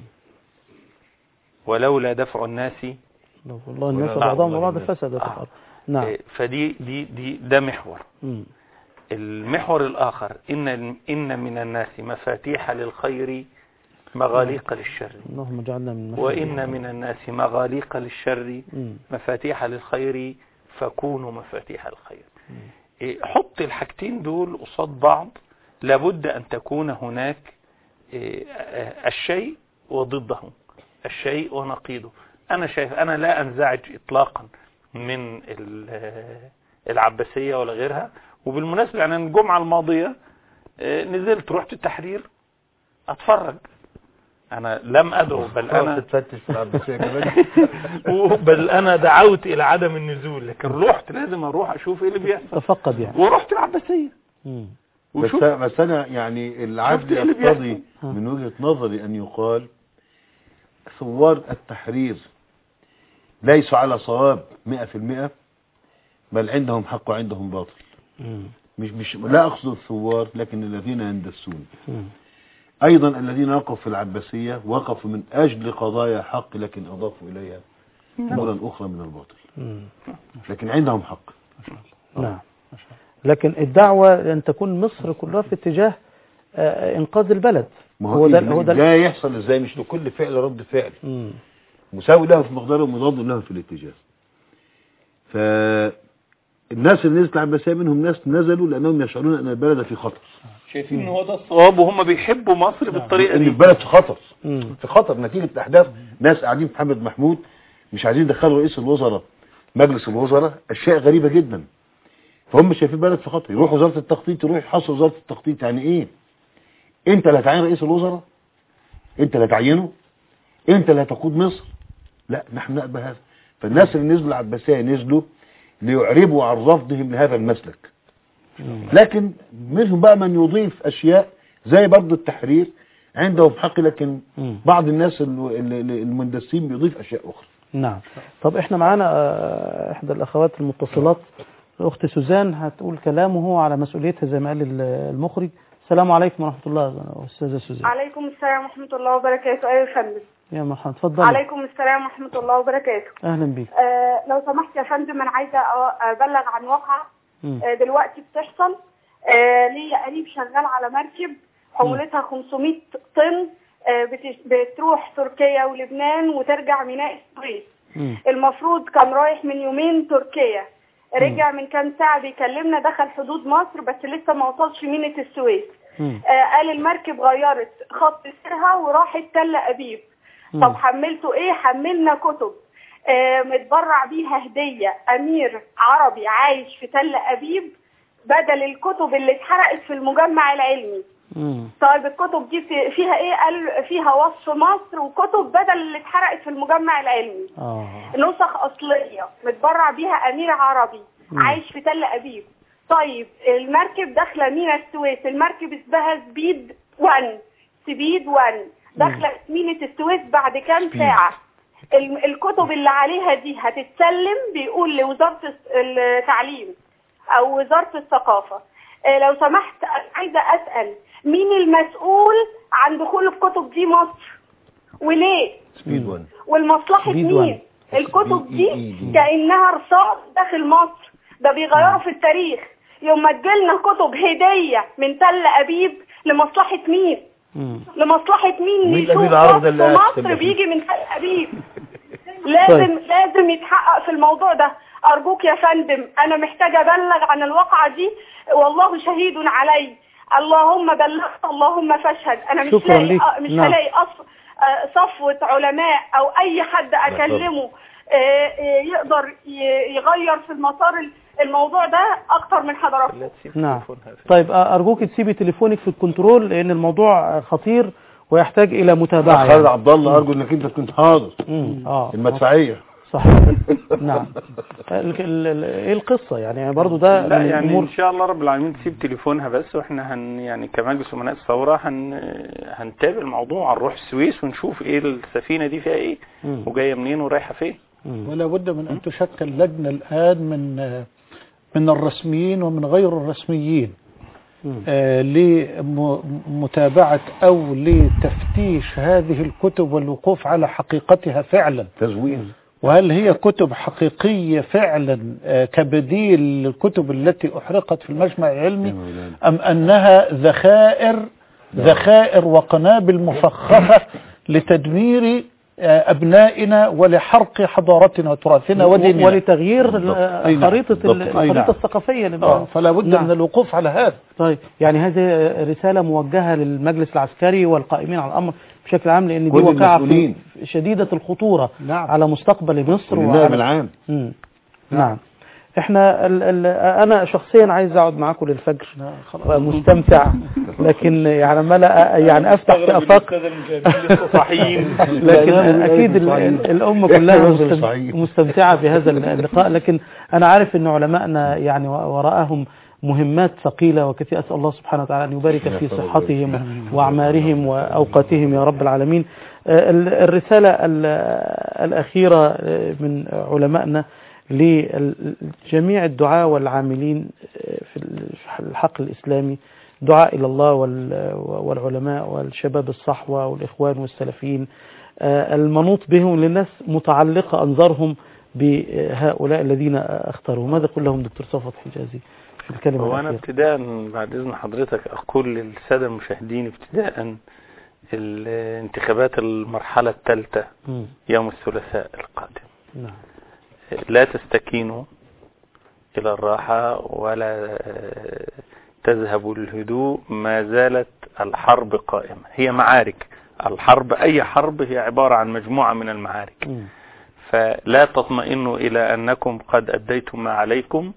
ولولا دفع الناس والله الناس بعضهم بعض فسدت الأرض. نعم. ده محور. المحور الآخر إن من الناس مفاتيح للخير مغاليق للشر، وإن من الناس مغاليق للشر مفاتيح للخير فكونوا مفاتيح الخير. حط الحاجتين دول قصاد بعض، لابد أن تكون هناك الشيء وضده، الشيء ونقيضه. أنا شايف، أنا لا أنزعج إطلاقا من العباسية ولا غيرها. وبالمناسبة يعني الجمعة الماضية نزلت رحت التحرير أتفرج. أنا لم أدعو، بل أنا دعوت إلى عدم النزول، لكن رحت لازم أروح أشوف إيه اللي بيحصل، تفقد يعني. ورحت العباسية. بس أنا يعني العدل يقتضي من وجهة نظري أن يقال ثوار التحرير ليسوا على صواب 100%، بل عندهم حق وعندهم باطل. مش لا أقصد الثوار، لكن الذين يندسون. أيضا الذين وقفوا في العباسية وقفوا من أجل قضايا حق، لكن أضافوا إليها أمورا أخرى من الباطل، لكن عندهم حق. نعم. لكن الدعوة أن تكون مصر كلها في اتجاه إنقاذ البلد. هو ده يحصل إزاي؟ مش لكل فعل رد فعل مساوي له في مقداره ومضاد له في الاتجاه. فالناس اللي نزلت العباسية منهم ناس نزلوا لأنهم يشعرون أن البلد في خطر، شايفين ان هو ده الصواب، وهم بيحبوا مصر بالطريقة ان دي. البلد في خطر، في خطر نتيجة الأحداث. ناس قاعدين في محمد محمود مش عايزين يدخلوا رئيس الوزراء مجلس الوزراء، أشياء غريبة جدا. فهم شايفين البلد في خطر، يروحوا وزارة التخطيط، يروحوا يحصلوا وزارة التخطيط. يعني ايه؟ انت اللي هتعين رئيس الوزراء؟ انت اللي هتعينه؟ انت اللي هتقود مصر؟ لا، نحن نقبل هذا. فالناس اللي نزلوا العباسية نزلوا ليعربوا عن رفضهم لهذا المسلك. لكن منهم بقى من يضيف أشياء زي برضو التحرير عندهم حق، لكن بعض الناس المندسين بيضيف أشياء أخرى. نعم. طب احنا معانا احدى الأخوات المتصلات، الأخت سوزان، هتقول كلامه على مسؤوليتها زي ما قال المخرج. السلام عليكم ورحمة الله أستاذة سوزان. عليكم السلام ورحمة الله وبركاته. أيها الفندم. يا مرحبا، اتفضل. عليكم السلام ورحمة الله وبركاته. أهلا بيك. لو سمحت يا فندم، أنا عايزة أبلغ عن واقعة دلوقتي بتحصل. ليا قريب شغال على مركب حمولتها 500 طن، بتروح تركيا ولبنان وترجع ميناء السويس. المفروض كان رايح من يومين تركيا، رجع من كام ساعة بيكلمنا، دخل حدود مصر بس لسه ما وصلش ميناء السويس. قال المركب غيرت خط سيرها وراحت تل أبيب. طب حملته ايه؟ حملنا كتب متبرع بيها هدية أمير عربي عايش في تل أبيب بدل الكتب اللي اتحرقت في المجمع العلمي. طيب الكتب دي فيها ايه؟ قال فيها وصف مصر وكتب بدل اللي اتحرقت في المجمع العلمي. نسخ أصلية متبرع بيها أمير عربي عايش في تل أبيب. طيب المركب داخلة ميناء السويس، المركب اسمها سبيد 1 داخلة ميناء السويس بعد كام ساعة. الكتب اللي عليها دي هتتسلم بيقول لوزارة التعليم أو وزارة الثقافة. لو سمحت عايزة أسأل مين المسؤول عن دخول الكتب دي مصر وليه؟ والمصلحة مين؟ الكتب دي كأنها رصاص داخل مصر، ده بيغيروا في التاريخ. يوم ما تجيلنا كتب هدية من تل أبيب لمصلحة مين؟ لمصلحة مين يشوف مصر بيجي من تل أبيب؟ لازم يتحقق في الموضوع ده. أرجوك يا فندم، أنا محتاجة أبلغ عن الواقعة دي، والله شهيد علي. اللهم بلغت اللهم فاشهد. أنا مش هلاقي صفوة علماء أو أي حد أكلمه يقدر يغير في المسار الموضوع ده أكتر من حضراتكم. نعم. طيب أرجوك تسيبي تليفونك في الكنترول لأن الموضوع خطير ويحتاج إلى متابعة. خالد عبد الله، أرجو أنك أنت كنت حاضر. المدفعية. صحيح. نعم. ايه القصة يعني برضو ده؟ لا يعني ان شاء الله رب العالمين تسيب تليفونها بس، واحنا يعني كمجلس امناء الثورة هنتابع الموضوع، هنروح السويس ونشوف ايه السفينة دي فيها ايه وجاية منين ورايحة فين. ولا بد من ان تشكل لجنة الان من الرسميين ومن غير الرسميين لمتابعة أو لتفتيش هذه الكتب والوقوف على حقيقتها فعلا، تزوير، وهل هي كتب حقيقية فعلا كبديل للكتب التي أحرقت في المجمع العلمي، أم أنها ذخائر وقنابل مفخخة لتدمير أبنائنا ولحرق حضارتنا وتراثنا وديننا ولتغيير خريطة الثقافية. فلا بد من الوقوف على هذا. طيب يعني هذه رسالة موجهة للمجلس العسكري والقائمين على الأمر بشكل عام، لأن دي واقعة شديدة الخطورة على مستقبل مصر والنائب العام. نعم. احنا انا شخصيا عايز اقعد معاكم للفجر مستمتع، لكن يعني ما يعني افتح في افاق لكن اكيد الامه كلها مستمتعه بهذا اللقاء، لكن انا عارف ان علمائنا يعني وراءهم مهمات ثقيلة وكثيرة. أسأل الله سبحانه وتعالى أن يبارك في صحتهم وأعمارهم وأوقاتهم يا رب العالمين. الرسالة الأخيرة من علمائنا لجميع الدعاة والعاملين في الحقل الإسلامي، دعاء إلى الله والعلماء والشباب الصحوة والإخوان والسلفيين المنوط بهم، للناس متعلقة أنظارهم بهؤلاء الذين اختاروا. ماذا قل لهم دكتور صفوت حجازي في الكلمة الأخيرة؟ وأنا ابتداء بعد إذن حضرتك أقول للسادة المشاهدين ابتداء الانتخابات المرحلة الثالثة يوم الثلاثاء القادم. لا تستكينوا إلى الراحة ولا تذهب الهدوء، ما زالت الحرب قائمة. هي معارك، الحرب أي حرب هي عبارة عن مجموعة من المعارك. فلا تطمئنوا إلى أنكم قد أديتم ما عليكم.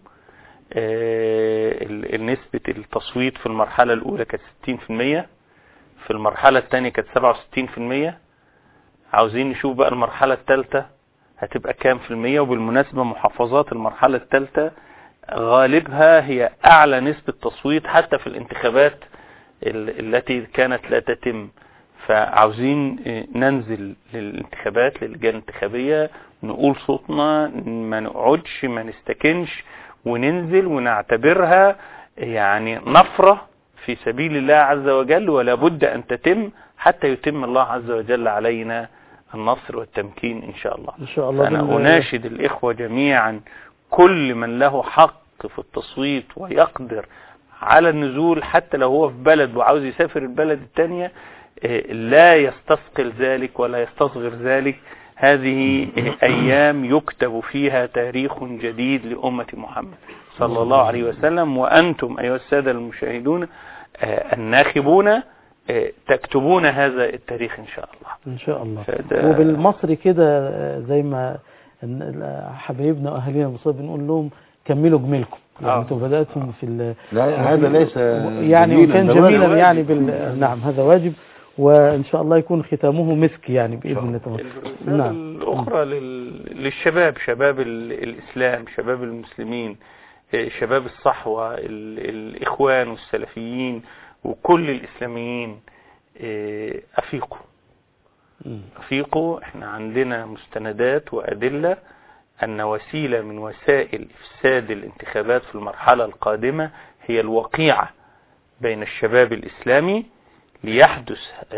نسبة التصويت في المرحلة الأولى كانت 60%، في المرحلة الثانية كانت 67%. عاوزين نشوف بقى المرحلة الثالثة هتبقى كام في المية. وبالمناسبة محافظات المرحلة الثالثة غالبها هي أعلى نسبة تصويت حتى في الانتخابات التي كانت لا تتم. فعاوزين ننزل للانتخابات، للجان الانتخابية، نقول صوتنا، ما نقعدش ما نستكنش، وننزل ونعتبرها يعني نفرة في سبيل الله عز وجل، ولا بد أن تتم حتى يتم الله عز وجل علينا النصر والتمكين إن شاء الله. إن شاء الله. أنا أناشد الإخوة جميعا، كل من له حق في التصويت ويقدر على النزول حتى لو هو في بلد وعاوز يسافر البلد الثانية، لا يستثقل ذلك ولا يستصغر ذلك. هذه أيام يكتب فيها تاريخ جديد لأمة محمد صلى الله عليه وسلم، وأنتم أيها السادة المشاهدون الناخبون تكتبون هذا التاريخ إن شاء الله. إن شاء الله. وبالمصري كده زي ما حبايبنا وأهالينا المصريين بنقول لهم كملوا جميلكم. يعني انتم بدأتم في لا هذا ليس يعني وكان جميلا يعني نعم هذا واجب، وإن شاء الله يكون ختامه مسك يعني بإذن الله. نعم. الأخرى للشباب، شباب الإسلام، شباب المسلمين، شباب الصحوة، الإخوان والسلفيين وكل الإسلاميين، أفيقوا. احنا عندنا مستندات وأدلة أن وسيلة من وسائل إفساد الانتخابات في المرحلة القادمة هي الوقيعة بين الشباب الإسلامي ليحدث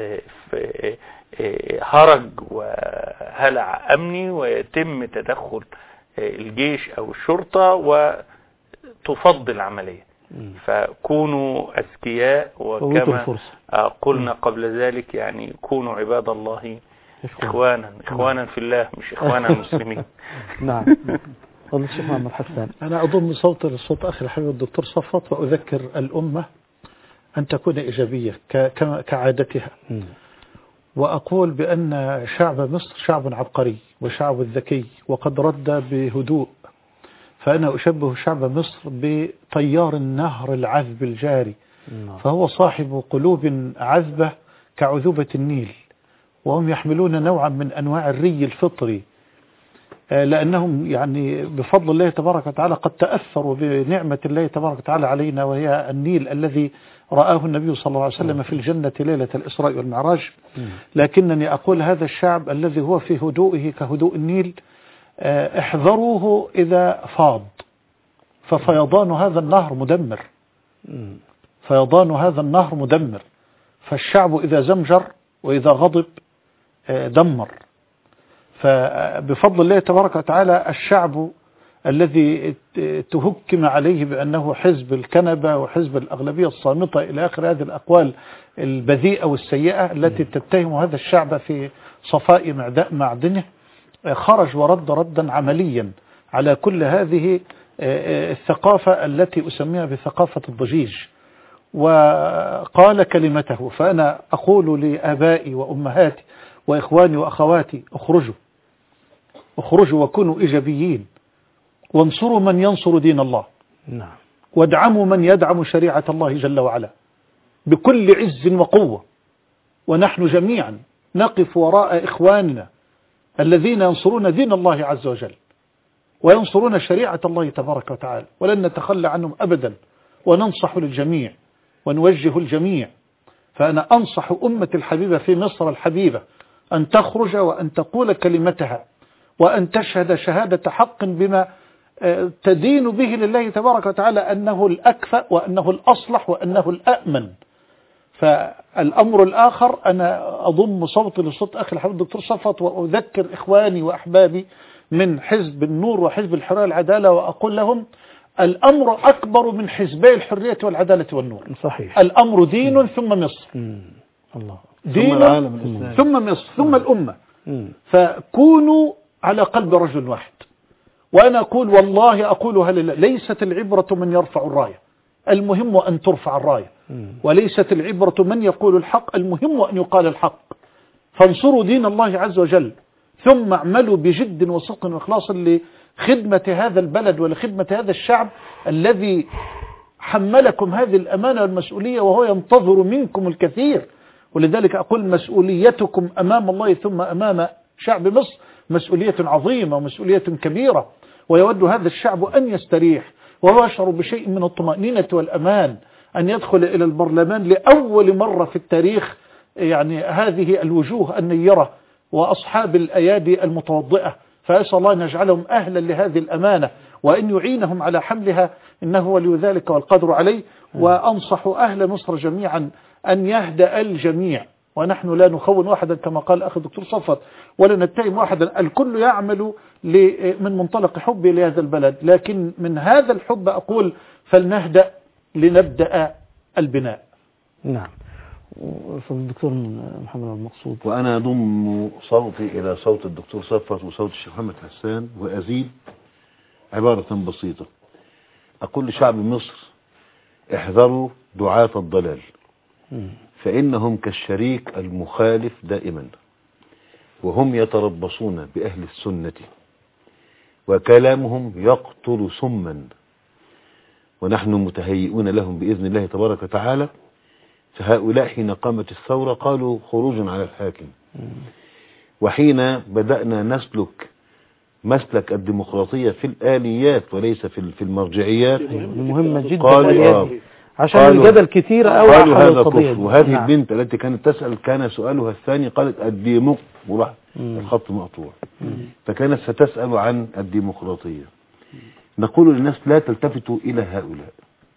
هرج وهلع أمني ويتم تدخل الجيش أو الشرطة وتفضل العملية. فكونوا أذكياء، وكما قلنا قبل ذلك يعني كونوا عباد الله إخوانا في الله، مش إخوانا مسلمين. نعم. والله الشيخ محمد حسان، أنا أضم صوتي لصوت أخي الحبيب الدكتور صفوت، وأذكر الأمة أن تكون إيجابية كعادتها. وأقول بأن شعب مصر شعب عبقري وشعب ذكي وقد رد بهدوء. فأنا أشبه شعب مصر بطيار النهر العذب الجاري، فهو صاحب قلوب عذبة كعذوبة النيل، وهم يحملون نوعا من أنواع الري الفطري، لأنهم يعني بفضل الله تبارك وتعالى قد تأثروا بنعمة الله تبارك وتعالى علينا، وهي النيل الذي رآه النبي صلى الله عليه وسلم في الجنة ليلة الإسراء والمعراج. لكنني أقول هذا الشعب الذي هو في هدوئه كهدوء النيل، احذروه إذا فاض، ففيضان هذا النهر مدمر، فيضان هذا النهر مدمر. فالشعب إذا زمجر وإذا غضب دمر. فبفضل الله تبارك وتعالى الشعب الذي تهكم عليه بأنه حزب الكنبة وحزب الأغلبية الصامتة إلى آخر هذه الأقوال البذيئة والسيئة التي تتهم هذا الشعب في صفاء معدنه، خرج ورد ردا عمليا على كل هذه الثقافة التي أسميها بثقافة الضجيج، وقال كلمته. فأنا أقول لآبائي وأمهاتي وإخواني وأخواتي اخرجوا وكونوا إيجابيين، وانصروا من ينصر دين الله، وادعموا من يدعم شريعة الله جل وعلا بكل عز وقوة. ونحن جميعا نقف وراء إخواننا الذين ينصرون دين الله عز وجل وينصرون شريعة الله تبارك وتعالى، ولن نتخلى عنهم أبدا، وننصح للجميع ونوجه الجميع. فأنا أنصح أمة الحبيبة في مصر الحبيبة أن تخرج وأن تقول كلمتها، وأن تشهد شهادة حق بما تدين به لله تبارك وتعالى أنه الأكفأ وأنه الأصلح وأنه الأأمن. فالأمر الآخر، أنا أضم صوتي لصوت أخي الحبيب الدكتور صفوت، وأذكر إخواني وأحبابي من حزب النور وحزب الحرية والعدالة، وأقول لهم الأمر أكبر من حزبي الحرية والعدالة والنور. صحيح. الأمر دين ثم مصر، الله، دين ثم مصر ثم الأمة. فكونوا على قلب رجل واحد، وأنا أقول والله أقولها لله، ليست العبرة من يرفع الراية، المهم أن ترفع الراية، وليست العبرة من يقول الحق، المهم أن يقال الحق. فانصروا دين الله عز وجل، ثم اعملوا بجد وصدق وإخلاص لخدمة هذا البلد ولخدمة هذا الشعب الذي حملكم هذه الأمانة والمسؤولية، وهو ينتظر منكم الكثير. ولذلك أقول مسؤوليتكم أمام الله ثم أمام شعب مصر مسؤولية عظيمة ومسؤولية كبيرة، ويود هذا الشعب أن يستريح وهو يشعر بشيء من الطمأنينة والأمان أن يدخل إلى البرلمان لأول مرة في التاريخ، يعني هذه الوجوه النيرة وأصحاب الأيادي المتوضئة. فأسأل الله أن يجعلهم أهلا لهذه الأمانة وأن يعينهم على حملها، إنه ولي ذلك والقدر عليه. وأنصح أهل مصر جميعا أن يهدأ الجميع، ونحن لا نخون واحدا كما قال أخي الدكتور صفوت ولا نتهم واحدا، الكل يعمل من منطلق حبي لهذا البلد، لكن من هذا الحب أقول فلنهدأ لنبدأ البناء. نعم. الدكتور محمد المقصود. وأنا أضم صوتي إلى صوت الدكتور صفوت وصوت الشيخ محمد حسان، وأزيد عبارة بسيطة أقول لشعب مصر: احذروا دعاة الضلال، فإنهم كالشريك المخالف دائما، وهم يتربصون بأهل السنة وكلامهم يقتل سما، ونحن متهيئون لهم بإذن الله تبارك وتعالى. فهؤلاء حين قامت الثورة قالوا خروج على الحاكم، وحين بدأنا نسلك مسلك الديمقراطية في الآليات وليس في المرجعيات، مهمة جدا عشان الجدل كثير قوي قالوا هذا كفر. وهذه البنت التي كانت تسأل كان سؤالها الثاني قالت الديمقراطية، الخط مقطوع، فكانت ستسأل عن الديمقراطية. نقول للناس لا تلتفتوا إلى هؤلاء،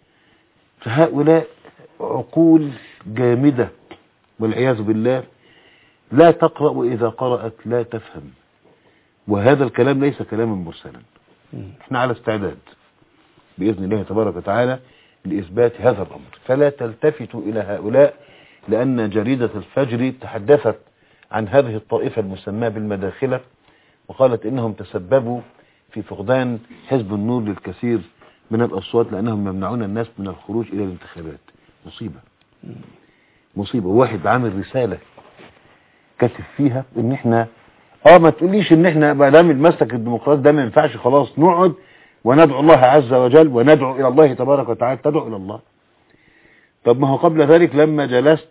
فهؤلاء عقول جامدة والعياذ بالله، لا تقرأ وإذا قرأت لا تفهم، وهذا الكلام ليس كلاما مرسلا. احنا على استعداد بإذن الله تبارك وتعالى لإثبات هذا الأمر، فلا تلتفتوا إلى هؤلاء، لأن جريدة الفجر تحدثت عن هذه الطائفة المسماة بالمداخلة، وقالت إنهم تسببوا في فقدان حزب النور للكثير من الأصوات لأنهم يمنعون الناس من الخروج إلى الانتخابات. مصيبة. واحد عامل رسالة كاتب فيها إن احنا ما تقوليش إن احنا بقى دام المسلك الديمقراطي ده ما ينفعش، خلاص نقعد وندعو الله عز وجل وندعو إلى الله تبارك وتعالى. تدعو إلى الله؟ طب ما هو قبل ذلك لما جلست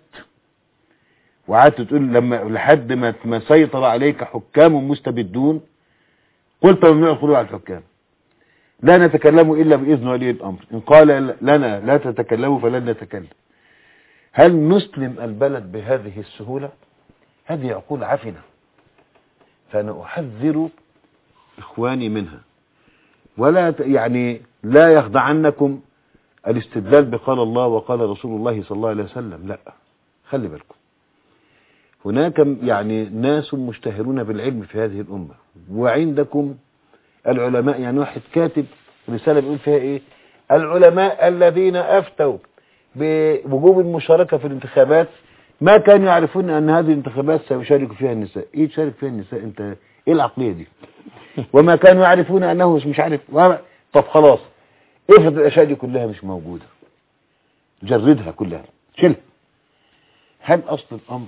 وقعدت تقول لما لحد ما سيطر عليك حكام مستبدون قلت ممنوع الخروج على الحكام، لا نتكلم إلا بإذن ولي الأمر، إن قال لنا لا تتكلموا فلن نتكلم. هل نسلم البلد بهذه السهولة؟ هذه عقول عفنة، فأنا أحذر إخواني منها، ولا يعني لا يخدعنكم الاستدلال بقال الله وقال رسول الله صلى الله عليه وسلم، لا، خلي بالكم. هناك يعني ناس مشتهرون بالعلم في هذه الأمة، وعندكم العلماء. يعني واحد كاتب رسالة بيقول فيها إيه؟ العلماء الذين أفتوا بوجوب المشاركة في الانتخابات ما كانوا يعرفون أن هذه الانتخابات سيشارك فيها النساء. إيه تشارك فيها النساء؟ أنت إيه العقلية دي؟ وما كانوا يعرفون أنه مش عارف. طب خلاص، افرض الأشياء دي كلها مش موجودة، جردها كلها، شيلها. هل أصل الأمر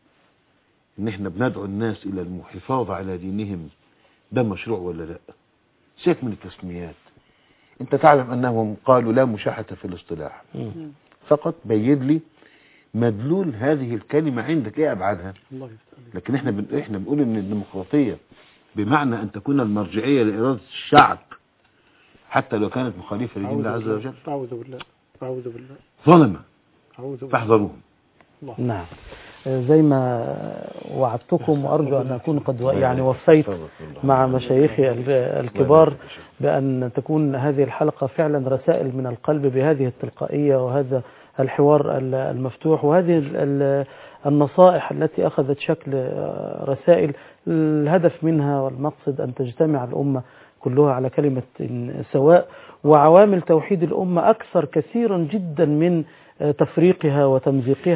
إن إحنا بندعو الناس إلى الحفاظ على دينهم ده مشروع ولا لا؟ سيبك من التسميات. أنت تعلم أنهم قالوا لا مشاحة في الاصطلاح، فقط بين لي مدلول هذه الكلمة عندك إيه أبعادها. لكن إحنا بنقول إن الديمقراطية بمعنى أن تكون المرجعية لإرادة الشعب حتى لو كانت مخالفة لدين الله عز وجل. أعوذ بالله، أعوذ بالله، ظلمة، فاحذروهم. نعم. زي ما وعدتكم، وأرجو أن أكون قد يعني وفيت مع مشايخي الكبار بأن تكون هذه الحلقة فعلا رسائل من القلب بهذه التلقائية وهذا الحوار المفتوح وهذه النصائح التي أخذت شكل رسائل. الهدف منها والمقصد أن تجتمع الأمة كلها على كلمة سواء، وعوامل توحيد الأمة أكثر كثيرا جدا من تفريقها وتمزيقها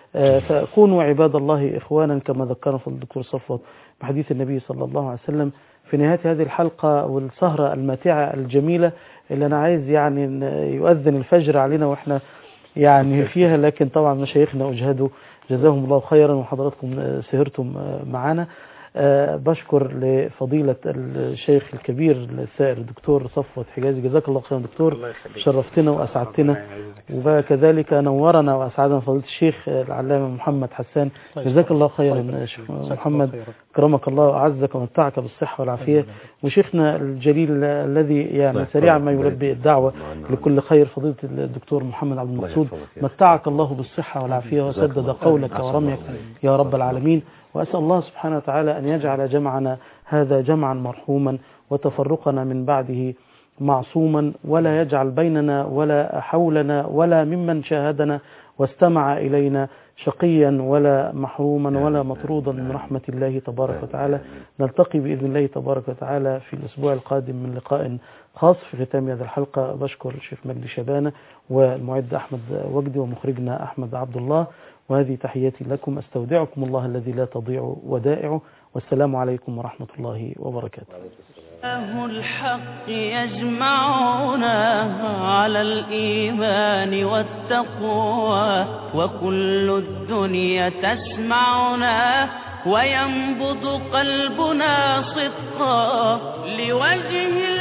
فكونوا عباد الله إخوانا كما ذكرنا في الدكتور صفوت بحديث النبي صلى الله عليه وسلم في نهاية هذه الحلقة والسهرة الماتعة الجميلة اللي أنا عايز يعني يؤذن الفجر علينا وإحنا يعني فيها، لكن طبعا مشايخنا أجهدوا جزاهم الله خيرا وحضراتكم سهرتم معنا. بشكر لفضيلة الشيخ الكبير السائر الدكتور صفوت حجازي، جزاك الله خيرا دكتور، شرفتنا وأسعدتنا، وكذلك نورنا وأسعدنا فضيلة الشيخ العلامة محمد حسان، جزاك الله خيرا شيخ محمد، كرمك الله وأعزك ومتعك بالصحة والعافية. وشيخنا الجليل الذي يعني سريعا ما يلبي الدعوة لكل خير فضيلة الدكتور محمد عبد المقصود، متعك الله بالصحة والعافية وسدد قولك ورميك يا رب العالمين. وأسأل الله سبحانه وتعالى أن يجعل جمعنا هذا جمعا مرحوما وتفرقنا من بعده معصوما، ولا يجعل بيننا ولا حولنا ولا ممن شاهدنا واستمع إلينا شقيا ولا محروما ولا مطرودا من رحمة الله تبارك وتعالى. نلتقي بإذن الله تبارك وتعالى في الأسبوع القادم من لقاء خاص. في ختام هذه الحلقة بشكر الشيخ مجدي شبانة والمعد أحمد وجدي ومخرجنا أحمد عبد الله، وهذه تحياتي لكم، أستودعكم الله الذي لا تضيع ودائعه، والسلام عليكم ورحمة الله وبركاته. الحق يجمعنا على الإيمان والتقوى، وكل الدنيا تسمعنا وينبض قلبنا صدقا لوجه